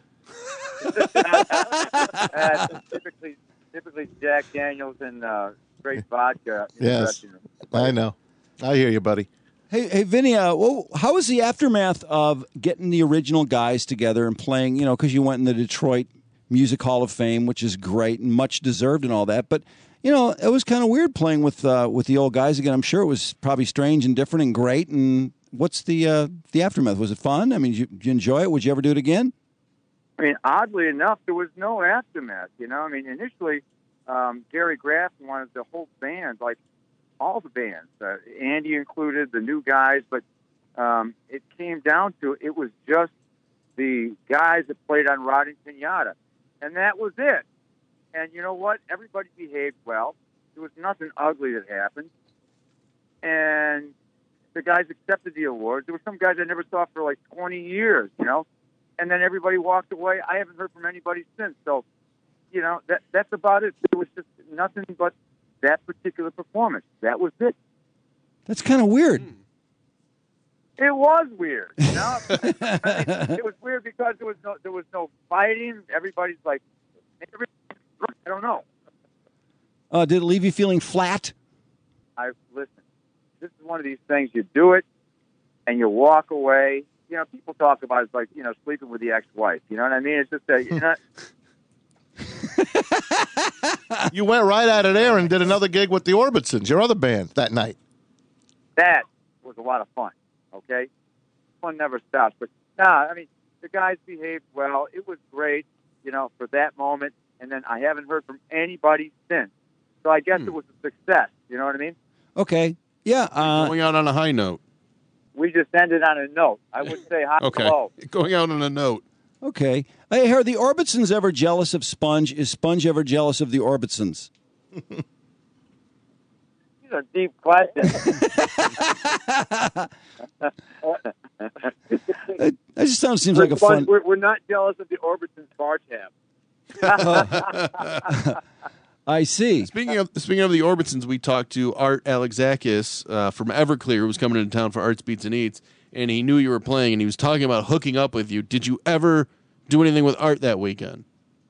uh, typically, typically Jack Daniels and uh, straight vodka. Yes, I know. I hear you, buddy. Hey, hey, Vinny, uh, well, how was the aftermath of getting the original guys together and playing, you know, because you went in the Detroit Music Hall of Fame, which is great and much deserved and all that. But, you know, it was kind of weird playing with uh, with the old guys again. I'm sure it was probably strange and different and great. And what's the uh, the aftermath? Was it fun? I mean, did you, did you enjoy it? Would you ever do it again? I mean, oddly enough, there was no aftermath. You know, I mean, initially, um, Gary Graff wanted the whole band, like all the bands, uh, Andy included, the new guys, but um, it came down to it was just the guys that played on Rotting Pinata, and that was it. And you know what? Everybody behaved well. There was nothing ugly that happened, and the guys accepted the awards. There were some guys I never saw for like twenty years, you know. And then everybody walked away. I haven't heard from anybody since. So, you know, that that's about it. It was just nothing but that particular performance. That was it. That's kind of weird. It was weird. You know? I mean, it was weird because there was no there was no fighting. Everybody's like, I don't know. Uh, did it leave you feeling flat? I listen. This is one of these things. You do it, and you walk away. You know, people talk about it's like, you know, sleeping with the ex-wife. You know what I mean? It's just a, you know. You went right out of there and did another gig with the Orbitsons, your other band, that night. that was a lot of fun. Okay, fun never stops. But nah, I mean, the guys behaved well. It was great, you know, for that moment. And then I haven't heard from anybody since. So I guess Hmm. it was a success. You know what I mean? Okay. Yeah. Uh, Going out on a high note. We just ended on a note. I would say hi, Okay. hello. Going out on a note. okay. Hey, are the Orbitsons ever jealous of Sponge? Is Sponge ever jealous of the Orbitsons? These are deep questions. That that just sounds seems we're, like a fun. We're, we're not jealous of the Orbitons bar tab. I see. Speaking of speaking of the Orbitsons, we talked to Art Alexakis uh, from Everclear, who was coming into town for Arts Beats and Eats, and he knew you were playing, and he was talking about hooking up with you. Did you ever do anything with Art that weekend,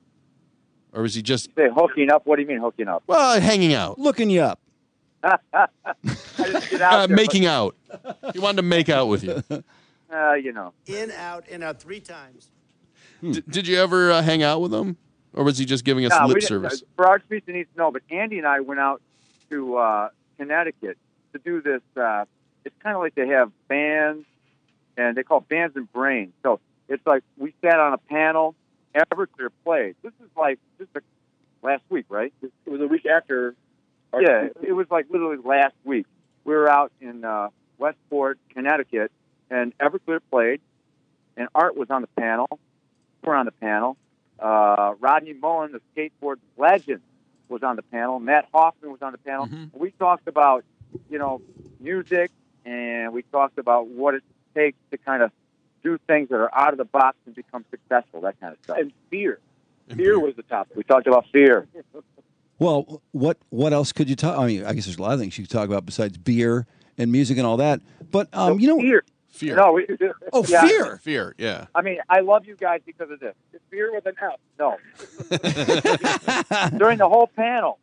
or was he just Say hooking up? What do you mean hooking up? well hanging out, looking you up, I didn't get out uh, there, making out? He wanted to make out with you. but, uh, you know. In, out, in, out three times. D- did you ever uh, hang out with him, or was he just giving us No, we lip didn't- service? For Arts Beats and Eats, no. But Andy and I went out to uh, Connecticut to do this. Uh, it's kind of like they have bands, and they call it Bands and Brains. So it's like we sat on a panel. Everclear played. This is like just a, last week, right? It was a week after. Yeah, it was like literally last week. We were out in uh, Westport, Connecticut, and Everclear played, and Art was on the panel. We're on the panel. Uh, Rodney Mullen, the skateboard legend, was on the panel. Matt Hoffman was on the panel. Mm-hmm. We talked about, you know, music, and we talked about what it takes to kind of do things that are out of the box and become successful, that kind of stuff. And fear. Fear was the topic. We talked about fear. Well, what what else could you talk? I mean, I guess there's a lot of things you could talk about besides beer and music and all that. But um, you know, fear. Fear. No, we, oh, yeah. fear. Fear, yeah. I mean, I love you guys because of this. It's fear with an F. No. During the whole panel,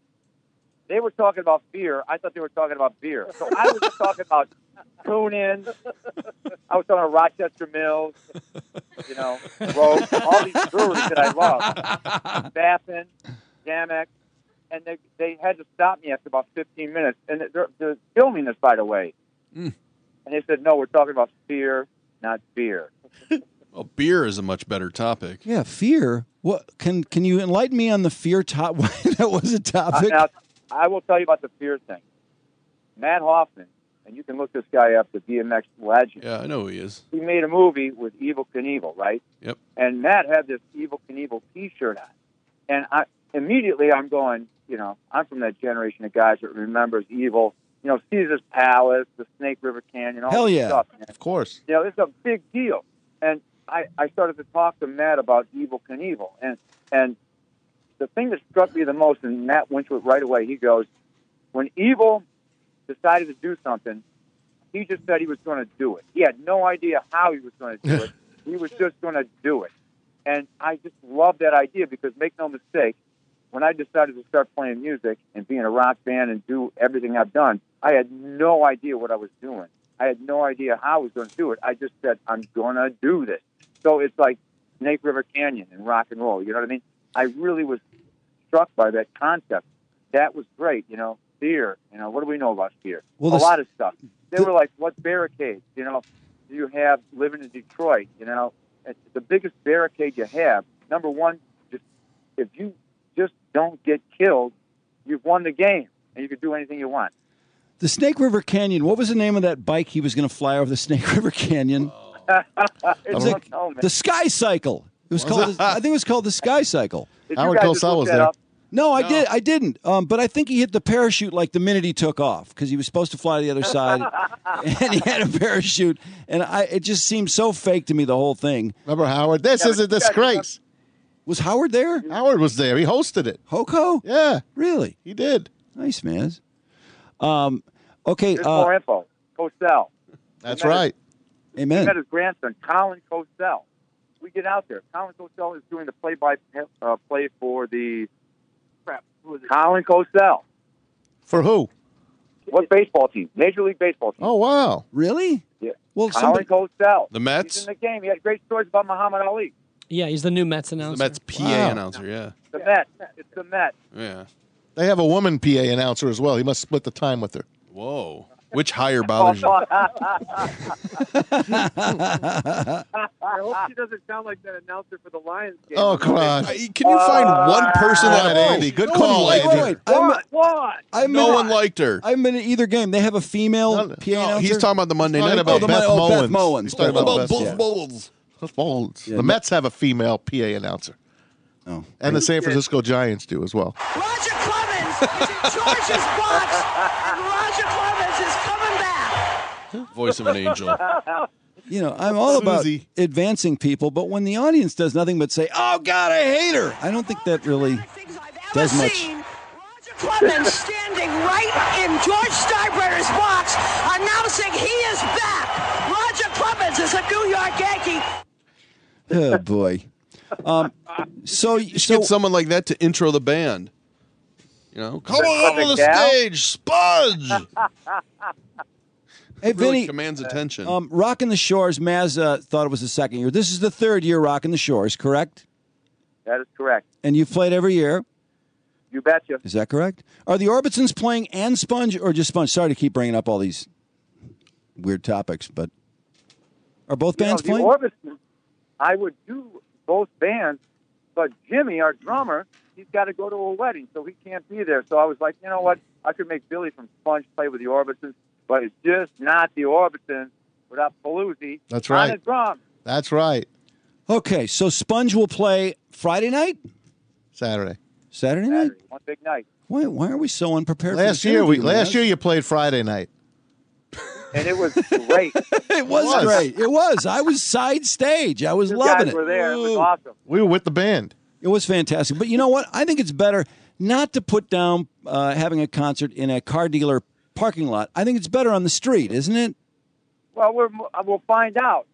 they were talking about fear. I thought they were talking about beer. So I was just talking about tune-in. I was talking about Rochester Mills, you know, Rogue, all these breweries that I love. Baffin, Jamex. And they, they had to stop me after about fifteen minutes. And they're, they're filming this, by the way. Mm. And they said, no, we're talking about fear, not beer. Well, beer is a much better topic. Yeah, fear. What can can you enlighten me on the fear top? Why that was a topic? Uh, now, I will tell you about the fear thing. Matt Hoffman, and you can look this guy up, the D M X legend. Yeah, I know who he is. He made a movie with Evel Knievel, right? Yep. And Matt had this Evel Knievel T-shirt on, and I immediately I'm going, you know, I'm from that generation of guys that remembers Evel. You know, Caesar's Palace, the Snake River Canyon, all Hell this yeah. stuff. Man. Of course. You know, it's a big deal. And I, I started to talk to Matt about Evel Knievel. And and the thing that struck me the most, and Matt went to it right away, he goes, when Evel decided to do something, he just said he was going to do it. He had no idea how he was going to do it. He was just going to do it. And I just love that idea because, make no mistake, when I decided to start playing music and be in a rock band and do everything I've done, I had no idea what I was doing. I had no idea how I was going to do it. I just said, I'm going to do this. So it's like Snake River Canyon and rock and roll. You know what I mean? I really was struck by that concept. That was great. You know, fear. You know, what do we know about fear? Well, a the- lot of stuff. They were like, what barricades, you know, do you have living in Detroit? You know, it's the biggest barricade you have. Number one, just if you just don't get killed, you've won the game, and you can do anything you want. The Snake River Canyon. What was the name of that bike he was going to fly over the Snake River Canyon? It was like the Sky Cycle. It was, Was called. it? I think it was called the Sky Cycle. Did Howard you guys Cosell just look was that there. up? No, I did. I didn't. Um, but I think he hit the parachute like the minute he took off because he was supposed to fly to the other side, and he had a parachute. And I, it just seemed so fake to me. The whole thing. Remember Howard? This Yeah, is but a you guys disgrace. Was Howard there? Howard was there. He hosted it. Hoko? Yeah, Really? he did. Nice, man. Um, okay. There's Uh, more info. Cosell. That's He met right. His, he amen. met his grandson, Colin Cosell. We get out there. Colin Cosell is doing the play-by-play for the crap. Who is it? Colin Cosell. For who? What baseball team? Major League Baseball team. Oh, wow. Really? Yeah. Well, Colin somebody, Cosell. The He's Mets? in the game. He had great stories about Muhammad Ali. Yeah, he's the new Mets The announcer. Mets P A Wow. announcer, yeah. The Mets. It's the Mets. Yeah. They have a woman P A announcer as well. He must split the time with her. Whoa. Which hire bothers you? I hope she doesn't sound like that announcer for the Lions game. Oh, come on. Can you find Uh, one person All that right, Andy. Good no call, one liked Andy. her? Wait, I'm, What? What? I'm No in, one liked her. I'm in either game. They have a female No, P A No, announcer. he's talking about the Monday Talking night about game. the Beth Mon- oh, Mowens. Beth Mowens. He's talking About about Beth both yeah. Bowles. Beth Mowens. Yeah, The no- Mets have a female P A announcer. Oh. And the San Francisco Giants do as well. Roger Clemens is in George's box, and Roger Clemens is coming back. Voice of an angel. You know, I'm all about Susie. advancing people, but when the audience does nothing but say, "Oh God, I hate her," I don't think that really does much. Seen Roger Clemens standing right in George Steinbrenner's box, announcing he is back. Roger Clemens is a New York Yankee. Oh boy. Um, so, You should so get someone like that to intro the band. You know, come on up to the Gal? stage, Spudge. hey, Really Vinny, commands attention. um, Rockin' the Shores. Maz uh, thought it was the second year. This is the third year Rockin' the Shores, correct? That is correct. And you've played every year. You betcha. Is that correct? Are the Orbisons playing and Sponge, or just Sponge? Sorry to keep bringing up all these weird topics, but are both You know, bands the playing? Orbison, I would do both bands, but Jimmy, our drummer, he's got to go to a wedding, so he can't be there. So I was like, you know what? I could make Billy from Sponge play with the Orbisons, but it's just not the Orbisons without Paloozy That's on right. the drum. That's right. Okay, so Sponge will play Friday night, Saturday. Saturday night. Saturday, one big night. Why, why are we so unprepared? for Last this year, we interview, last Maz? year you played Friday night. And it was great. It was, was. great. It was. I was side stage. I was You loving guys it. were there. It was Ooh. awesome. We were with the band. It was fantastic. But you know what? I think it's better not to put down uh, having a concert in a car dealer parking lot. I think it's better on the street, isn't it? Well, we're, we'll find out.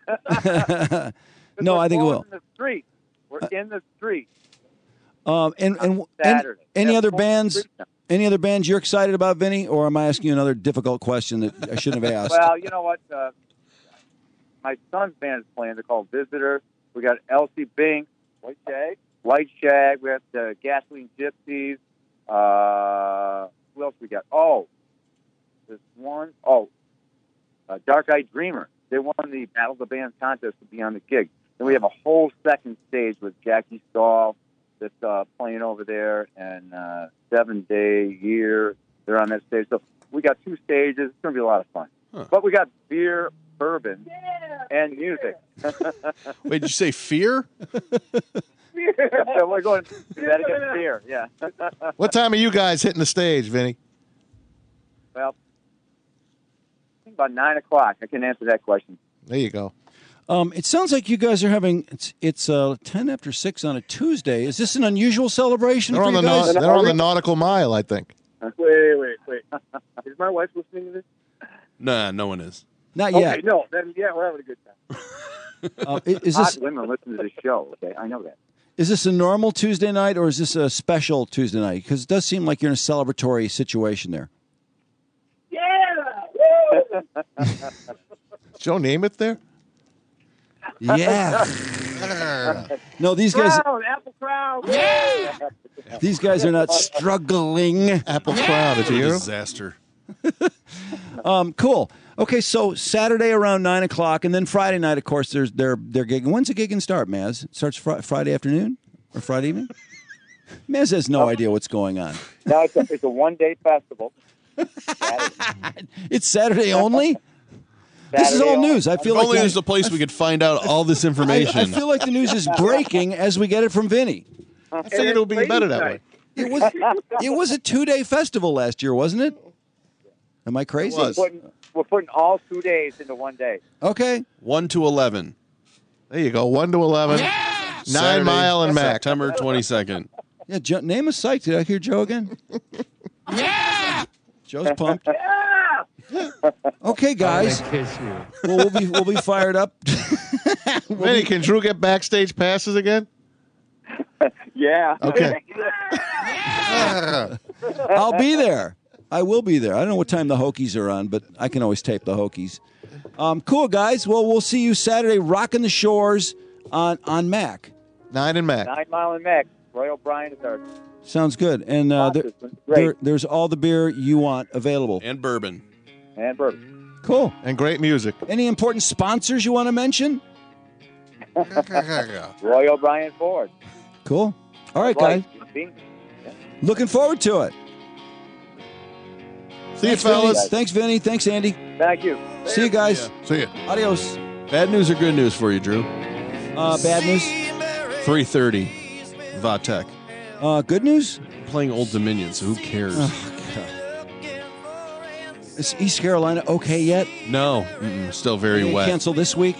No, We're I think it going will. in the street. We're in the street. Um, and and, and Saturday. any Yeah, other full bands? street now. Any other bands you're excited about, Vinny? Or am I asking you another difficult question that I shouldn't have asked? Well, you know what? Uh, my son's band is playing. They're called Visitor. We got Elsie Binks, White Shag, White Shag. We have the Gasoline Gypsies. Uh, who else we got? Oh, this one. Oh, uh, Dark Eyed Dreamer. They won the Battle of the Bands contest to be on the gig. Then we have a whole second stage with Jackie Stahl that's uh, playing over there, and uh, Seven Day Year. They're on that stage. So we got two stages. It's going to be a lot of fun. Huh. But we got beer, bourbon, and music. Wait, did you say fear? So we're going that against beer, yeah. What time are you guys hitting the stage, Vinny? Well, I think about nine o'clock. I can answer that question. There you go. Um, it sounds like you guys are having it's it's uh, ten after six on a Tuesday. Is this an unusual celebration They're for on you the guys? nau- they're on the nautical mile, I think. Wait, wait, wait. Is my wife listening to this? Nah, no one is. Not Okay, yet. no. Then yeah, we're having a good time. Uh, i- is Hot this women listen to the show. Okay, I know that. is this a normal Tuesday night or is this a special Tuesday night? Because it does seem like you're in a celebratory situation there. Yeah. Joe Namath there? Yeah. No, these guys. Crown, Apple Crown. Yeah. These guys are not struggling. Apple Crown. Did you hear him? Disaster. Um, cool. Okay, so Saturday around nine o'clock, and then Friday night, of course, there's they're they're gigging. When's the gigging start, Maz? It starts fr- Friday afternoon or Friday evening? Maz has no idea what's going on. No, it's a, it's a one-day festival. It's Saturday only. This is Saturday all only. news. I feel If like only the- there's a place we could find out all this I, information. I feel like the news is breaking as we get it from Vinny. I figured it would be better that way. It was it was a two day festival last year, wasn't it? Am I crazy? was. We're putting, we're putting all two days into one day. Okay. one to eleven. There you go. One to eleven. Nine Saturday, Mile and Mac. September twenty-second. Yeah, Joe, name a site. Did I hear Joe again? Yeah. Joe's pumped. Okay, guys. Well, we'll be we'll be fired up. We'll Vinny, be- can Drew get backstage passes again? Yeah. Okay. I'll be there. I will be there. I don't know what time the Hokies are on, but I can always tape the Hokies. Um, cool, guys. Well, we'll see you Saturday, rocking the shores on on Mac. Nine and Mac. Nine Mile and Mac. Roy O'Brien is our Sounds good. And uh, there, sponsor. It's there, great. there's all the beer you want available. And bourbon. and bourbon. Cool. And great music. Any important sponsors you want to mention? Roy O'Brien Ford. Cool. All right, guys. Looking forward to it. See Thanks, you, fellas. Vinny. Thanks, Vinny. Thanks, Andy. Thank you. See you guys. See you. Adios. Bad news or good news for you, Drew? Uh, bad news. three thirty, Vatek. Uh, good news? Playing Old Dominion, so who cares? Oh, Is East Carolina okay yet? No, mm-mm, still very They wet. cancel this week?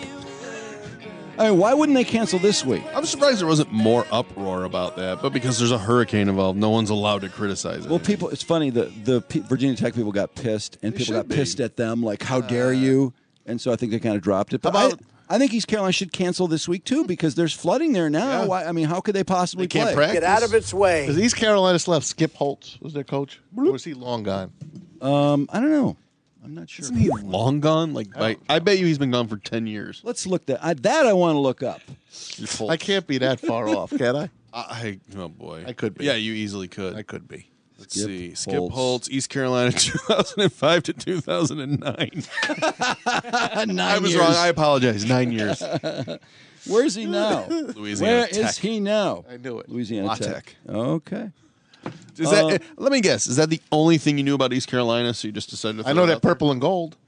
I mean, why wouldn't they cancel this week? I'm surprised there wasn't more uproar about that, but because there's a hurricane involved, no one's allowed to criticize it. Well, people, it's funny, the, the P- Virginia Tech people got pissed, and They people should got be. pissed at them, like, how dare you? And so I think they kind of dropped it. But How about- I, I think East Carolina should cancel this week, too, because there's flooding there now. Yeah. Why, I mean, how could they possibly They can't play? practice. Get out of its way. Because East Carolina still have Skip Holtz was their coach. Or was he long gone? Um, I don't know. I'm not sure. Isn't he long gone? Like, by, I bet you he's been gone for ten years. Let's look that. I, that I want to look up. I can't be that far off, can I? I, oh boy, I could be. Yeah, you easily could. I could be. Let's Skip see. Skip Holtz. Holtz, East Carolina, two thousand five to two thousand nine. Nine I was years. wrong. I apologize. Nine years. Where's he now? Louisiana Where Tech. is he now? I knew it. Louisiana La Tech. Tech. Okay. Is that? Uh, let me guess. Is that the only thing you knew about East Carolina? So you just decided to. I throw know it that out there? purple and gold.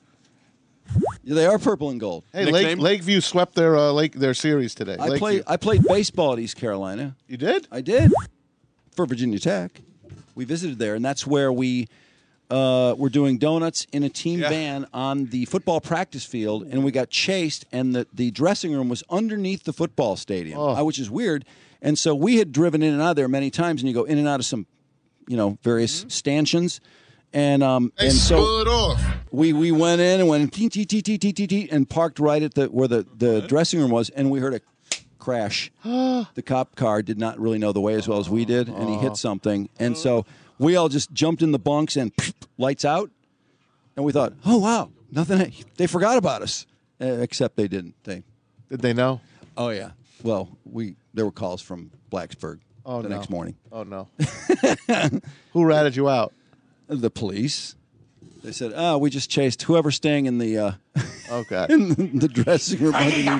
Yeah, they are purple and gold. Hey, Lake, Nickname? Lakeview swept their uh, Lake their series today. I Lakeview. played. I played baseball at East Carolina. You did? I did for Virginia Tech. We visited there, and that's where we uh, were doing donuts in a team Yeah. van on the football practice field, and we got chased. And the, the dressing room was underneath the football stadium, Oh. uh, which is weird. And so we had driven in and out of there many times, and you go in and out of some, you know, various Mm-hmm. stanchions. And um, They and so split off. we we went in and went tee tee tee tee tee tee tee and parked right at the where the, the dressing room was, and we heard a crash. The cop car did not really know the way as well as we did, and he hit something, and so we all just jumped in the bunks and lights out, and we thought, oh wow, nothing. They forgot about us, uh, except they didn't. They Did they know? oh yeah. Well, we there were calls from Blacksburg Oh, the no. next morning. Oh, no. Who ratted you out? The police. They said, "Oh, we just chased whoever's staying in the uh, Okay. in the dressing room." underneath."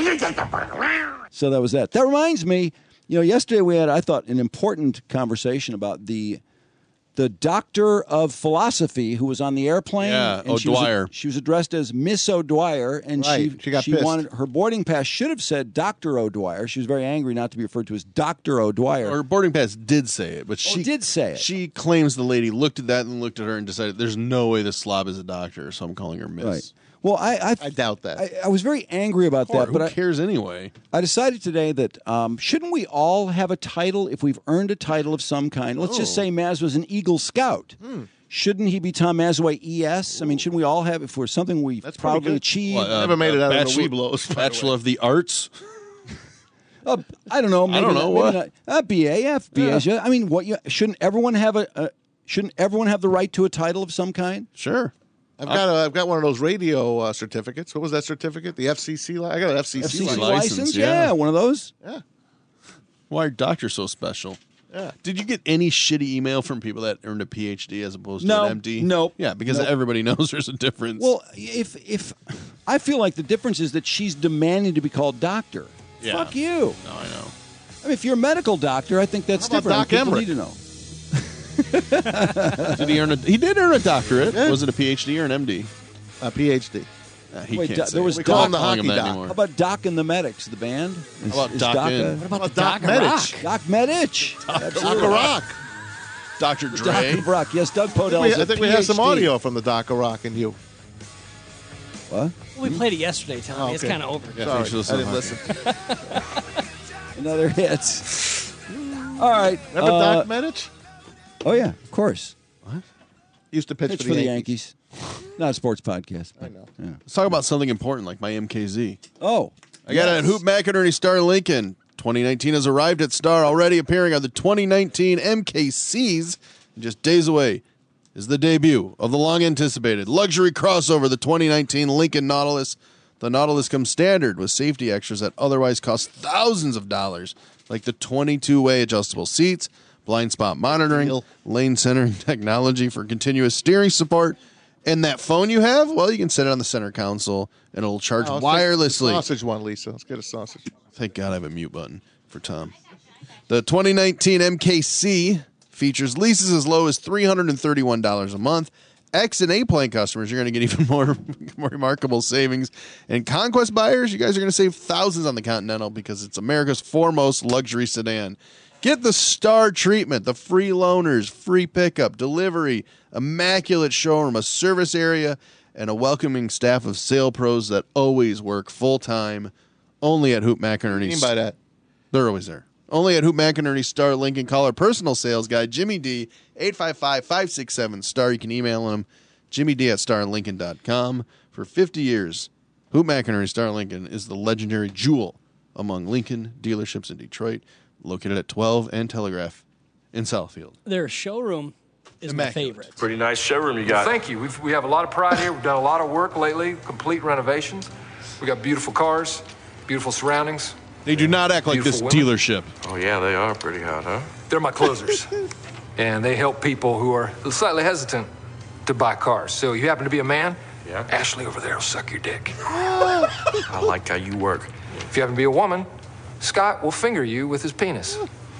So that was that. That reminds me, you know, yesterday we had, I thought, an important conversation about the the doctor of philosophy who was on the airplane. Yeah, and she was- O'Dwyer. She was addressed as Miss O'Dwyer, and Right, she she got pissed. wanted her boarding pass should have said Doctor O'Dwyer. She was very angry not to be referred to as Doctor O'Dwyer. Her boarding pass did say it, but she oh, did say it. She claims the lady looked at that and looked at her and decided there's no way this slob is a doctor, so I'm calling her Miss. Right. Well, I I, I doubt that. I I was very angry about Or, that, who but I, cares anyway? I decided today that um, shouldn't we all have a title if we've earned a title of some kind? Let's just Oh. say Maz was an Eagle Scout. Hmm. Shouldn't he be Tom Mazaway E S? I mean, shouldn't we all have, if we're something we've That's pretty proudly good. achieved? What, uh, Never made it out of the Bachelor, Weeblos, by the Bachelor way. of the Arts. Uh, I don't know. Maybe don't know, Not, what? maybe not. Uh, B A F, B A S. I mean, what? You, shouldn't everyone have a, a? Shouldn't everyone have the right to a title of some kind? Sure. I've got a, I've got one of those radio uh, certificates. What was that certificate? The F C C. Li- I got an F C C. F C C license. license, license? yeah. Yeah, one of those. Yeah. Why are doctors so special? Yeah. Did you get any shitty email from people that earned a P H D as opposed to No. an M D? Nope. Yeah, because Nope. everybody knows there's a difference. Well, if if I feel like the difference is that she's demanding to be called doctor. Yeah. Fuck you. no, I know. I mean, if you're a medical doctor, I think that's How about different. Doc People Emmerich? need to know. Did he earn a? He did earn a doctorate. Yeah. Was it a P H D or an M D? A P H D. Uh, he Wait, can't Doc- say there it. was We Doc- call him the calling him hockey that doc. anymore. How about Doc and the Medics, the band? Is, How about is Doc Doc and- a- What about Well, the Doc, Doc and Medich. Rock? Doc Medich? Doc Absolutely. Rock. Doctor Doc Dre. and Brock. Yes, Doug I think, Podell's we, a I think we have some P H D. audio from the Doc Rock and you. What? We played it yesterday, Tommy. Oh, It's okay. kind of over. Yeah, Sorry, thanks for I listening, didn't Hockey. listen. Another hit. All right. Remember uh, Doc Medich? Oh, yeah, of course. He used to pitch, Pitch for the Yankees. Not a sports podcast. But, I know. Yeah. Let's talk about something important like my M K Z. Oh. I got it yes. at Hoop McInerney Star Lincoln. twenty nineteen has arrived at Star, already appearing on the twenty nineteen M K Cs. Just days away is the debut of the long-anticipated luxury crossover, the twenty nineteen Lincoln Nautilus. The Nautilus comes standard with safety extras that otherwise cost thousands of dollars, like the twenty-two way adjustable seats, blind spot monitoring, Deal. lane centering technology for continuous steering support, And that phone you have, well, you can set it on the center console, and it'll charge Oh, let's take wirelessly. the sausage one, Lisa. Let's get a sausage. Thank God I have a mute button for Tom. The twenty nineteen M K C features leases as low as three hundred thirty-one dollars a month. X and A-Plane customers, you're going to get even more, more remarkable savings. And Conquest buyers, you guys are going to save thousands on the Continental because it's America's foremost luxury sedan. Get the star treatment, the free loaners, free pickup, delivery, immaculate showroom, a service area, and a welcoming staff of sale pros that always work full-time only at Hoop McInerney. What do you mean by that? They're always there. Only at Hoop McInerney Star Lincoln. Call our personal sales guy, Jimmy D, eight five five, five six seven, STAR. You can email him, Jimmy D at star lincoln dot com. For fifty years, Hoop McInerney Star Lincoln is the legendary jewel among Lincoln dealerships in Detroit, located at twelve and Telegraph in Southfield. Their showroom is my favorite. Pretty nice showroom you got. Well, thank you. We've, we have a lot of pride here. We've done a lot of work lately, complete renovations. We got beautiful cars, beautiful surroundings. They do not act like this Beautiful women. dealership. Oh, yeah, they are pretty hot, huh? They're my closers. And they help people who are slightly hesitant to buy cars. So you happen to be a man? Yeah. Ashley over there will suck your dick. I like how you work. If you happen to be a woman, Scott will finger you with his penis.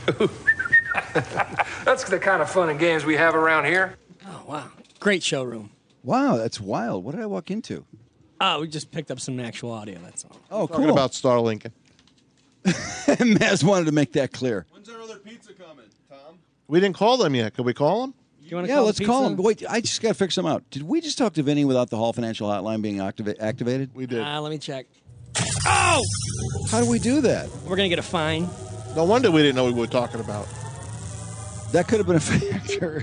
That's the kind of fun and games we have around here. Oh, wow. Great showroom. Wow, that's wild. What did I walk into? Oh, we just picked up some actual audio, that's all. Oh, Talking cool. about Star Lincoln. Maz wanted to make that clear. When's our other pizza coming, Tom? We didn't call them yet. Could we call them? You want to Yeah, call let's the call pizza? him. Wait, I just got to fix them out. Did we just talk to Vinny without the Hall Financial Hotline being activa- activated? We did. Uh, let me check. Oh! How do we do that? We're going to get a fine. No wonder we didn't know what we were talking about. That could have been a factor.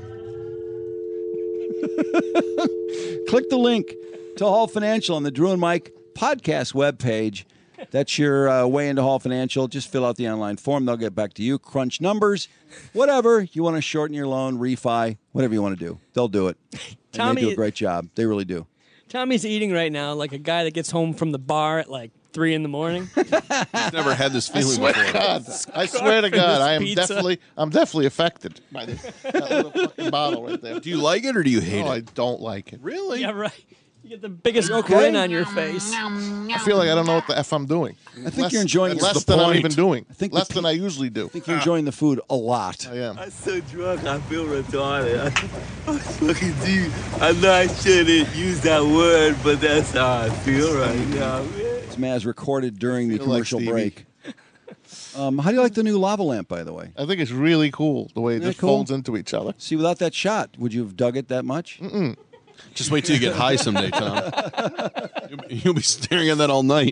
Click the link to Hall Financial on the Drew and Mike podcast webpage. That's your uh, way into Hall Financial. Just fill out the online form. They'll get back to you. Crunch numbers, whatever. You want to shorten your loan, refi, whatever you want to do. They'll do it. And Tommy- they do a great job. They really do. Tommy's eating right now like a guy that gets home from the bar at like three in the morning. He's never had this I feeling swear to before. God, I swear to Carving God, this I am pizza. definitely, I'm definitely affected by this that little fucking bottle right there. Do you like it or do you hate No, it? I don't like it. Really? Yeah, right. You get the biggest Okay. grin on your face. I feel like I don't know what the f I'm doing. I think you're enjoying it. less That's the than I'm point. even doing. I think the less pe- than I usually do. I think you're enjoying the food a lot. I am. I'm so drunk, I feel retarded. I, I'm fucking deep. I know I shouldn't use that word, but that's how I feel right now, man. It's Maz recorded during the Feel like commercial Stevie. break. Um, how do you like the new lava lamp, by the way? I think it's really cool the way it Isn't that just cool? folds into each other. See, without that shot, would you have dug it that much? Mm-mm. Just wait till you get high someday, Tom. You'll, you'll be staring at that all night.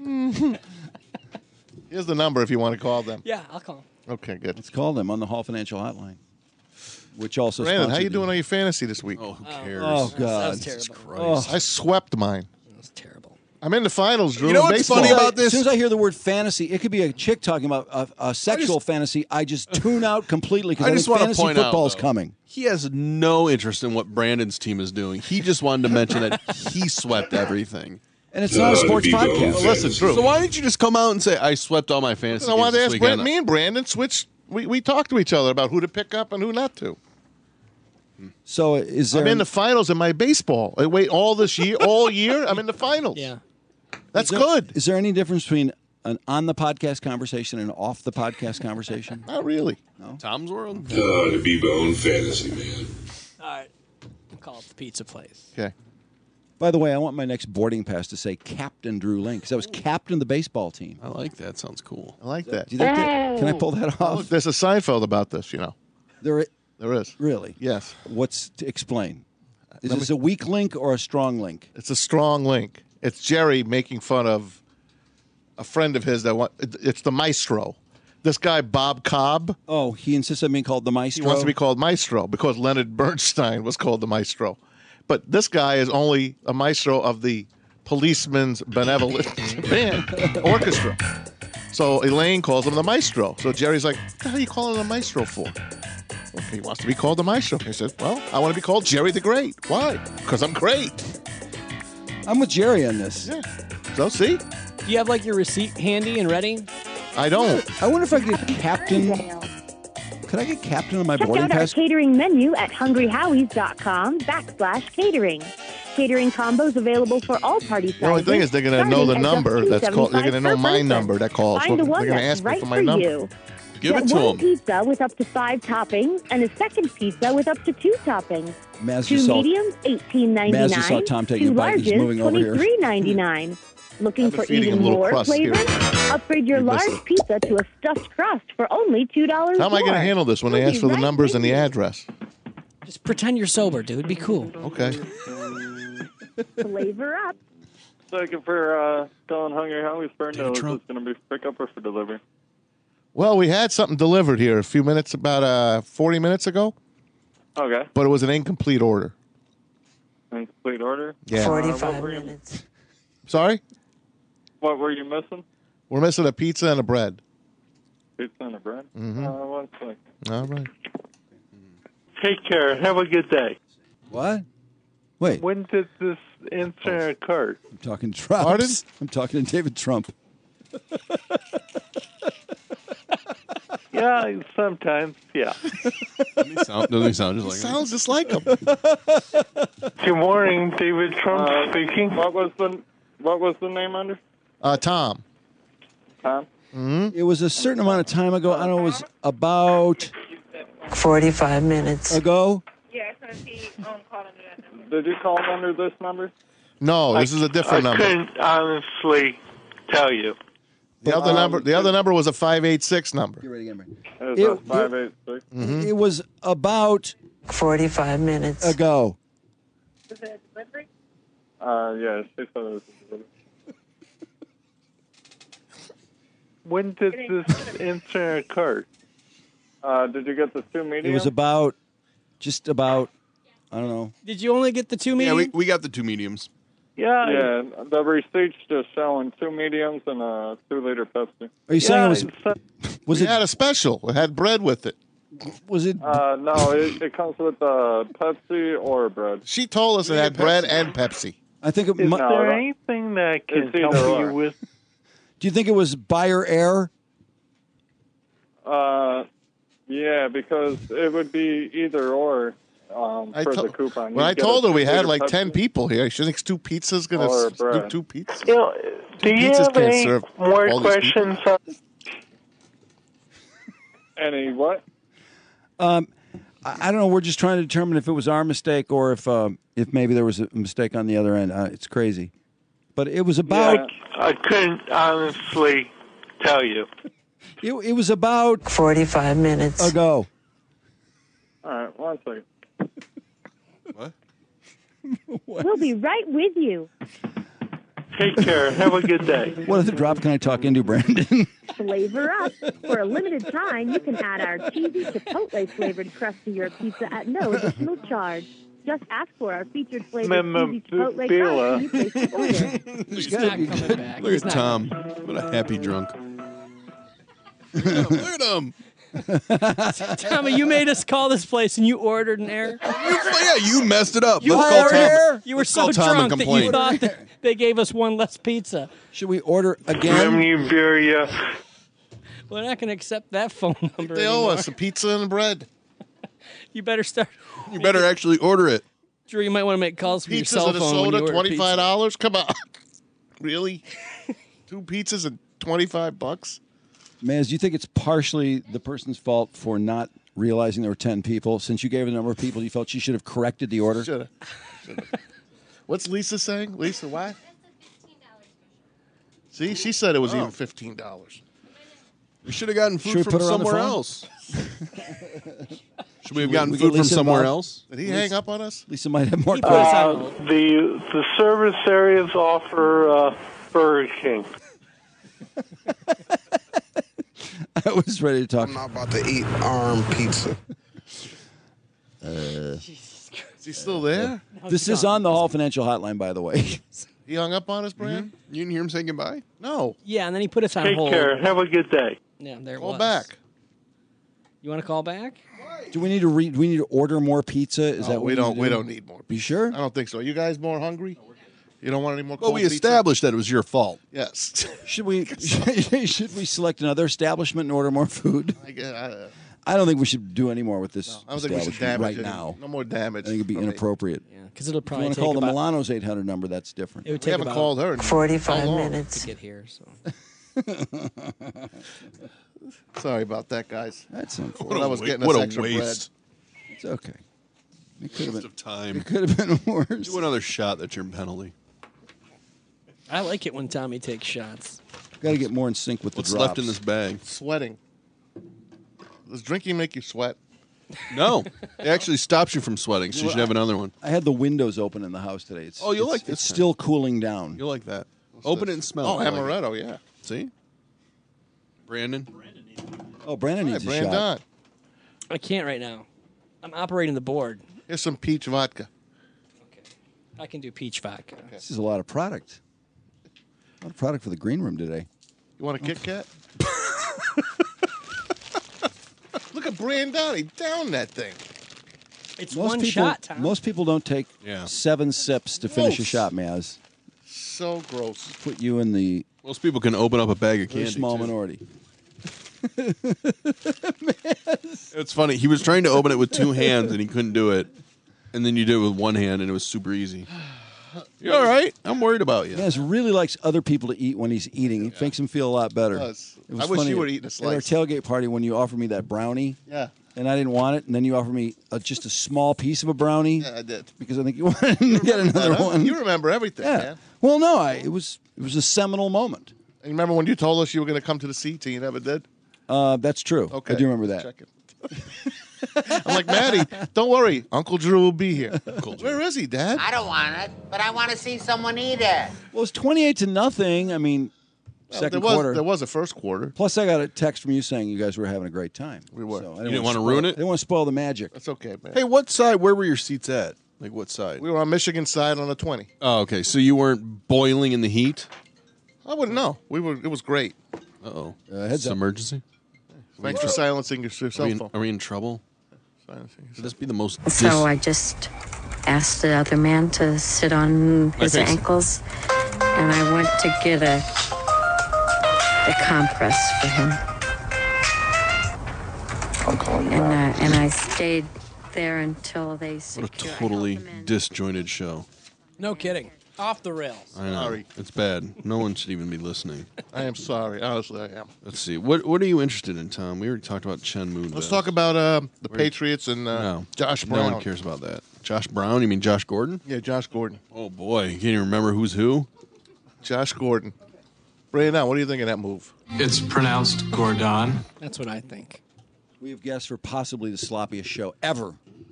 Here's the number if you want to call them. Yeah, I'll call him. Okay, good. Let's call them on the Hall Financial Hotline, which also Brandon, how sponsored you doing the- on your fantasy this week? Oh, who cares? Oh, That God. was terrible. Oh. I swept mine. That was terrible. I'm in the finals, Drew. You know in what's baseball. funny about As this? soon as I hear the word fantasy, it could be a chick talking about a, a sexual fantasy. I just tune out completely because I I, just think want to fantasy point out, football's though, coming. he has no interest in what Brandon's team is doing. He just wanted to mention that he swept everything. And it's not a sports podcast. Well, listen, Drew. So why didn't you just come out and say, I swept all my fantasy I games wanted to this ask weekend? Brandon. Me and Brandon switched. We, we talked to each other about who to pick up and who not to. So is there? I'm in the finals in my baseball. I wait all this year, all year. I'm in the finals. Yeah. That's is there- good. Is there any difference between an on the podcast conversation and off the podcast conversation? Not really. Tom's World? Oh, to be my own fantasy, man. All right. I'll call it the pizza place. Okay. By the way, I want my next boarding pass to say Captain Drew Link because I was captain of the baseball team. I like that. Sounds cool. I like that. Do you think that- can I pull that Oh, off? look, there's a Seinfeld about this. You know, There, i- there is. really? Yes, What's to explain? Is Let this me- a weak link or a strong link? it's a strong link. It's Jerry making fun of a friend of his that want. It's the Maestro. This guy Bob Cobb. Oh, he insists on being called the He Maestro. wants to be called Maestro because Leonard Bernstein was called the Maestro. But this guy is only a maestro of the Policeman's Benevolent Band Orchestra. So Elaine calls him the Maestro. So Jerry's like, what the hell are you calling him the Maestro for? Okay, he wants to be called the Maestro. He says, well, I want to be called Jerry the Great. Why? Because I'm great. I'm with Jerry on this. Yeah. So see? Do you have like your receipt handy and ready? I don't. I wonder if I could get captain. Could I get captain on my Check boarding out our pass? catering menu at hungry howies dot com backslash catering. catering combos available for all party sizes. The only thing is they're going to know the number that's called. They're going to know my number that calls. Find So the one they're going to that's ask me right for for my number. you. Give Get it to one them. pizza with up to five toppings and a second pizza with up to two toppings. Maz Two just saw- mediums, eighteen ninety nine. Maz just saw Tom taking Two a bite. He's larges, moving over here. twenty-three ninety nine. Looking for feeding even him little more crusts here. flavor? Upgrade your You large listen. pizza to a stuffed crust for only two dollars. How am I going to handle this when they We'll ask be for the right numbers with and the you. address? Just pretend you're sober, dude. Be cool. Okay. Flavor up. Second for uh, Don Hungry Howie's Burn David Is Trump. this going to be pick up or for delivery? Well, we had something delivered here a few minutes, about uh, forty minutes ago, Okay. but it was an incomplete order. Incomplete order? Yeah. forty-five what were you- minutes. Sorry? What were you missing? We're missing a pizza and a bread. Pizza and a bread? Mhm. Uh, one second. All right. Take care. Have a good day. What? Wait. When did this incident occur? I'm talking Trump. Pardon? I'm talking to David Trump. Yeah, sometimes, yeah. Doesn't he sound, doesn't he sound just like him? Sounds just like him. Good morning, David Trump Uh, speaking. What was the What was the name under? Uh, Tom. Tom? hmm It was a certain amount of time ago. I don't know. It was about forty-five minutes ago. Did you call under this number? No, this is a different I number. couldn't honestly tell you. The other Um, number, the other number was a five eight six number. It was It- a five eight six. Mhm. It was about forty-five minutes ago. Uh, yeah, she said it was. When did this incident occur? Uh, did you get the two It mediums? was about, just about, I don't know. Did you only get the two Yeah, medium? we, we got the two mediums. Yeah. Yeah, the receipt's just showing two mediums and a two liter Pepsi. Are you saying it was? Was we it? had a special. It had bread with it. Was it? Uh, no, it, it comes with uh, Pepsi or bread. She told us it had bread and Pepsi. I think it. Is mu- there no. anything that I can It's help either you or. with? Do you think it was buyer error? Uh, yeah, because it would be either or um, I for to- the coupon. When You'd I get told a her we had two-liter like Pepsi. ten people here, she thinks two pizzas gonna Or s- do bread. two pizzas. You know, do you pizzas have can't any serve more all these people. questions? On, Any what? Um, I, I don't know. We're just trying to determine if it was our mistake or if um, if maybe there was a mistake on the other end. Uh, it's crazy, but it was about. I couldn't honestly tell you. It, it was about forty-five minutes ago. All right, one second. What? We'll be right with you. Take care. Have a good day. What other drop can I talk into, Brandon? Flavor up. For a limited time, you can add our cheesy chipotle flavored crust to your pizza at no additional charge. Just ask for our featured flavored cheesy chipotle crust when you place the order. He's not coming back. Look He's at not- Tom. What a happy drunk. Look at him. Look at him. Tommy, you made us call this place and you ordered an error. Yeah, you messed it up. You Let's call ordered Tom. error. You were Let's so call Tom and drunk that you complain. thought that they gave us one less pizza. Should we order again? Iberia. We're not going to accept that phone number. They owe anymore. us a pizza and bread. You better start. You better actually order it. Drew, you might want to make calls from your Pizzas cell and a phone when you soda, order twenty pizza. five dollars. Come on, really? Two pizzas and twenty five bucks. Maz, do you think it's partially the person's fault for not realizing there were ten people? Since you gave her the number of people, you felt she should have corrected the order? Should have. What's Lisa saying? Lisa, what? See, she said it was Oh. even fifteen dollars. We should have gotten Should we food from put her on the somewhere phone? else. Should we have we- gotten we food get from Lisa somewhere involved? else? Did he hang up on us? Lisa might have more He put us questions. on Uh, hold. the the service areas offer uh, Burger King. I was ready to talk. I'm not about to eat arm pizza. Uh, Is he still there? this is on the Hall Financial Hotline, by the way. He hung up on us, Brand? You didn't hear him say goodbye? No. Yeah, and then he put us on Take hold. care. Have a good day. Yeah, there it Call was. back. You want to call back? Do we need to re- do we need to order more pizza? Is No, that what we need don't. to We do? don't need more. You sure? I don't think so. Are you guys more hungry? You don't want any more? Well, cold we pizza? established that it was your fault. Yes. Should we should we select another establishment and order more food? I, get- I, I don't think we should do any more with this I don't think we should establishment damage right it. now. No more damage. I think it'd be from me. inappropriate. Yeah, because it'll If you probably want to take call the about, Milano's eight hundred number, that's different. It would We take haven't about called her. in forty-five how long? minutes. to get here. So Sorry about that, guys. That's unfortunate. When I was wa- getting what us a extra waste. It's okay. It could have Waste been of time. It could have been worse. Do another shot. That's your penalty. I like it when Tommy takes shots. Got to get more in sync with What's the drops. left in this bag? bread. Sweating. Does drinking make you sweat? No, it actually stops you from sweating. So you should have another one. I had the windows open in the house today. It's, Oh, you'll it's- like this It's kind. still cooling down. You'll like that. Open it and smell. Oh, it. I like it. amaretto, yeah. See, Brandon. Oh, Brandon All needs right, a shot. Brandon. I can't right now. I'm operating the board. Here's some peach vodka. I can do peach vodka. This is a lot of product. A lot of product for the green room today. You want a Kit Kat? Look at Brandon. He downed that thing. It's Most one people, shot, Tom. Most people don't take Yeah. seven sips to finish a Gross. shot, Maz. So gross. Put you in the Most people can open up a bag of very candy. small too. minority. It's funny. He was trying to open it with two hands and he couldn't do it. And then you did it with one hand and it was super easy. You all right? I'm worried about you. Maz really likes other people to eat when he's eating. It makes him feel a lot better. It does. It was I wish funny you were at- eating a At our slice. tailgate party when you offered me that brownie. Yeah. And I didn't want it, and then you offered me a, just a small piece of a brownie. Yeah, I did. Because I think you wanted to get another Huh? one. You remember everything, yeah. man. Well, no, I it was it was a seminal moment. And remember when you told us you were going to come to the seat and you never did? Uh, that's true. Okay. I do remember that. Check it. I'm like, Maddie, don't worry. Uncle Drew will be here. Where is he, Dad? I don't want it, but I want to see someone eat it. Well, it's twenty-eight to nothing. I mean, Well, second there was, quarter. There was a first quarter. Plus, I got a text from you saying you guys were having a great time. We were. So I You didn't wanna wanna spoil- ruin it? I didn't want to spoil the magic. That's okay, man. Hey, what side? Where were your seats at? Like what side? We were on Michigan side on the twenty. Oh, okay. So you weren't boiling in the heat? I wouldn't know. We were. It was great. Uh-oh. Uh, heads It's up. emergency? Thanks for silencing your your Are cell we, in, phone. are we in trouble? Silencing your Could this be the most... So dis- I just asked the other man to sit on his face. ankles, and I went to get a a compress for him. And uh, and I stayed there until they What a secured. totally disjointed show. No kidding. Off the rails. I know. Sorry. It's bad. No one should even be listening. I am sorry. Honestly, I am. Let's see. What What are you interested in, Tom? We already talked about Chen Moon. Let's talk about uh, the Where- Patriots and uh, No. Josh No Brown. one cares about that. Josh Brown? You mean Josh Gordon? Yeah, Josh Gordon. Oh, boy. You can't even remember who's who? Josh Gordon. Brandon, what do you think of that move? It's pronounced Gordon. That's what I think. We have guests for possibly the sloppiest show ever.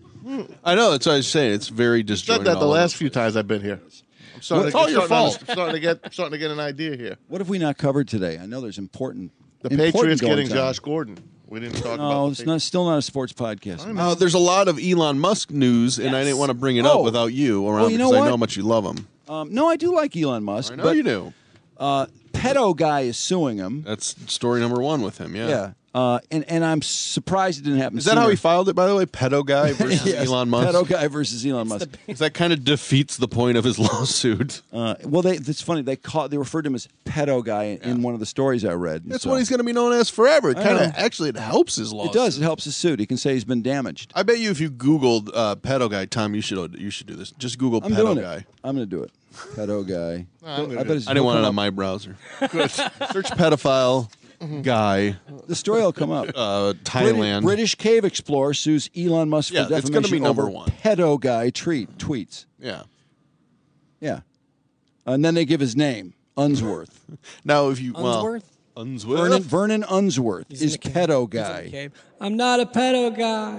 I know. That's what I was saying. It's very Said disjointed. that the all over last few times I've been here. I'm starting Well, it's to, all your starting fault. To, starting to get starting to get an idea here. What have we not covered today? I know there's important. The important Patriots goings getting on. Josh Gordon. We didn't talk about. No, the it's Patriots. not. Still not a sports podcast. Uh, there's a lot of Elon Musk news, and I didn't want to bring it Oh. up without you around Well, you know because I what? know how much you love him. Um, no, I do like Elon Musk. I know but, you do. Uh, pedo guy is suing him. That's story number one with him. Yeah. Yeah. Uh, and and I'm surprised it didn't happen. Is that how sooner. he filed it, by the way? Pedo guy versus Yes, Elon Musk? Pedo guy versus Elon Musk. Because that kind of defeats the point of his lawsuit. Uh, well, they, it's funny. They call, they referred to him as pedo guy in, in one of the stories I read. That's So- what he's going to be known as forever. It I kind know. of actually it helps his lawsuit. It does. It helps his suit. He can say he's been damaged. I bet you if you Googled uh, pedo guy, Tom, you should you should do this. Just Google I'm pedo doing guy. it. I'm going to do it. Pedo guy. I'm gonna I do bet it. it's- I didn't he'll want it come on up. my browser. Good. Search pedophile guy. The story will come up. Uh, British, Thailand. British cave explorer sues Elon Musk Yeah, for it's gonna defamation be number over one. pedo guy treat, tweets. Yeah. Yeah. And then they give his name, Unsworth. Now, if you well, Unsworth? Unsworth. Vernon, Vernon Unsworth He's in is the cave. pedo He's in the guy. cave. I'm not a pedo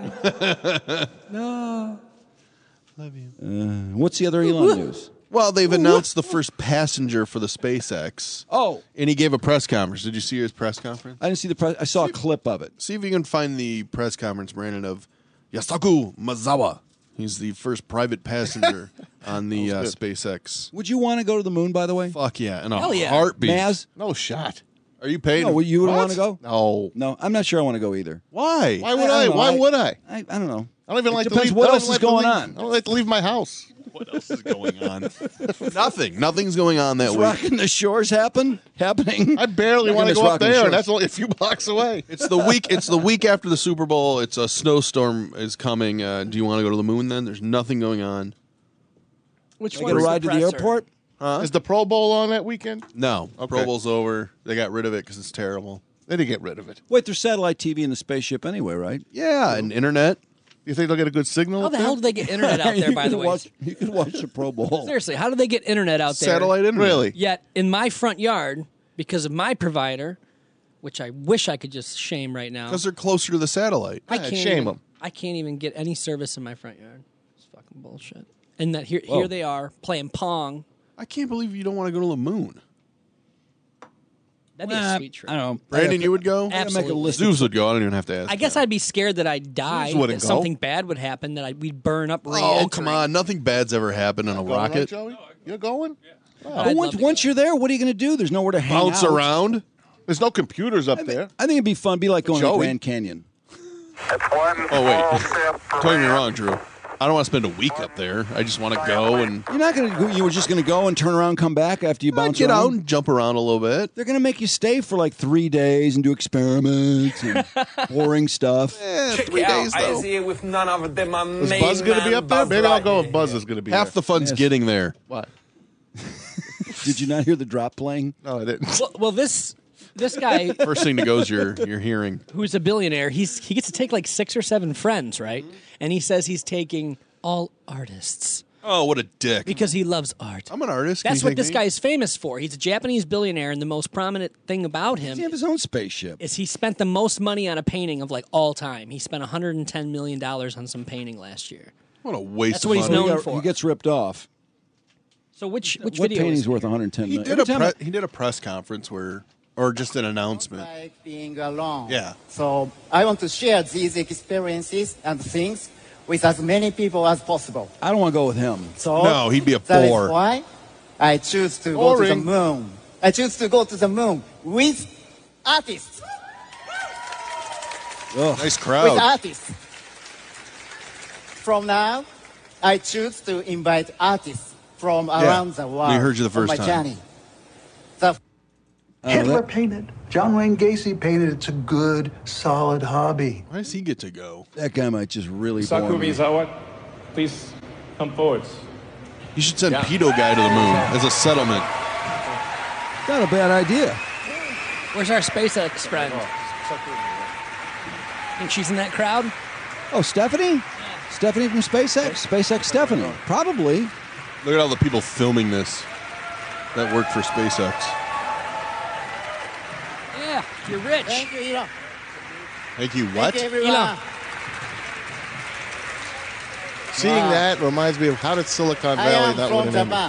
guy. No. Love you. Uh, what's the other Elon news? Well, they've announced the first passenger for the SpaceX. Oh, And he gave a press conference. Did you see his press conference? I didn't see the press. I saw a clip of it. See if you can find the press conference, Brandon, of Yasaku Mazawa. He's the first private passenger on the uh, SpaceX. Would you want to go to the moon, by the way? Fuck yeah. In a Hell yeah. heartbeat. Maz? No shot. Are you paid? No, would you would What? want to go? No. No, I'm not sure I want to go either. Why? Why would I- I I? don't know. Why I- would I? I, I don't know. I don't even It like depends to leave. what I don't else is like to going leave- on. I don't like to leave my house. What else is going on? Nothing. Nothing's going on that Is week. Rocking the Shores happen? Happening? I barely Rocking want to this go up Rocking the there, Shores. and that's only a few blocks away. It's the week. It's the week after the Super Bowl. It's a snowstorm is coming. Uh, do you want to go to the moon? Then there's nothing going on. Which Get one? a ride to the airport? Huh? Is the Pro Bowl on that weekend? No, Okay. Pro Bowl's over. They got rid of it because it's terrible. They didn't get rid of it. Wait, there's satellite T V in the spaceship anyway, right? Yeah, and internet. You think they'll get a good signal? How up the there? hell do they get internet out there, You by can the way? watch- you can watch the Pro Bowl. Seriously, how do they get internet out there? Satellite internet. Really? Yet, in my front yard, because of my provider, which I wish I could just shame right now, Because they're closer to the satellite. I Yeah, can't shame even, 'em. I can't even get any service in my front yard. It's fucking bullshit. And that here, Whoa. here they are playing Pong. I can't believe you don't want to go to the moon. That'd be a Well, sweet trip. I don't know. Brandon, you would go? Absolutely. Make a list. Zeus would go. I don't even have to ask. I guess I'd be scared that I'd die, Zeus wouldn't that go. something bad would happen, that I'd, we'd burn up. Oh, re-entering. come on. Nothing bad's ever happened in a Going, right, rocket. Joey? You're going? But once, once you're there, what are you going to do? There's nowhere to hang Bounce out. around. There's no computers up there. I think it'd be fun. Be like going to the Joey. Grand Canyon. Oh, wait. Don't get me wrong, Drew. I don't want to spend a week up there. I just want to go and You're not going to. You were just going to go and turn around, and come back after you I'd bounce get around. out and jump around a little bit. They're going to make you stay for like three days and do experiments and boring stuff. Eh, three days, though. here with none other than my Is main Buzz going to man, be up there? Buzz Maybe I'll go Lightyear. if Buzz is going to be Half there. the fun's Yes. getting there. What? Did you not hear the drop playing? No, I didn't. Well, well, this this guy First thing to go is your, your hearing. who's a billionaire, he's he gets to take like six or seven friends, right? And he says he's taking all artists Oh, what a dick. because he loves art. I'm an artist. Can That's you what take this me? guy is famous for. He's a Japanese billionaire, and the most prominent thing about him Does he have his own spaceship? is he spent the most money on a painting of like all time. He spent one hundred ten million dollars on some painting last year. What a waste That's of what he's money. known he, got- for. he gets ripped off. So which which what video painting's is worth one hundred ten He million? did, a Every time pre- he did a press conference where, or just an announcement. Like being alone. Yeah. So I want to share these experiences and things with as many people as possible. I don't want to go with him. So No, he'd be a that is bore. why I choose to go to the Boring. moon. I choose to go to the moon with artists. Nice With crowd. artists. From now, I choose to invite artists from around the world. We heard you the on first my time. journey. The Hitler painted. John Wayne Gacy painted. It's a good, solid hobby. Why does he get to go? That guy might just really bore Sakumi me. Zawa, please come forwards. You should send Yeah. Pedo Guy to the moon as a settlement. Not a bad idea. Where's our SpaceX friend? Think she's in that crowd? Oh, Stephanie? Stephanie from SpaceX? SpaceX Stephanie. Probably. Look at all the people filming this that work for SpaceX. Yeah, you're rich. Thank you, Elon. Thank you. What? Thank you, everyone. Elon. Seeing that reminds me of how did Silicon I Valley am not from win an Emmy? Japan.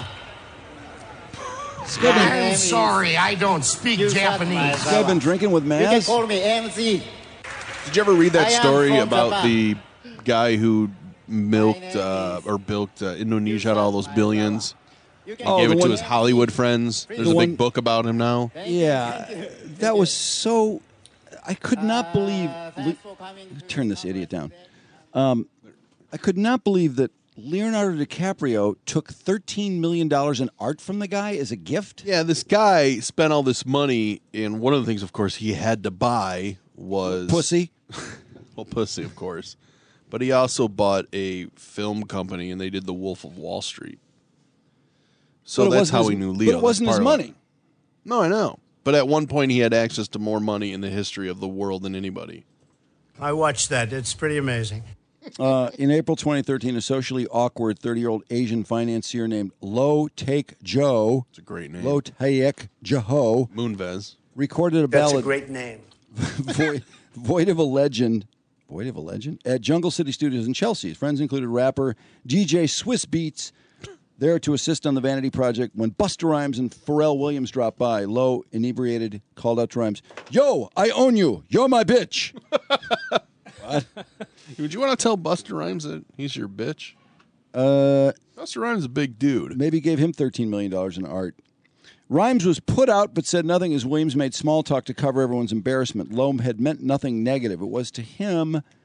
I'm sorry, I don't speak You got Japanese. my This guy been drinking with You can Maz? call me M Z. Did you ever read that I am story from about Japan. the guy who milked uh, or bilked uh, Indonesia out all those billions? He Oh, gave the it to one- his Hollywood friends. There's The a one- big book about him now. Yeah. That was so. I could not believe. Le- turn this idiot down. Um, I could not believe that Leonardo DiCaprio took thirteen million dollars in art from the guy as a gift. Yeah, this guy spent all this money, and one of the things, of course, he had to buy was Pussy. Well, pussy, of course. But he also bought a film company, and they did The Wolf of Wall Street. So But it that's wasn't how his- he knew but Leo. it wasn't That's his part of it. money. No, I know. But at one point, he had access to more money in the history of the world than anybody. I watched that. It's pretty amazing. Uh, in April twenty thirteen, a socially awkward thirty-year-old Asian financier named Lo Taek Joe, It's a great name. Lo Taek Joe, Moonvez. recorded a That's ballad a great name. void, void of a legend. Void of a legend? At Jungle City Studios in Chelsea. His friends included rapper D J Swiss Beats, there to assist on the Vanity Project. When Busta Rhymes and Pharrell Williams dropped by, Lowe, inebriated, called out to Rhymes, "Yo, I own you. You're my bitch." What? Would you want to tell Busta Rhymes that he's your bitch? Uh, Busta Rhymes is a big dude. Maybe gave him thirteen million dollars in art. Rhymes was put out but said nothing as Williams made small talk to cover everyone's embarrassment. Lowe had meant nothing negative. It was to him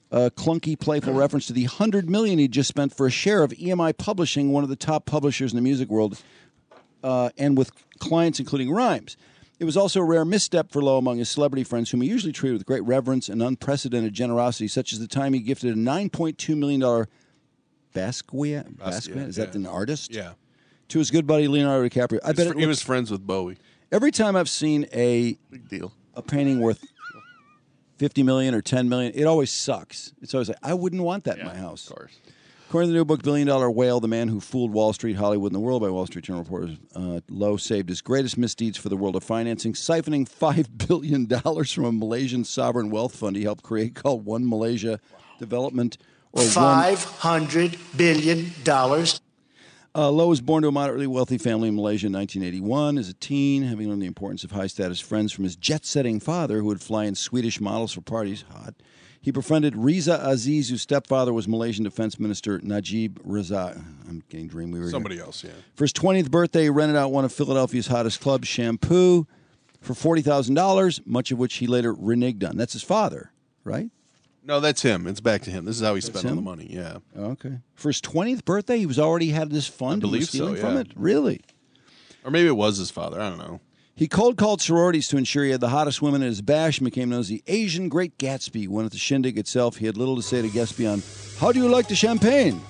A clunky, playful reference to the one hundred million dollars he'd just spent for a share of E M I Publishing, one of the top publishers in the music world, uh, and with clients including Rhymes. It was also a rare misstep for Lowe among his celebrity friends, whom he usually treated with great reverence and unprecedented generosity, such as the time he gifted a nine point two million dollars Basquiat, Basquiat, is that yeah. an artist? Yeah. To his good buddy Leonardo DiCaprio. I bet He it was, he was friends with Bowie. every time I've seen a Big deal. a painting worth fifty million dollars or ten million dollars, it always sucks. It's always like, I wouldn't want that in my house. Of course. According to the new book, Billion Dollar Whale, The Man Who Fooled Wall Street, Hollywood, and the World by Wall Street Journal reporters, uh, Lowe saved his greatest misdeeds for the world of financing, siphoning five billion dollars from a Malaysian sovereign wealth fund he helped create called One Malaysia Development. Or Five hundred billion dollars. Uh, Lowe was born to a moderately wealthy family in Malaysia in nineteen eighty-one. As a teen, having learned the importance of high-status friends from his jet-setting father, who would fly in Swedish models for parties, hot, he befriended Riza Aziz, whose stepfather was Malaysian Defense Minister Najib Razak. I'm getting Dreamweaver. Somebody here. else, yeah. For his twentieth birthday, he rented out one of Philadelphia's hottest clubs, Shampoo, for forty thousand dollars, much of which he later reneged on. That's his father, right? No, that's him. It's back to him. This is how he That's spent all him? the money. Yeah. Okay. For his twentieth birthday, he was already had this fund. I and believe was stealing so, from yeah. it? Really? Or maybe it was his father. I don't know. He cold-called sororities to ensure he had the hottest women in his bash and became known as the Asian Great Gatsby. When at the shindig itself, he had little to say to guests beyond, "How do you like the champagne?"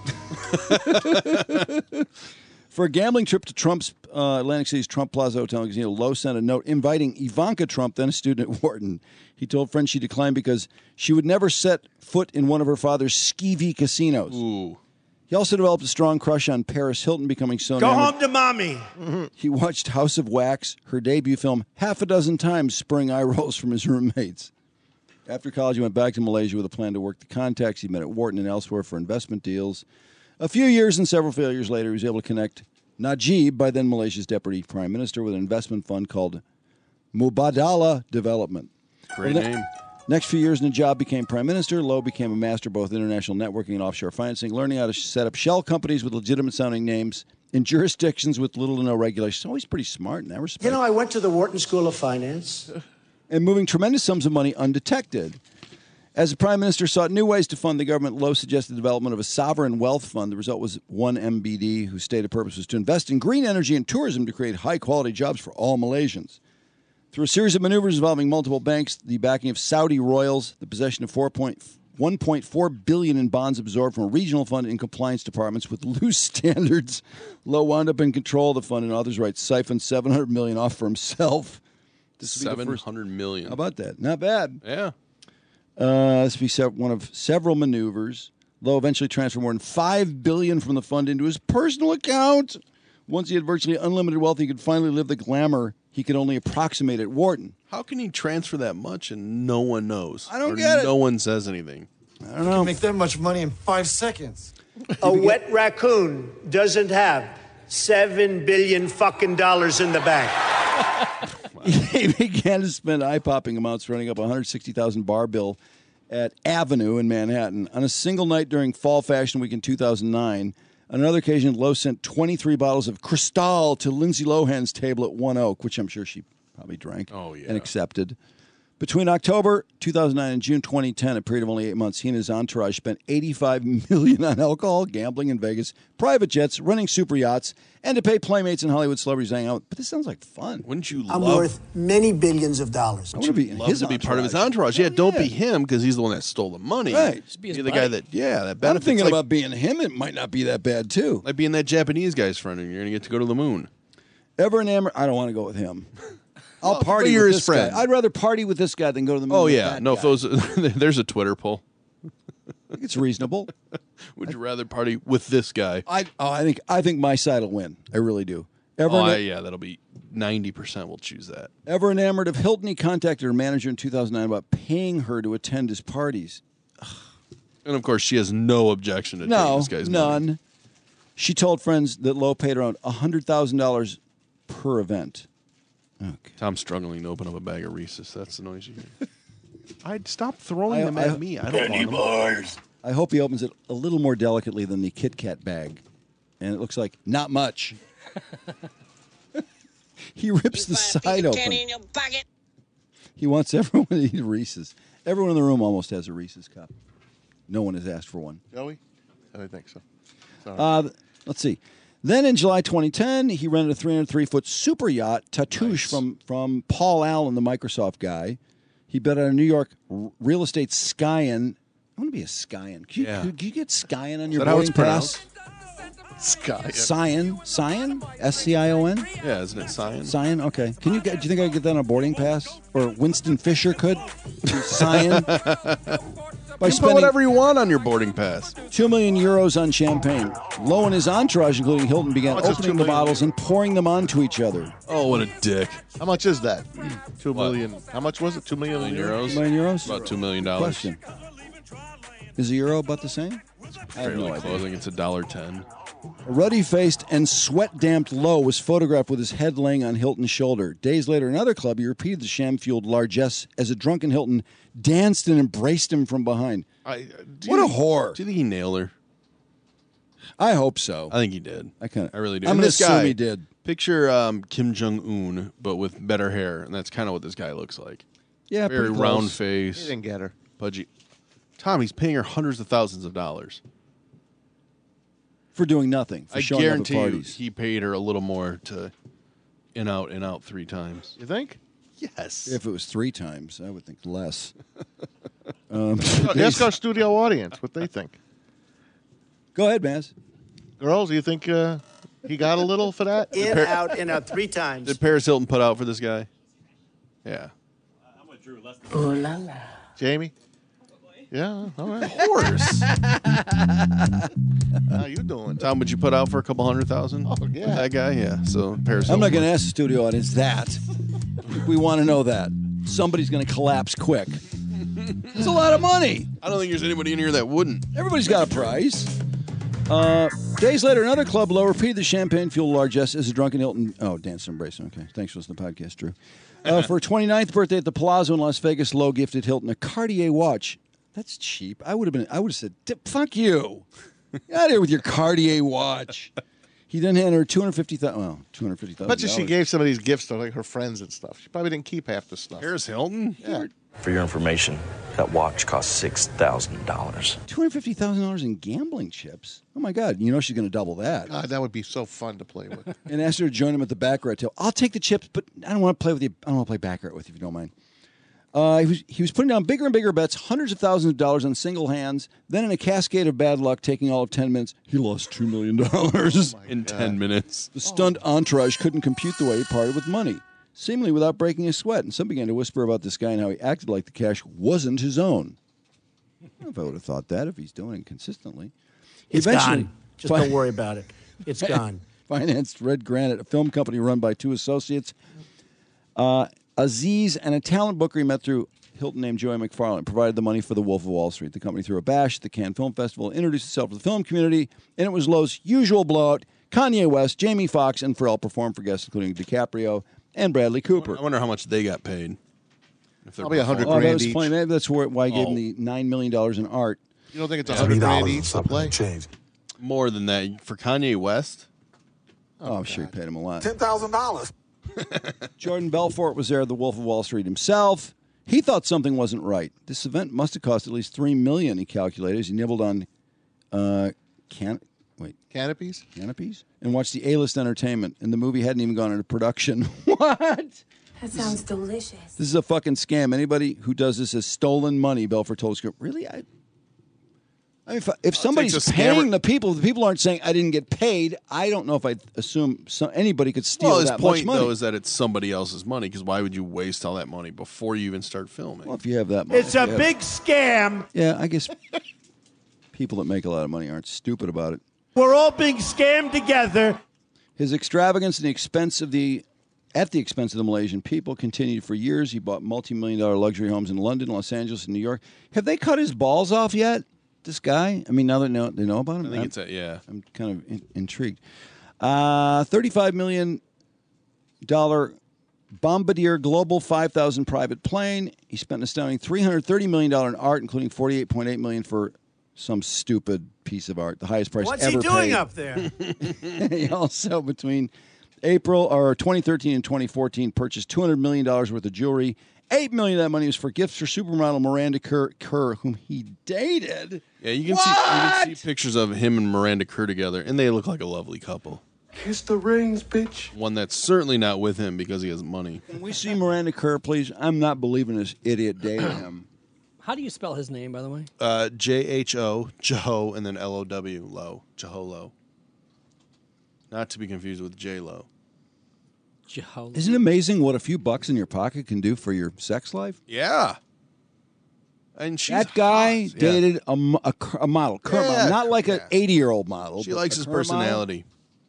For a gambling trip to Trump's uh, Atlantic City's Trump Plaza Hotel and Casino, Lowe sent a note inviting Ivanka Trump, then a student at Wharton. He told friends she declined because she would never set foot in one of her father's skeevy casinos. Ooh. He also developed a strong crush on Paris Hilton, becoming so Go enamored- home to mommy. He watched House of Wax, her debut film, half a dozen times, spurring eye rolls from his roommates. After college, he went back to Malaysia with a plan to work the contacts he met at Wharton and elsewhere for investment deals. A few years and several failures later, he was able to connect Najib, by then Malaysia's deputy prime minister, with an investment fund called Mubadala Development. Great Over the name. Next few years, Najib became prime minister. Lowe became a master of both international networking and offshore financing, learning how to set up shell companies with legitimate-sounding names in jurisdictions with little to no regulation. So he's pretty smart in that respect. You know, I went to the Wharton School of Finance. And moving tremendous sums of money undetected. As the prime minister sought new ways to fund the government, Lowe suggested the development of a sovereign wealth fund. The result was one M B D, whose stated purpose was to invest in green energy and tourism to create high-quality jobs for all Malaysians. Through a series of maneuvers involving multiple banks, the backing of Saudi royals, the possession of one point four billion dollars in bonds absorbed from a regional fund in compliance departments with loose standards, Lowe wound up in control of the fund, and authors write siphoned seven hundred million dollars off for himself. This would be the Seven first- hundred million. How about that? Not bad. Yeah. Uh, this would be sev- one of several maneuvers. Lowe eventually transferred more than five billion dollars from the fund into his personal account. Once he had virtually unlimited wealth, he could finally live the glamour he could only approximate at Wharton. How can he transfer that much and no one knows? I don't Or get it. No one says anything. I don't know. Make that much money in five seconds. A wet raccoon doesn't have seven billion fucking dollars in the bank. He began to spend eye-popping amounts, running up a one hundred sixty thousand dollars bar bill at Avenue in Manhattan. On a single night during Fall Fashion Week in two thousand nine, on another occasion, Lowe sent twenty-three bottles of Cristal to Lindsay Lohan's table at One Oak, which I'm sure she probably drank Oh, yeah. and accepted. Between October two thousand nine and June twenty ten, a period of only eight months, he and his entourage spent eighty-five million dollars on alcohol, gambling in Vegas, private jets, running super yachts, and to pay playmates and Hollywood celebrities hanging out. But this sounds like fun. Wouldn't you I'm love, worth many billions of dollars. I want to be love his to be part of his entourage. entourage? Yeah, don't yeah. be him because he's the one that stole the money. Right. Just be his You're the buddy. guy that, yeah, that I'm benefits. thinking like, about being him. It might not be that bad, too. like being that Japanese guy's friend and you're going to get to go to the moon. Ever enamored? I don't want to go with him. I'll Well, party but you're with his this friend. guy. I'd rather party with this guy than go to the moon Oh, with yeah. that No, guy. if those, there's a Twitter poll. I think it's reasonable. Would you rather party with this guy? I oh, I think I think my side will win. I really do. Ever Oh, ena- I- yeah, that'll be ninety percent will choose that. ever enamored of Hilton, he contacted her manager in two thousand nine about paying her to attend his parties. And of course, she has no objection to taking No, this guy's none. money. She told friends that Lowe paid around one hundred thousand dollars per event. Okay. Tom's struggling to open up a bag of Reese's. That's the noise you hear. I'd stop throwing I- them I- at me. I don't want them. bars. I hope he opens it a little more delicately than the Kit Kat bag. And it looks like not much. He rips the side open. He wants everyone to eat Reese's. Everyone in the room almost has a Reese's cup. No one has asked for one. Joey? I don't think so. Sorry. Uh, let's see. Then in July twenty ten, he rented a three hundred three foot super yacht, Tatoosh, nice. from, from Paul Allen, the Microsoft guy. He bet on a New York r- real estate Skyen. I want to be a Skyen. Can you, Yeah. could you get Skyen on Is your that how it's boarding pass? Skyen. Cyan? Cyan? S C I O N? Yeah, isn't it Cyan? Cyan? Okay. Can you get, do you think I could get that on a boarding pass? Or Winston Fisher could? Cyan? By You put whatever you want on your boarding pass. Two million euros on champagne. Lowe and his entourage, including Hilton, began How much is opening two the million? bottles and pouring them onto each other. Oh, what a dick. How much is that? Two What? million. How much was it? Two million Million euros? euros? Two million euros? About two million dollars. Question. Is a euro about the same? I have Fairly no idea. close. I think it's a dollar ten. A ruddy-faced and sweat-damped Lowe was photographed with his head laying on Hilton's shoulder. Days later, in another club, he repeated the sham-fueled largesse as a drunken Hilton danced and embraced him from behind. I, do What you a think- whore. Do you think he nailed her? I hope so. I think he did. I kind I really do. I'm And going to this assume guy, he did. Picture um, Kim Jong Un, but with better hair, and that's kind of what this guy looks like. Yeah, Very pretty round close. face. He didn't get her. Pudgy. Tom, he's paying her hundreds of thousands of dollars. For doing nothing. For I showing up at guarantee you, parties. he paid her a little more to in out in out three times. You think? Yes. If it was three times, I would think less. um, Ask our studio audience what they think. Go ahead, Maz. Girls, do you think uh, he got a little for that? In, out, in, out three times. Did Paris Hilton put out for this guy? Yeah. Ooh la la. Jamie? Yeah, all right. Of course. How you doing? Tom, would you put out for a couple hundred thousand? Oh, yeah. That guy? Yeah. So Paris I'm not Hilton. going to ask the studio audience that. We want to know that. Somebody's going to collapse quick. It's a lot of money. I don't think there's anybody in here that wouldn't. Everybody's got a price. Uh, days later, another club Lowe repeated the champagne-fueled largesse as a drunken Hilton. Oh, dance and embrace. Okay, thanks for listening to the podcast, Drew. Uh, for her twenty-ninth birthday at the Palazzo in Las Vegas, Lowe gifted Hilton a Cartier watch. That's cheap. I would have been. I would have said, "Fuck you, get out of here with your Cartier watch." He then handed her two hundred fifty thousand. Well, two hundred fifty thousand. Bet you she gave some of these gifts to like her friends and stuff. She probably didn't keep half the stuff. Paris Hilton? Yeah. For your information, that watch cost six thousand dollars. Two hundred fifty thousand dollars in gambling chips. Oh my God! You know she's going to double that. God, that would be so fun to play with. And asked her to join him at the baccarat table. I'll take the chips, but I don't want to play with you. I don't want to play baccarat with you if you don't mind. Uh, he was he was putting down bigger and bigger bets, hundreds of thousands of dollars on single hands. Then, in a cascade of bad luck, taking all of ten minutes, he lost two million dollars in ten minutes. The stunned entourage couldn't compute the way he parted with money, seemingly without breaking a sweat. And some began to whisper about this guy and how he acted like the cash wasn't his own. I don't know if I would have thought that if he's doing it consistently. He It's eventually gone. Just don't worry about it. It's gone. Financed Red Granite, a film company run by two associates, uh, Aziz, and a talent booker he met through Hilton named Joey McFarlane, provided the money for The Wolf of Wall Street. The company threw a bash at the Cannes Film Festival, introduced itself to the film community, and it was Lowe's usual blowout. Kanye West, Jamie Foxx, and Pharrell performed for guests including DiCaprio and Bradley Cooper. I wonder how much they got paid. If they're Probably a hundred Oh, that grand was each. funny. Maybe that's where, why I gave Oh. him the nine million dollars in art. You don't think it's a hundred grand each to play? More than that for Kanye West. Oh, I'm sure he paid him a lot. Ten thousand dollars. Jordan Belfort was there, the Wolf of Wall Street himself. He thought something wasn't right. This event must have cost at least three million dollars, he calculated, as he nibbled on uh, can wait Canopies? canopies and watched the A-list entertainment. And the movie hadn't even gone into production. What? That sounds delicious. This is a fucking scam. Anybody who does this has stolen money, Belfort told us. Really? I, I mean, if, if somebody's takes a paying scammer- the people, the people aren't saying, I didn't get paid, I don't know if I'd assume some, anybody could steal Well, his that point much money. though is that it's somebody else's money. Because why would you waste all that money before you even start filming? Well, if you have that money. It's a yeah. big scam. Yeah, I guess people that make a lot of money aren't stupid about it. We're all being scammed together. His extravagance and the expense of the at the expense of the Malaysian people continued for years. He bought multi-million dollar luxury homes in London, Los Angeles, and New York. Have they cut his balls off yet? This guy? I mean, now that know, they know about him, I think I'm, it's a, yeah. I'm kind of in, intrigued. Uh, thirty-five million dollar Bombardier Global five thousand private plane. He spent an astounding three hundred thirty million dollars in art, including forty-eight point eight million dollars for some stupid piece of art, the highest price What's ever he doing paid. up there? He also, between April or twenty thirteen and twenty fourteen, purchased two hundred million dollars worth of jewelry eight million dollars of that money was for gifts for supermodel Miranda Kerr, Kerr whom he dated. Yeah, you can see you can see pictures of him and Miranda Kerr together, and they look like a lovely couple. Kiss the rings, bitch. One that's certainly not with him because he has money. Can we see Miranda Kerr, please? I'm not believing this idiot dating him. How do you spell his name, by the way? Uh, J H O, Jeho, and then L O W, Low. Jeholo. Not to be confused with J-Lo. Jeho. Isn't it amazing what a few bucks in your pocket can do for your sex life? Yeah. And she's that guy hot. dated Yeah. a, mo- a, cur- a model, current Yeah. model, not like an eighty-year-old model. She but likes a his current model. personality.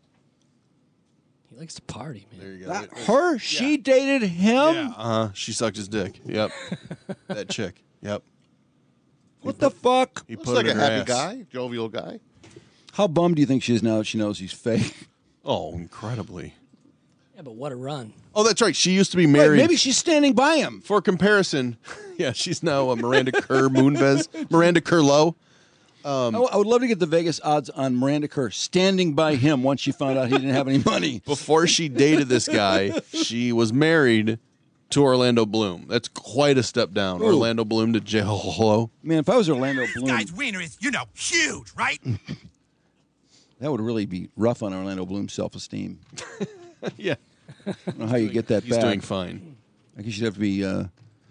He likes to party, man. There you go. That, her? She dated him? Yeah. Uh-huh. She sucked his dick. Yep. That chick. Yep. What the fuck? He Looks put like it a in her happy ass. guy, jovial guy. How bummed do you think she is now that she knows he's fake? Oh, incredibly. Yeah, but what a run. Oh, that's right. She used to be Wait, married. maybe she's standing by him. For comparison, yeah, she's now a Miranda Kerr Moonves. Miranda Kerr Low. Um, I, I would love to get the Vegas odds on Miranda Kerr standing by him once she found out he didn't have any money. Before she dated this guy, she was married to Orlando Bloom. That's quite a step down. Ooh. Orlando Bloom to J-Lo. Man, if I was Orlando This Bloom, guy's wiener is, you know, huge, right? that would really be rough on Orlando Bloom's self-esteem. Yeah. I don't know how you get that He's back. doing fine. I guess you'd have to be, uh,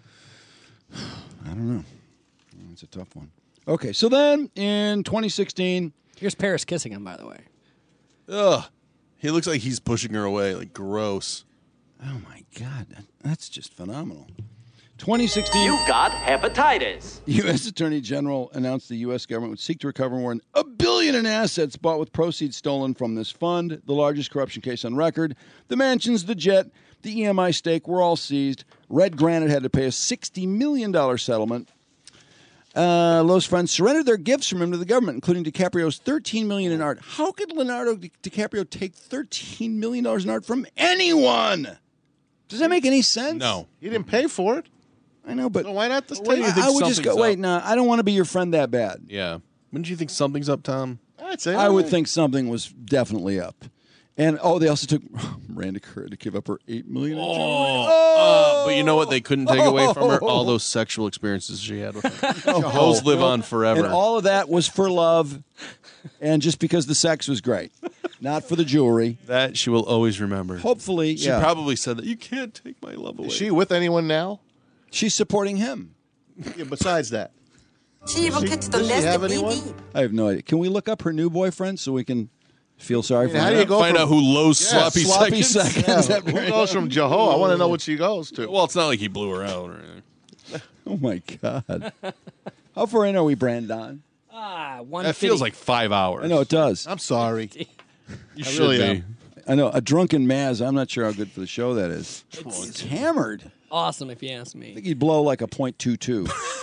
I don't know. It's a tough one. Okay, so then in twenty sixteen... Here's Paris kissing him, by the way. Ugh. He looks like he's pushing her away. Like, gross. Oh, my God. That, that's just phenomenal. twenty sixteen... You've got hepatitis. U S Attorney General announced the U S government would seek to recover more than a billion in assets bought with proceeds stolen from this fund, the largest corruption case on record. The mansions, the jet, the E M I stake were all seized. Red Granite had to pay a sixty million dollars settlement. Uh, Lowe's friends surrendered their gifts from him to the government, including DiCaprio's thirteen million dollars in art. How could Leonardo Di- DiCaprio take thirteen million dollars in art from anyone? Does that make any sense? No. He didn't pay for it. I know, but So why not just What do take you it? think I would just go, something's wait, up? no, I don't want to be your friend that bad. Yeah. Wouldn't you think something's up, Tom? I'd say I would alright. think something was definitely up. And, oh, they also took Miranda Kerr to give up her eight million dollars. Oh, uh, but you know what they couldn't take away from her? All those sexual experiences she had with him. Those live on forever. And all of that was for love and just because the sex was great, not for the jewelry. That she will always remember. Hopefully, She yeah. probably said that, you can't take my love away. Is she with anyone now? She's supporting him. Yeah, besides that. She even Does she- gets the does she nest have of anyone? baby. I have no idea. Can we look up her new boyfriend so we can feel sorry for How her? do you go Find from- out who Lowe's Yeah, sloppy, sloppy seconds. seconds. Yeah, who goes from Jeho? I want to know what she goes to. Well, it's not like he blew her out or anything. Oh, my God. How far in are we, Brandon? Ah, one. That feels like five hours. I know it does. I'm sorry. You I should really be. am. I know. A drunken Maz, I'm not sure how good for the show that is. It's hammered. awesome, if you ask I me. think he'd blow like a point two two.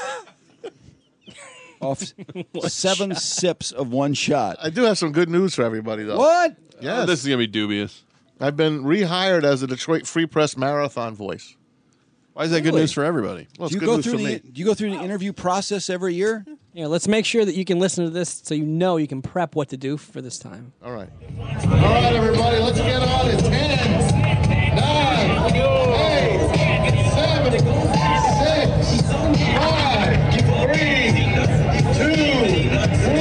Off seven sips of one shot. I do have some good news for everybody, though. What? Yes. Oh, this is going to be dubious. I've been rehired as a Detroit Free Press Marathon voice. Why is that good Really? news for everybody? Well, it's Do you good go news through for the me. Do you go through the interview process every year? Yeah, let's make sure that you can listen to this so you know you can prep what to do for this time. All right. All right, everybody, let's get on it. Ten, nine, eight, seven, six, five, three, two,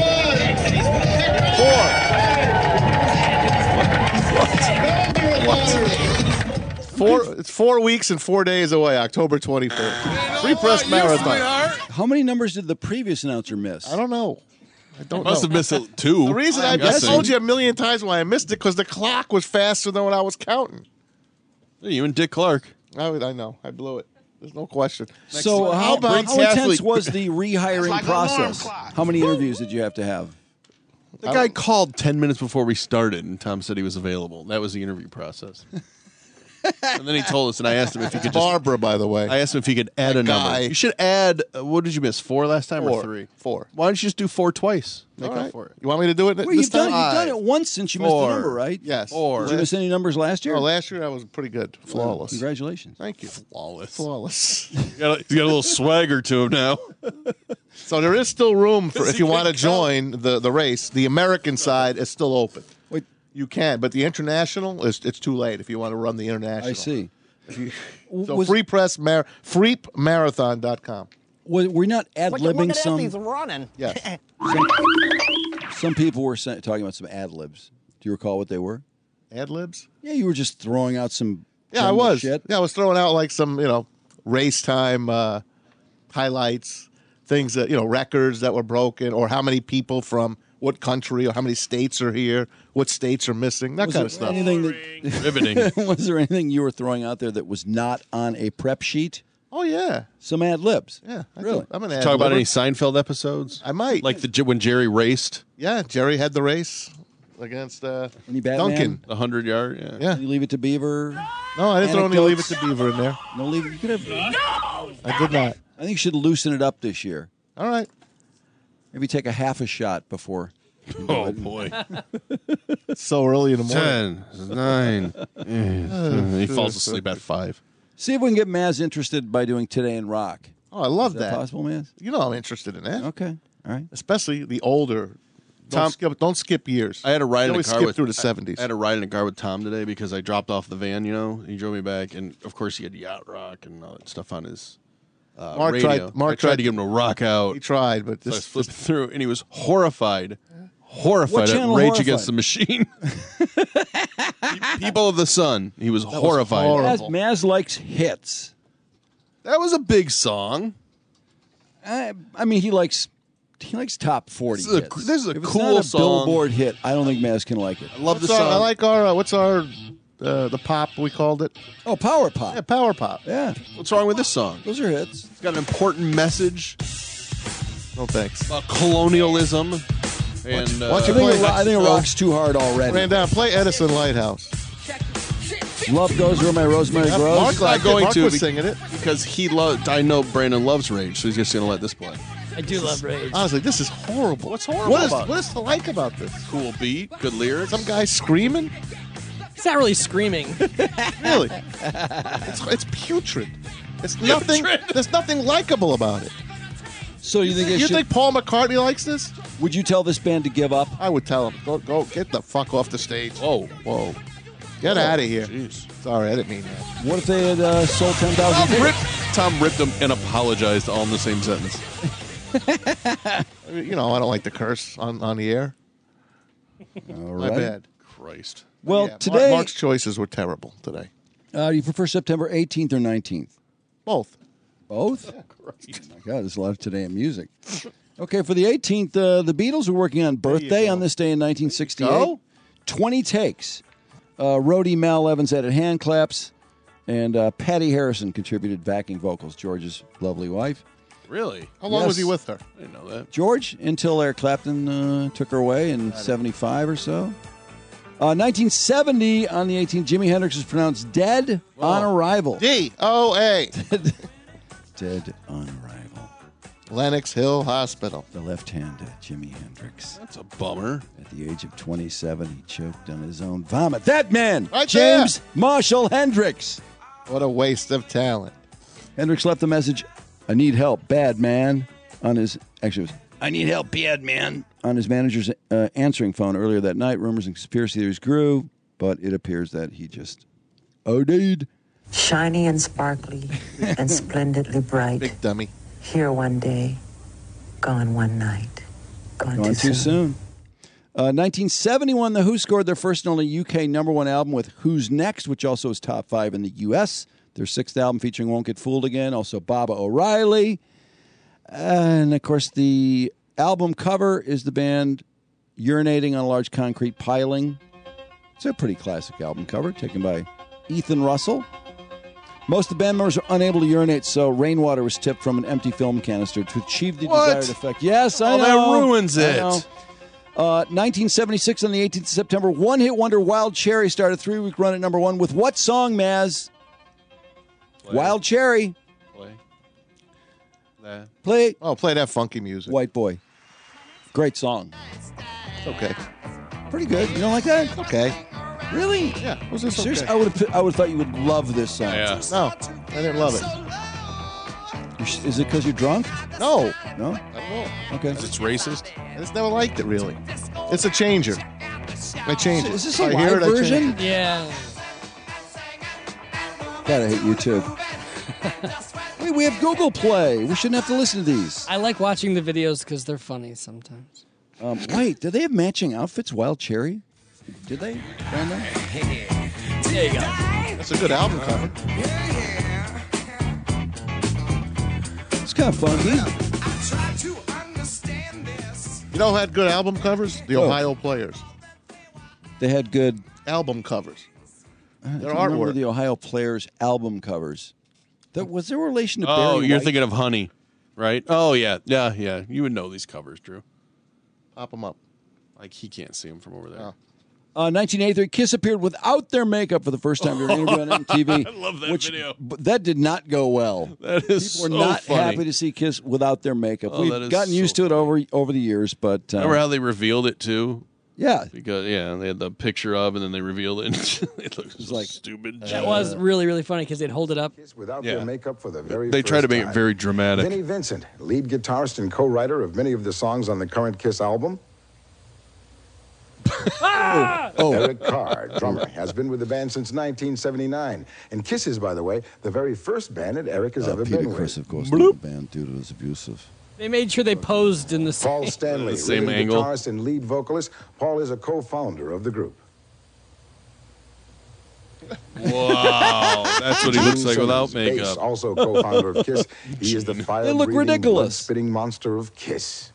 Four. It's four weeks and four days away. October twenty-third. Free Press Marathon. How many numbers did the previous announcer miss? I don't know. I don't Must know. have missed it two. The reason I, I'm I guessing. told you a million times why I missed it because the clock was faster than what I was counting. You and Dick Clark. I, I know. I blew it. There's no question. So Next- how, about how intense was the rehiring like an alarm process? clock. How many interviews did you have to have? The guy called ten minutes before we started, and Tom said he was available. That was the interview process. And then he told us, and I asked him if he could just... Barbara, by the way. I asked him if he could add That a number. guy. You should add... Uh, what did you miss? Four last time Four. or three? Four. Why don't you just do four twice? Make All up right. for it. You want me to do it Well, this you've done, time? you've done it once since you missed Four. the number, right? Yes. Four. Did you miss any numbers last year? Oh, last year I was pretty good. Flawless. Congratulations. Thank you. Flawless. Flawless. He's got, a, he's got a little swagger to him now. So there is still room for Does if he you want to think so? join the, the race. The American side is still open. Wait. You can, but the international is it's too late if you want to run the international. I see. So Was- free press mar- freep marathon dot com. We're we're not ad-libbing some. He's running. Yes. Some, some people were sa- talking about some ad libs. Do you recall what they were? Ad libs? Yeah, you were just throwing out some. Yeah, I jumbled was. Shit. Yeah, I was throwing out like some, you know, race time uh, highlights, things that, you know, records that were broken, or how many people from what country, or how many states are here, what states are missing, that Was kind there of stuff. Anything that, Riveting. Was there anything you were throwing out there that was not on a prep sheet? Oh, yeah. Some ad libs. Yeah. I Really? do. I'm an Talk ad about libber. any Seinfeld episodes? I might. Like the when Jerry raced Yeah, Jerry had the race against uh, Any Batman? Duncan. the hundred yard. Yeah. Yeah. You leave it to Beaver. No, I didn't throw any Leave It Anecdotes? to Beaver in there. No, leave it. You could have. I did not. I think you should loosen it up this year. All right. Maybe take a half a shot before. you do Oh it. boy. It's so early in the morning. Ten, nine. eight. He falls asleep at five. See if we can get Maz interested by doing Today in Rock. Oh, I love Is that that. possible, Maz? You know I'm interested in that. Okay. All right. Especially the older. Don't, Tom- skip, don't skip years. I had to ride You in a always car skip with through the I- seventies. I had to ride in a car with Tom today because I dropped off the van. You know, he drove me back, and of course he had yacht rock and all that stuff on his uh, Mark radio. tried- Mark I tried tried- to get him to rock out. He tried, but So I this, flipped through, and he was horrified, horrified What at channel Rage horrified? Against the Machine. People of the Sun. He was was horrified. horrible. Maz, Maz likes hits. That was a big song. I, I mean, he likes he likes top forty This is a- hits. this is a if it's cool not a song. Billboard hit, I don't think Maz can like it. I love what's the our, song. I like our, uh, what's our, uh, the pop we called it? Oh, power pop. Yeah, power pop. Yeah, What's wrong with this song? those are hits. It's got an important message No thanks. about colonialism. And why don't uh, you I think, play it, ro- I think it Mexico? rocks too hard already. Ran down. Play Edison Lighthouse. Love goes where my rosemary Yeah, grows. Mark not liked it. going Mark to was be- singing it. because he loved. I know Brandon loves Rage, so he's just going to let this play. I do love Rage. Honestly, this is horrible. What's horrible What is, about it? what is to like about this? Cool beat, good lyrics. Some guy screaming? It's not really screaming. Really? it's, it's putrid. It's nothing. There's nothing likable about it. So you think? It You should, think Paul McCartney likes this? would you tell this band to give up? I would tell him, go, go, get the fuck off the stage. Whoa. Whoa. Get out of here. Sorry, I didn't mean that. What if they had uh, sold ten Tom thousand? ripped, Tom ripped him and apologized all in the same sentence. You know, I don't like to curse on, on the air. All My right. bad. Christ. Well, Yeah, Mark- today, Mark's choices were terrible today. uh, you prefer September eighteenth or nineteenth? Both. Both? Oh my God, there's a lot of today in music. Okay, for the eighteenth, uh, the Beatles are working on Birthday on this day in nineteen sixty-eight. Go. twenty takes. Uh, roadie Mal Evans added hand claps, and uh, Patty Harrison contributed backing vocals, George's lovely wife. Really? How long Yes. was he with her? I didn't know that. George, until Eric Clapton uh, took her away in seventy-five or so. Uh, nineteen seventy, on the eighteenth, Jimi Hendrix was pronounced dead on arrival. D O A. Dead on arrival. Lenox Hill Hospital. The left-handed Jimi Hendrix. That's a bummer. At the age of twenty-seven, he choked on his own vomit. That man, Right James Marshall Hendrix. What a waste of talent. Hendrix left the message, "I need help, bad man," on his, actually it was, "I need help, bad man," on his manager's uh, answering phone earlier that night. Rumors and conspiracy theories grew, but it appears that he just OD'd. Shiny and sparkly and splendidly bright. Big dummy. Here one day, gone one night. Gone, Gone too soon. Uh, nineteen seventy-one, The Who scored their first and only U K number one album with Who's Next, which also is top five in the U S. Their sixth album featuring Won't Get Fooled Again, also Baba O'Reilly. And, of course, the album cover is the band urinating on a large concrete piling. It's a pretty classic album cover, taken by Ethan Russell. Most of the band members are unable to urinate, so rainwater was tipped from an empty film canister to achieve the What? desired effect. Yes, I Oh, know. that ruins I it. know. Uh, nineteen seventy-six, on the eighteenth of September, one-hit wonder Wild Cherry started a three-week run at number one with what song, Maz? Play. Wild Cherry. Play. That. Play Oh, play that funky music. White Boy. Great song. Okay. Pretty good. You don't like that? Okay. Really? Yeah. Was this Seriously, okay? I would have I would have thought you would love this song. Yeah. No, I didn't love it. You're s- Is it because you're drunk? No. No? Not at all. Okay. It's racist. I just never liked it, really. It's a changer. I change it. Is this a If I hear live it, I change version? it. Yeah. God, I hate you too. Wait, we have Google Play. We shouldn't have to listen to these. I like watching the videos because they're funny sometimes. Um, wait, do they have matching outfits? Wild Cherry? Did they? Find that? There you go. That's a good album cover. It's kind of funky. You know who had good album covers? The Oh. Ohio Players. They had good album covers. I Their don't remember artwork. the Ohio Players album covers. That, was there a relation to Oh, Barry you're White? thinking of Honey, right? Oh, yeah. Yeah, yeah. You would know these covers, Drew. Pop them up. Like, he can't see them from over there. Oh. Uh, nineteen eighty-three, Kiss appeared without their makeup for the first time during an interview on M T V. I love that which, video. But that did not go well. That is People were so not funny. happy to see Kiss without their makeup. Oh, that We've is gotten so used to it over over the years, but uh, Remember how they revealed it, too? Yeah. Because, yeah, they had the picture of, and then they revealed it. It looks like stupid. That was really, really funny because they'd hold it up. Without Yeah. their makeup for the very They first try to make it time. very dramatic. Vinnie Vincent, lead guitarist and co-writer of many of the songs on the current Kiss album. Oh. Eric Carr, drummer, has been with the band since nineteen seventy-nine. And Kiss is, by the way, the very first band that Eric has uh, ever Peter been Criss, with. of course, left the band due to his abusive. They made sure they posed in the same. Paul Stanley, The same lead angle. guitarist and lead vocalist. Paul is a co-founder of the group. Wow. That's what he looks Gene like without Simmons, bass, makeup. also co-founder of Kiss. He is the fire-breathing, ridiculous. blood-spitting monster of Kiss.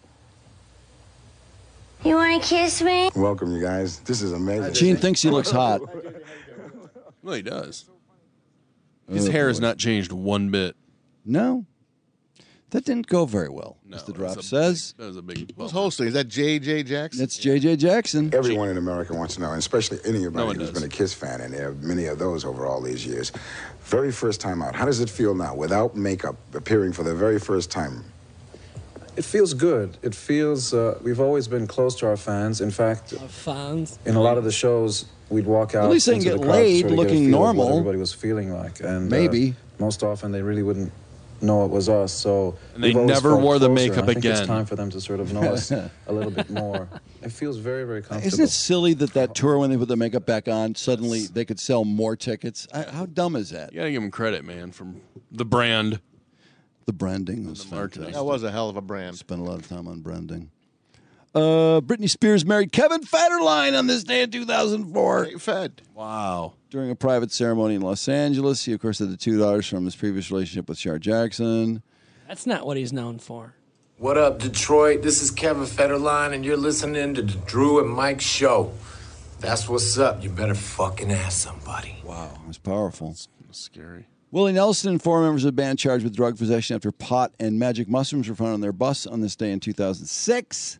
You want to kiss me? Welcome, you guys. This is amazing. Gene thinks he looks hot. Well, he does. His Oh, hair boy. has not changed one bit. No. That didn't go very well, No, as the that drop was a says. That was a big. Who's hosting? Is that J J Jackson? It's J J Jackson. Everyone in America wants to know, and especially anybody No one who's does. been a Kiss fan, and there are many of those over all these years. Very first time out, how does it feel now, without makeup, appearing for the very first time? It feels good. It feels, uh, we've always been close to our fans. In fact, Fans. in a lot of the shows, we'd walk out At least they can into get the crowd to laid sort of get a looking feel of normal. what everybody was feeling like. And uh, Maybe. most often they really wouldn't know it was us. So And they we've always never felt wore the closer, makeup and I think again. It's time for them to sort of know us a little bit more. It feels very, very comfortable. Isn't it silly that that tour, when they put the makeup back on, suddenly they could sell more tickets? I, how dumb is that? You gotta give him credit, man, from the brand. The branding was The marketing. fantastic. That was a hell of a brand. Spent a lot of time on branding. Uh, Britney Spears married Kevin Federline on this day in two thousand four. Hey, Fed. Wow. During a private ceremony in Los Angeles. He, of course, had the two daughters from his previous relationship with Shar Jackson. That's not what he's known for. What up, Detroit? This is Kevin Federline, and you're listening to the Drew and Mike Show. That's what's up. You better fucking ask somebody. Wow. It was powerful. That's scary. Willie Nelson and four members of the band charged with drug possession after pot and magic mushrooms were found on their bus on this day in two thousand six.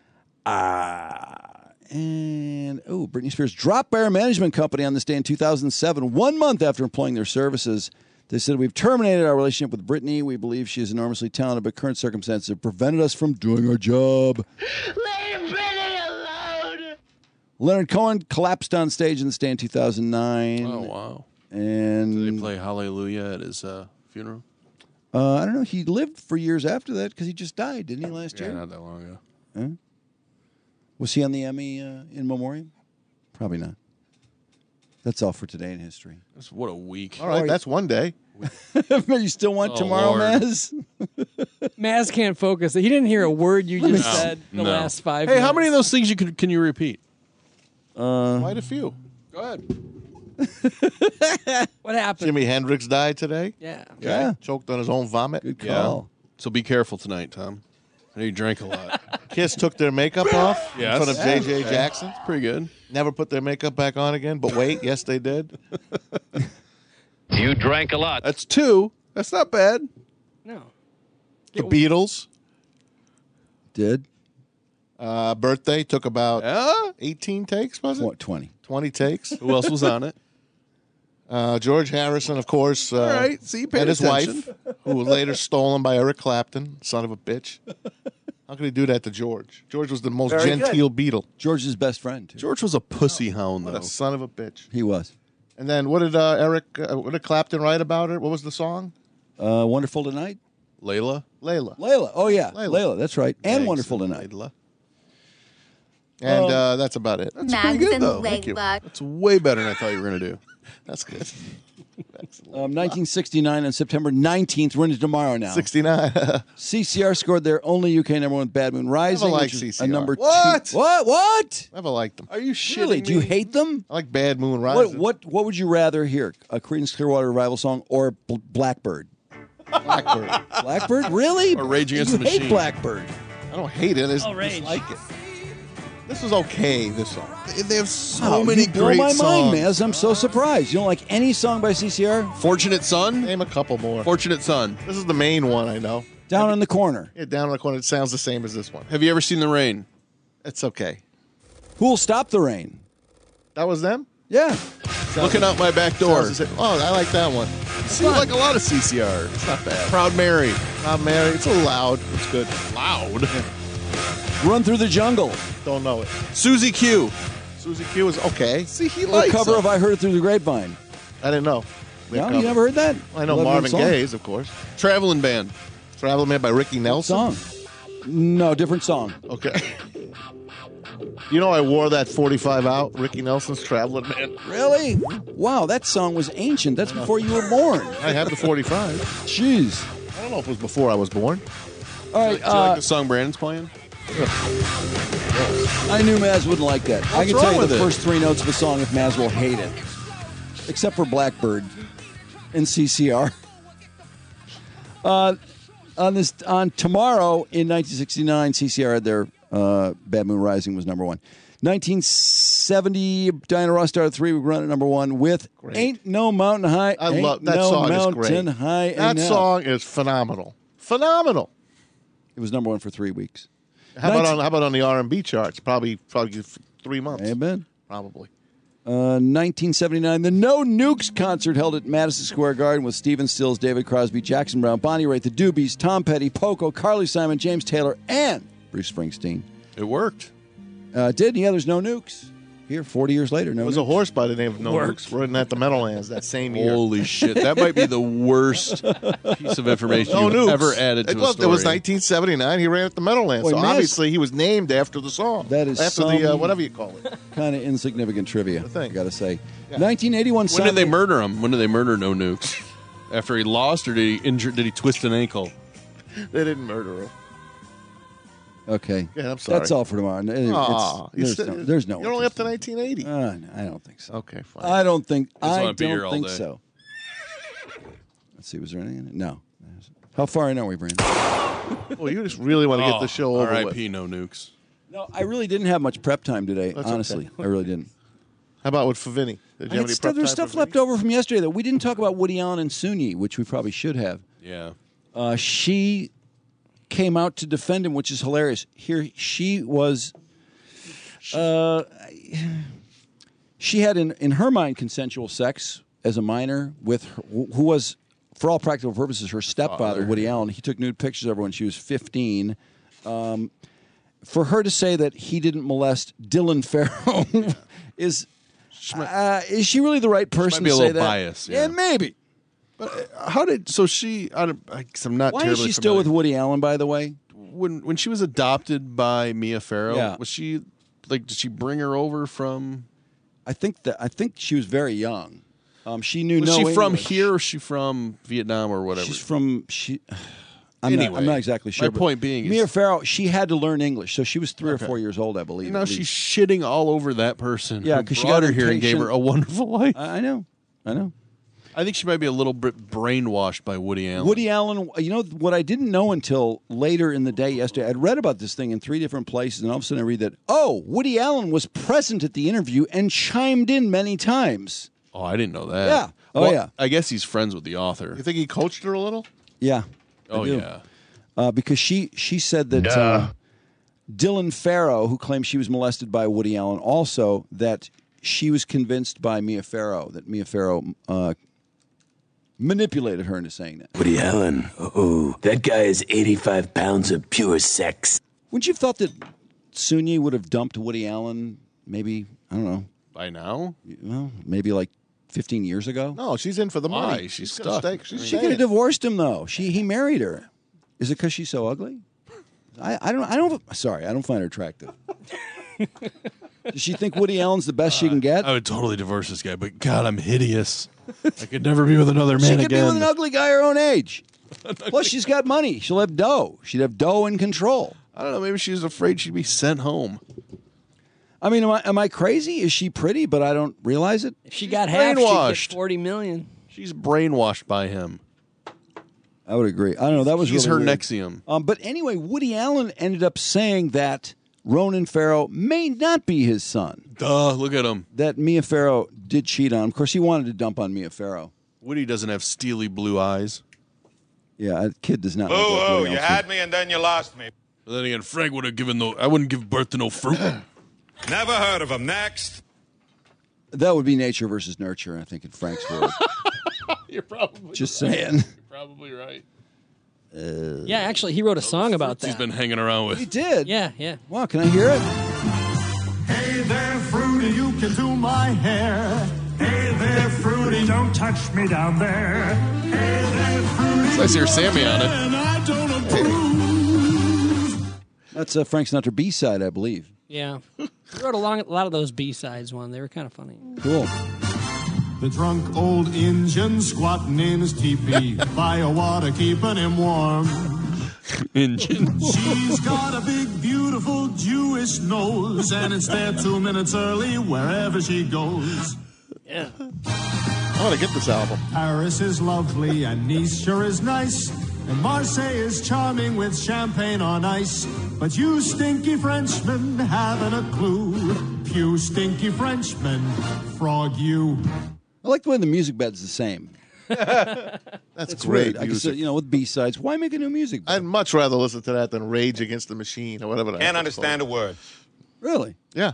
Ah, and, oh, Britney Spears dropped by her management company on this day in two thousand seven, one month after employing their services. They said, "We've terminated our relationship with Britney. We believe she is enormously talented, but current circumstances have prevented us from doing our job." Leave Britney alone. Leonard Cohen collapsed on stage in this day in two thousand nine. Oh, wow. And Did they play Hallelujah at his uh, funeral? Uh, I don't know. He lived for years after that because he just died, didn't he, last Yeah, year? not that long ago. Huh? Was he on the Emmy uh, in memoriam? Probably not. That's all for today in history. That's, what a week. All right, that's one day. You still want Oh, tomorrow, Lord. Maz? Maz can't focus. He didn't hear a word you just No, said the no. last five Hey, minutes. how many of those things you can, can you repeat? Uh, Quite a few. Go ahead. What happened? Jimi Hendrix died today. Yeah. Yeah. Choked on his own vomit. Good Yeah. call. So be careful tonight, Tom. I know you drank a lot. Kiss took their makeup off Yes. in front of J J Okay. Jackson. Pretty good. Never put their makeup back on again. But wait, yes, they did. You drank a lot. That's two. That's not bad. No. The Beatles. Did? Uh, birthday took about Yeah. eighteen takes, was it? What, twenty? twenty takes. Who else was on it? Uh, George Harrison, of course. Uh, All right. See, you paid and his attention. wife, who was later stolen by Eric Clapton, son of a bitch. How could he do that to George? George was the most Very genteel Beatle. George's best friend, too. George was a pussy hound, What though. a son of a bitch. He was. And then what did uh, Eric, uh, what did Clapton write about her? What was the song? Uh, Wonderful Tonight? Layla? Layla. Layla. Oh, yeah. Layla. Layla. That's right. And Thanks, Wonderful Tonight. Layla. And Oh. uh, that's about it. That's pretty good, though. Thank you. That's way better than I thought you were going to do. That's good. Um, nineteen sixty-nine on September nineteenth. We're into tomorrow now. sixty-nine. C C R scored their only U K number one, Bad Moon Rising. Never liked which is C C R. A number What? two. What? What? Never liked them. Are you shitting Really? me? Do you hate them? I like Bad Moon What, Rising. what What would you rather hear? A Creedence Clearwater Revival song or Bl- Blackbird? Blackbird. Blackbird? Really? Or Rage Against you the hate Machine. Blackbird. I don't hate it. I just Oh, Rage. dislike it. This was okay, this song. They- They have so Oh, many you blow great my songs. mind, Maz. I'm so surprised. You don't like any song by C C R? Fortunate Son? Name a couple more. Fortunate Son. This is the main one I know. Down in the corner. Yeah, down in the corner. It sounds the same as this one. Have you ever seen The Rain? It's okay. Who'll Stop the Rain? That was them? Yeah. Looking out my back door. Sounds the same. Oh, I like that one. See, like a lot of C C R. It's not bad. Proud Mary. Not Mary. It's a loud. It's good. Loud. Run Through the Jungle. Don't know it. Susie Q. Susie Q is okay. See, he A likes cover them. of I Heard It Through the Grapevine. I didn't know. No, you never heard that? I know Love that Marvin song. Gaye's, of course. Traveling Band. Traveling Man by Ricky Nelson. Song. No, different song. Okay. You know, I wore that forty-five out, Ricky Nelson's Traveling Man. Really? Wow, that song was ancient. That's before you were born. I had the forty-five. Jeez. I don't know if it was before I was born. All right. Do you like Uh, the song Brandon's playing? I knew Maz wouldn't like that. I What's can tell wrong you with the it? first three notes of the song if Maz will hate it. Except for Blackbird and C C R. Uh, on this on tomorrow in nineteen sixty-nine, C C R had their uh, Bad Moon Rising was number one. nineteen seventy, Diana Ross started three, we run at number one with Great. Ain't No Mountain High. I Ain't love that no song. Mountain Is great. High. That enough. song is phenomenal. Phenomenal. It was number one for three weeks. How about nineteen on how about on the R and B charts? Probably probably f- three months. May have been. Probably. Uh, nineteen seventy-nine, the No Nukes concert held at Madison Square Garden with Stephen Stills, David Crosby, Jackson Brown, Bonnie Raitt, the Doobies, Tom Petty, Poco, Carly Simon, James Taylor, and Bruce Springsteen. It worked. Uh, it did. Yeah, there's No Nukes. Here, forty years later, No There was Nukes. a horse by the name of No Worked. Nukes running at the Meadowlands that same year. Holy shit. That might be the worst piece of information No you've Nukes. ever added to it a was, story. It was nineteen seventy-nine. He ran at the Meadowlands. Wait, so Maz- obviously he was named after the song. That is after the uh, some- whatever you call it. Kind of insignificant trivia, I got to say. nineteen eighty-one, When did they Simon- murder him? When did they murder No Nukes? After he lost, or did he injure? Did he twist an ankle? They didn't murder him. Okay. Yeah, I'm sorry. That's all for tomorrow. Anyway, it's- Aw, you there's, said- no, there's no You're only up interest to in it. nineteen eighty. Uh, no, I don't think so. Okay, fine. I don't think. I just I wanna be here don't all think day. so. Let's see. Was there anything in it? No. How far in are we, Brandon? Well, you just really want to get Oh, the show over R I with. P No Nukes. No, I really didn't have much prep time today. That's honestly, okay. I really didn't. How about with Favini? Did I you had have any stuff, prep there's time stuff for left over from yesterday that we didn't talk about Woody Allen and Sunyi, which we probably should have. Yeah. Uh, she came out to defend him, which is hilarious. Here, she was. Uh, she had, in, in her mind, consensual sex as a minor with her, who was, for all practical purposes, her stepfather, Woody Allen. He took nude pictures of her when she was fifteen. Um, for her to say that he didn't molest Dylan Farrow is. Uh, is she really the right person Might be to a say little that? biased. Yeah, don't- But uh, how did so she? I don't, I, 'cause I'm not. Why is terribly she still familiar. with Woody Allen, by the way? When when she was adopted by Mia Farrow, Yeah. was she like? Did she bring her over from? I think that I think she was very young. Um, she knew Was no she from English. here or is she from Vietnam or whatever? She's from she. I'm, not, Anyway, I'm not exactly sure. my but point being is- Mia Farrow. She had to learn English, so she was three Okay. or four years old, I believe. And now at she's least. shitting all over that person. Yeah, who 'cause she brought got her here and gave her impatient. a wonderful life. I I know, I know. I think she might be a little bit brainwashed by Woody Allen. Woody Allen. You know what I didn't know until later in the day yesterday. I'd read about this thing in three different places, and all of a sudden I read that oh, Woody Allen was present at the interview and chimed in many times. Oh, I didn't know that. Yeah. Oh, Well, yeah. I guess he's friends with the author. You think he coached her a little? Yeah. I Oh do. yeah. Uh, because she she said that uh, Dylan Farrow, who claimed she was molested by Woody Allen, also that she was convinced by Mia Farrow that Mia Farrow uh, manipulated her into saying that. Woody Allen, oh, that guy is eighty-five pounds of pure sex. Wouldn't you have thought that Sunyi would have dumped Woody Allen maybe, I don't know, By now? well, maybe like fifteen years ago? No, she's in for the Why? money. She's gonna stuck. stay- she's She could staying. have divorced him though. She he married her. Is it because she's so ugly? I, I don't I don't sorry I don't find her attractive. Does she think Woody Allen's the best she can get? I would totally divorce this guy, but God, I'm hideous. I could never be with another man She could again. be with an ugly guy her own age. Plus, she's got money. She'll have dough. She'd have dough and control. I don't know. Maybe she's afraid she'd be sent home. I mean, am I, am I crazy? Is she pretty, but I don't realize it? If she got half, she'd brainwashed. get forty million. She's brainwashed by him. I would agree. I don't know. That was He's really her weird. Nexium. Um, but anyway, Woody Allen ended up saying that Ronan Farrow may not be his son. Duh, look at him. That Mia Farrow did cheat on him. Of course, he wanted to dump on Mia Farrow. Woody doesn't have steely blue eyes. Yeah, a kid does not. Boo look like hoo, Woody you Allen. had me and then you lost me. But then again, Frank would have given no. I wouldn't give birth to no fruit. Never heard of him. Next. That would be nature versus nurture, I think, in Frank's world. You're probably Just right. saying. You're probably right. Uh, Yeah, actually, he wrote a song about that. He's been hanging around with. He did? Yeah, yeah. Wow, can I hear it? Hey there, Fruity, you can do my hair. Hey there, Fruity, don't touch me down there. Hey there, Fruity. It's nice to hear Sammy on it. And I don't approve. That's uh, Frank Sinatra B-side, I believe. Yeah. He wrote a, long, a lot of those B-sides one. They were kind of funny. Cool. The drunk old Injun squatting in his teepee by a water keeping him warm. Injun. She's got a big, beautiful Jewish nose, and it's there two minutes early wherever she goes. Yeah. I want to get this album. Paris is lovely, and Nice sure is nice, and Marseille is charming with champagne on ice. But you stinky Frenchmen haven't a clue. You stinky Frenchmen, frog you. I like the way the music bed's the same. That's It's great weird. I guess, music. you know, with B-sides, why make a new music bed? I'd much rather listen to that than Rage Against the Machine or whatever. that Can't is understand a called. word. Really? Yeah,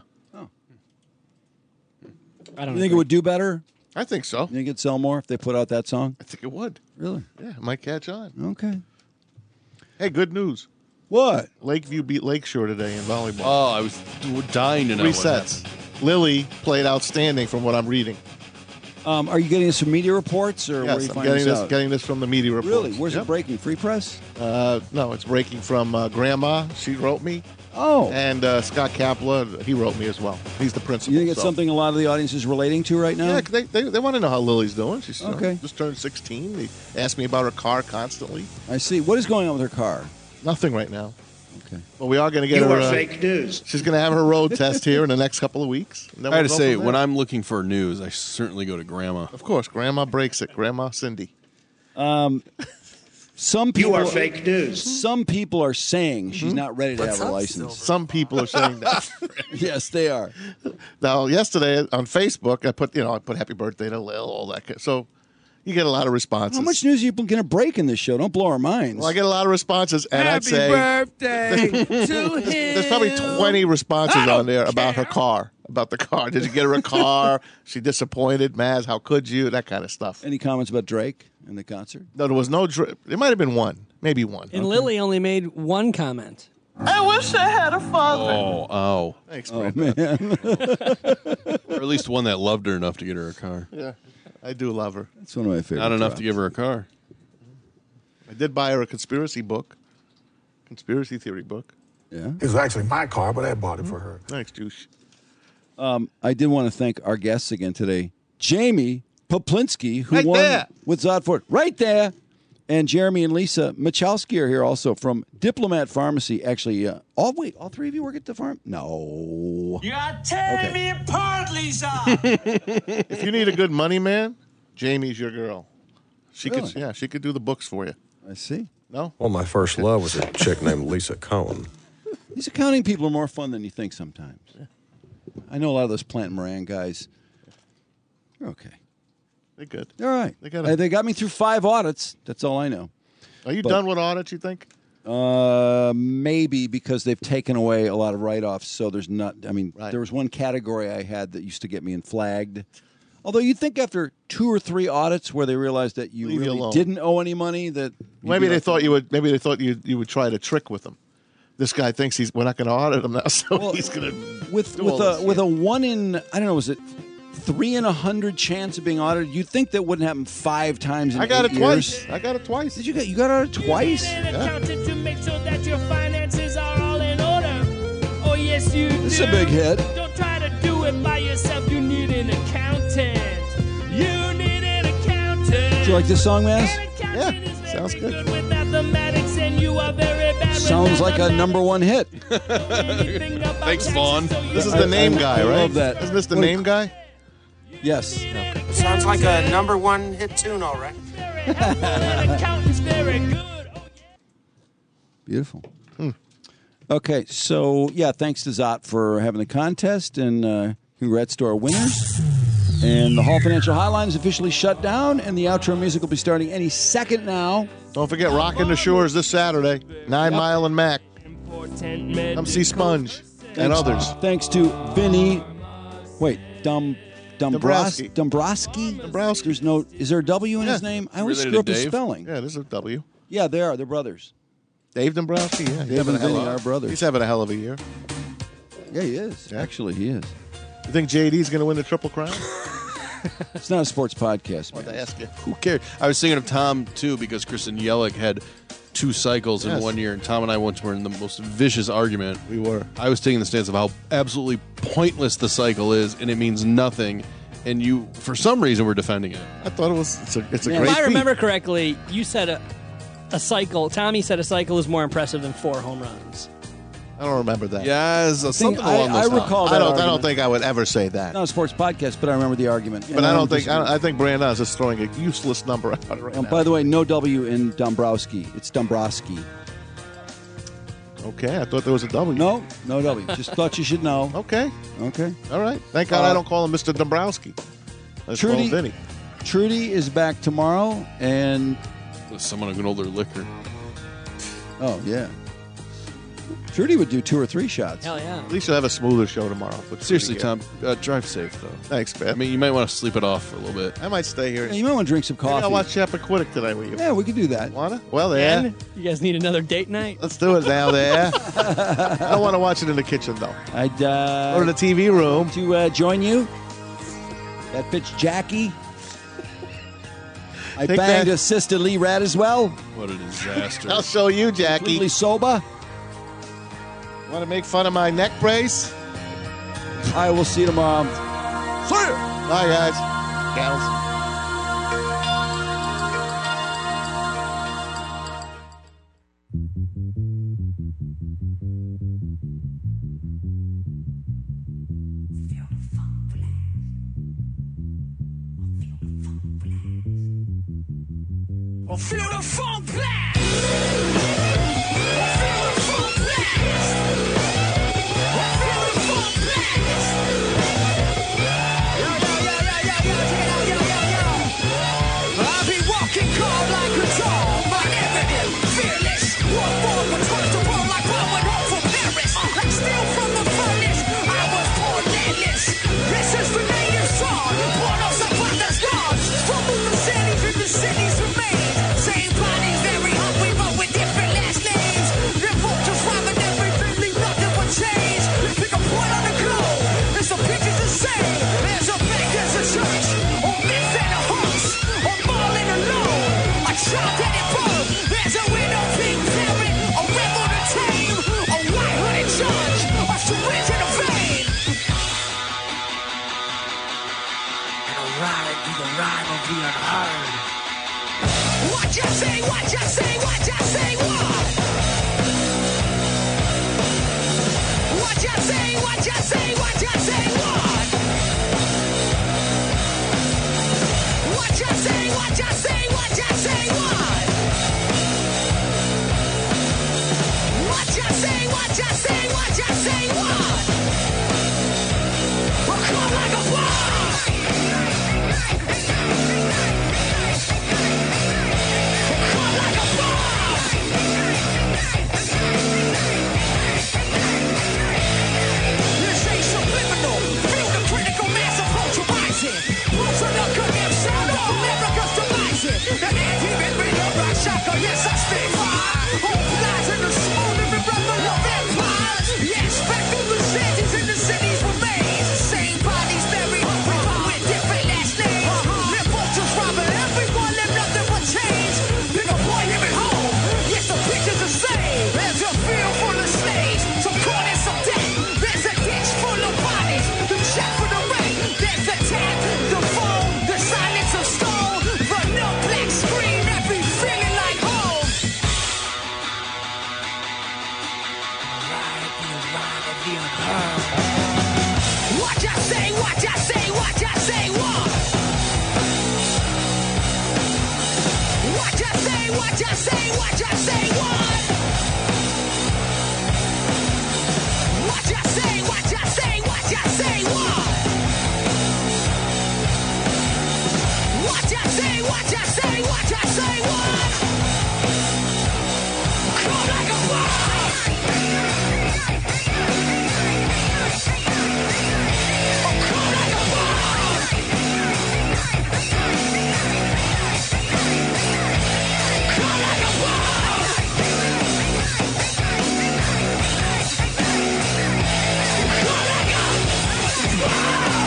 I don't You think it would do better? I think so. You think it'd sell more if they put out that song? I think it would. Really? Yeah, it might catch on. Okay. Hey, good news. What? Lakeview beat Lakeshore today in volleyball. Oh, I was dying to know. Three what sets. Lily played outstanding from what I'm reading. Um, are you getting this from media reports, or where are Yes, you I'm finding getting this this, out? getting this from the media reports. Really? Where's Yep. it breaking? Free Press? Uh, no, it's breaking from uh, Grandma. She wrote me. Oh. And uh, Scott Kapla, he wrote me as well. He's the principal. You think it's so- something a lot of the audience is relating to right now? Yeah, they, they, they want to know how Lily's doing. She's you know, Okay. just turned sixteen. They ask me about her car constantly. I see. What is going on with her car? Nothing right now. Okay. Well, we are going to get You her. are uh, fake news. She's going to have her road test here in the next couple of weeks. and then I we'll got to go say, from when there. I'm looking for news, I certainly go to Grandma. Of course, Grandma breaks it. Grandma Cindy. Um, some people You are fake news. Some people are saying she's not ready to What's have her up, license. Some people are saying that. Yes, they are. Now, yesterday on Facebook, I put you know I put happy birthday to Lil, all that. kind- So you get a lot of responses. How much news are you going to break in this show? Don't blow our minds. Well, I get a lot of responses, and I'd say birthday to there's probably twenty responses on there about her car, about the car. Did you get her a car? She disappointed. Maz, how could you? That kind of stuff. Any comments about Drake and the concert? No, there was no. Dr- there might have been one, maybe one. And Lily only made one comment. I wish I had a father. Oh, oh. Thanks, Oh, Brenda. man. Or at least one that loved her enough to get her a car. Yeah, I do love her. That's one of my favorite. Not enough drops. to give her a car. I did buy her a conspiracy book, conspiracy theory book. Yeah. It was actually my car, but I bought it for her. Thanks, douche. Um, I did want to thank our guests again today. Jamie Poplinsky, who Right won there. with Zodford. Right there. And Jeremy and Lisa Michalski are here also from Diplomat Pharmacy. Actually, uh, all wait, all three of you work at the farm? No. You are tearing Okay. me apart, Lisa. If you need a good money man, Jamie's your girl. She Really? could, yeah, she could do the books for you. I see. No, Well, my first love was a chick named Lisa Cohen. These accounting people are more fun than you think sometimes. I know a lot of those Plant Moran guys. They're okay. they're good. All right. They got Uh, they got me through five audits. That's all I know. Are you But- done with audits? You think? Uh, maybe because they've taken away a lot of write-offs. So there's not. I mean, Right. there was one category I had that used to get me in flagged. Although you'd think after two or three audits where they realized that you Leave you really alone. didn't owe any money, that you'd Maybe be they like, thought you would. Maybe they thought you you would try to trick with them. This guy thinks he's. We're not going to audit him now, so he's going to with do with all a this. with a one in I don't know, was it three in a hundred chance of being audited? You'd think that wouldn't happen five times in I got eight it years. twice. I got it twice. Did you get you got audited twice? Accountant to make sure that your finances are all in order. Oh yes, you This is a do. big hit. Don't try to it by yourself, you need an accountant. You need an accountant. Do you like this song, Maz? Yeah, sounds good. With mathematics, and you are very bad with Sounds like a number one hit. Thanks, Vaughn. This is the name I- guy, I right? love that. Isn't this the What- name guy? Yes. Sounds like a number one hit tune, all right. An accountant's very good. Beautiful. Okay, so yeah, thanks to Zot for having the contest, and uh, congrats to our winners. And the Hall Financial Hotline is officially shut down, and the outro music will be starting any second now. Don't forget Rockin' the Shores this Saturday, Nine Yep. Mile and Mac. Come see Sponge and Thanks- others. Thanks to Vinny. Wait, Dum Dombrowski. Dombrowski. Dombrowski. Dombrowski. There's no. Is there a W in his Yeah. name? I always Related screw up to his Dave? spelling. Yeah, there's a W. Yeah, they are. They're brothers. Dave Dombrowski, yeah. He's Dave having and a hell Vinny of- are brothers. He's having a hell of a year. Yeah, he is. Yeah. Actually, he is. You think J D's going to win the Triple Crown? It's not a sports podcast, What man. I ask you? Who cares? I was thinking of Tom, too, because Kristen Yelich had two cycles in Yes. one year, and Tom and I once were in the most vicious argument. We were. I was taking the stance of how absolutely pointless the cycle is, and it means nothing, and you, for some reason, were defending it. I thought it was. It's a, it's a If great. I feat. remember correctly, you said a, a cycle. Tommy said a cycle is more impressive than four home runs. I don't remember that. Yes, think something I- along those I lines. recall- I that don't. I don't argument. think I would ever say that. Not a sports podcast, but I remember the argument. But And I don't think. disagree. I, I think Brandon is just throwing a useless number out right And now. by the way, no W in Dombrowski. It's Dombrowski. Okay, I thought there was a W. No, no W. Just thought you should know. Okay. Okay. All right. Thank God Uh, I don't call him Mister Dombrowski. I just call him Trudy, Vinny. Trudy is back tomorrow, and Someone who can hold their liquor. oh yeah, Trudy would do two or three shots. Hell yeah. At least you'll have a smoother show tomorrow. With Seriously, Trudy Tom, uh, drive safe, though. Thanks, man. I mean, you might want to sleep it off for a little bit. I might stay here. Yeah, you might want to drink some Maybe coffee. I'll watch Chappaquiddick tonight with you. Yeah, we could do that. Wanna? Well, yeah. And you guys need another date night? Let's do it now. There. I don't want to watch it in the kitchen though. I'd uh, Go to the T V room. to uh, join you. That bitch Jackie. I Take banged that. a sister Lee Rat as well. What a disaster. I'll show you, Completely Jackie. sober. Want to make fun of my neck brace? I will see you tomorrow. See ya. Bye, guys. Gals. Feel the funk blast. Feel the funk blast. Feel the funk blast. Yo, yo, yo, yo, yo, yo, check it out, yo, yo, yo. I'll be walking calm like a dog, my evident, fearless. One forward, return to world like one went home from Paris. Like steal from the furnace, I was born landless. This is the native song, born of some father's gods. From the cities and the cities remain. Same bodies, very hungry, but with different last names. Your vultures robbing everything, leave nothing but change. You pick a point on the globe, there's some pictures the same. There's a bank, there's a church, or myth and a horse, or balling alone, a child-headed bird. There's a widow, pink parrot, a rebel to tame, a white-hooded judge, a syringe in a vein. And a ride through the rhyme of the unheard. What you say, what you say, what you say, what? What you say, what you say, what you say, what? What you say, what you say, what you say, what? What you say, what you say, what you say, what? Well, come like a boss. Come like a boss. This ain't subliminal. Feel the critical mass approach rising. Roots of the goddamn sound of America's demising. The anti-man with a rock shotgun, yes, I stay fire. Hope lies in the smooth living breath of empire. Biggie and Pearl. What you say, what you say, what you say, what? What you say, what you say, what you say, what? What you say, what you say, what you say, what? What you say, what you say, what you say, what? Come like a bomb. Come like a bomb. Come like a bomb. Come like a bomb.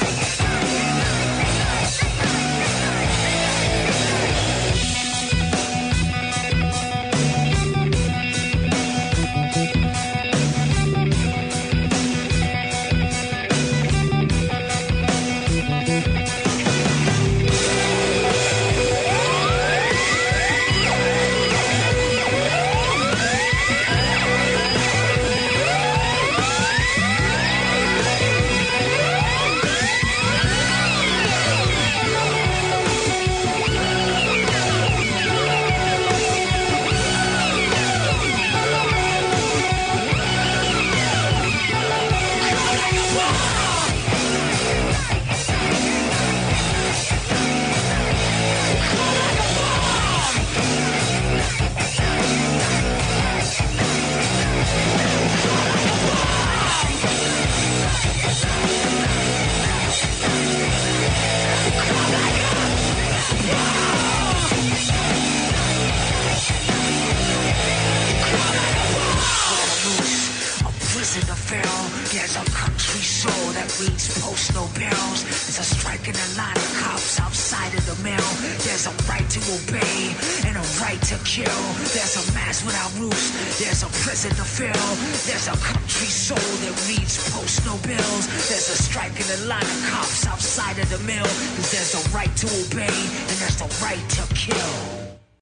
There's a country soul that reads post no barrels. There's a strike in a line of cops outside of the mill. There's a right to obey and a right to kill. There's a mass without roofs. There's a prison to fill. There's a country soul that reads post no bills. There's a strike in a line of cops outside of the mill. There's a right to obey and there's the right to kill.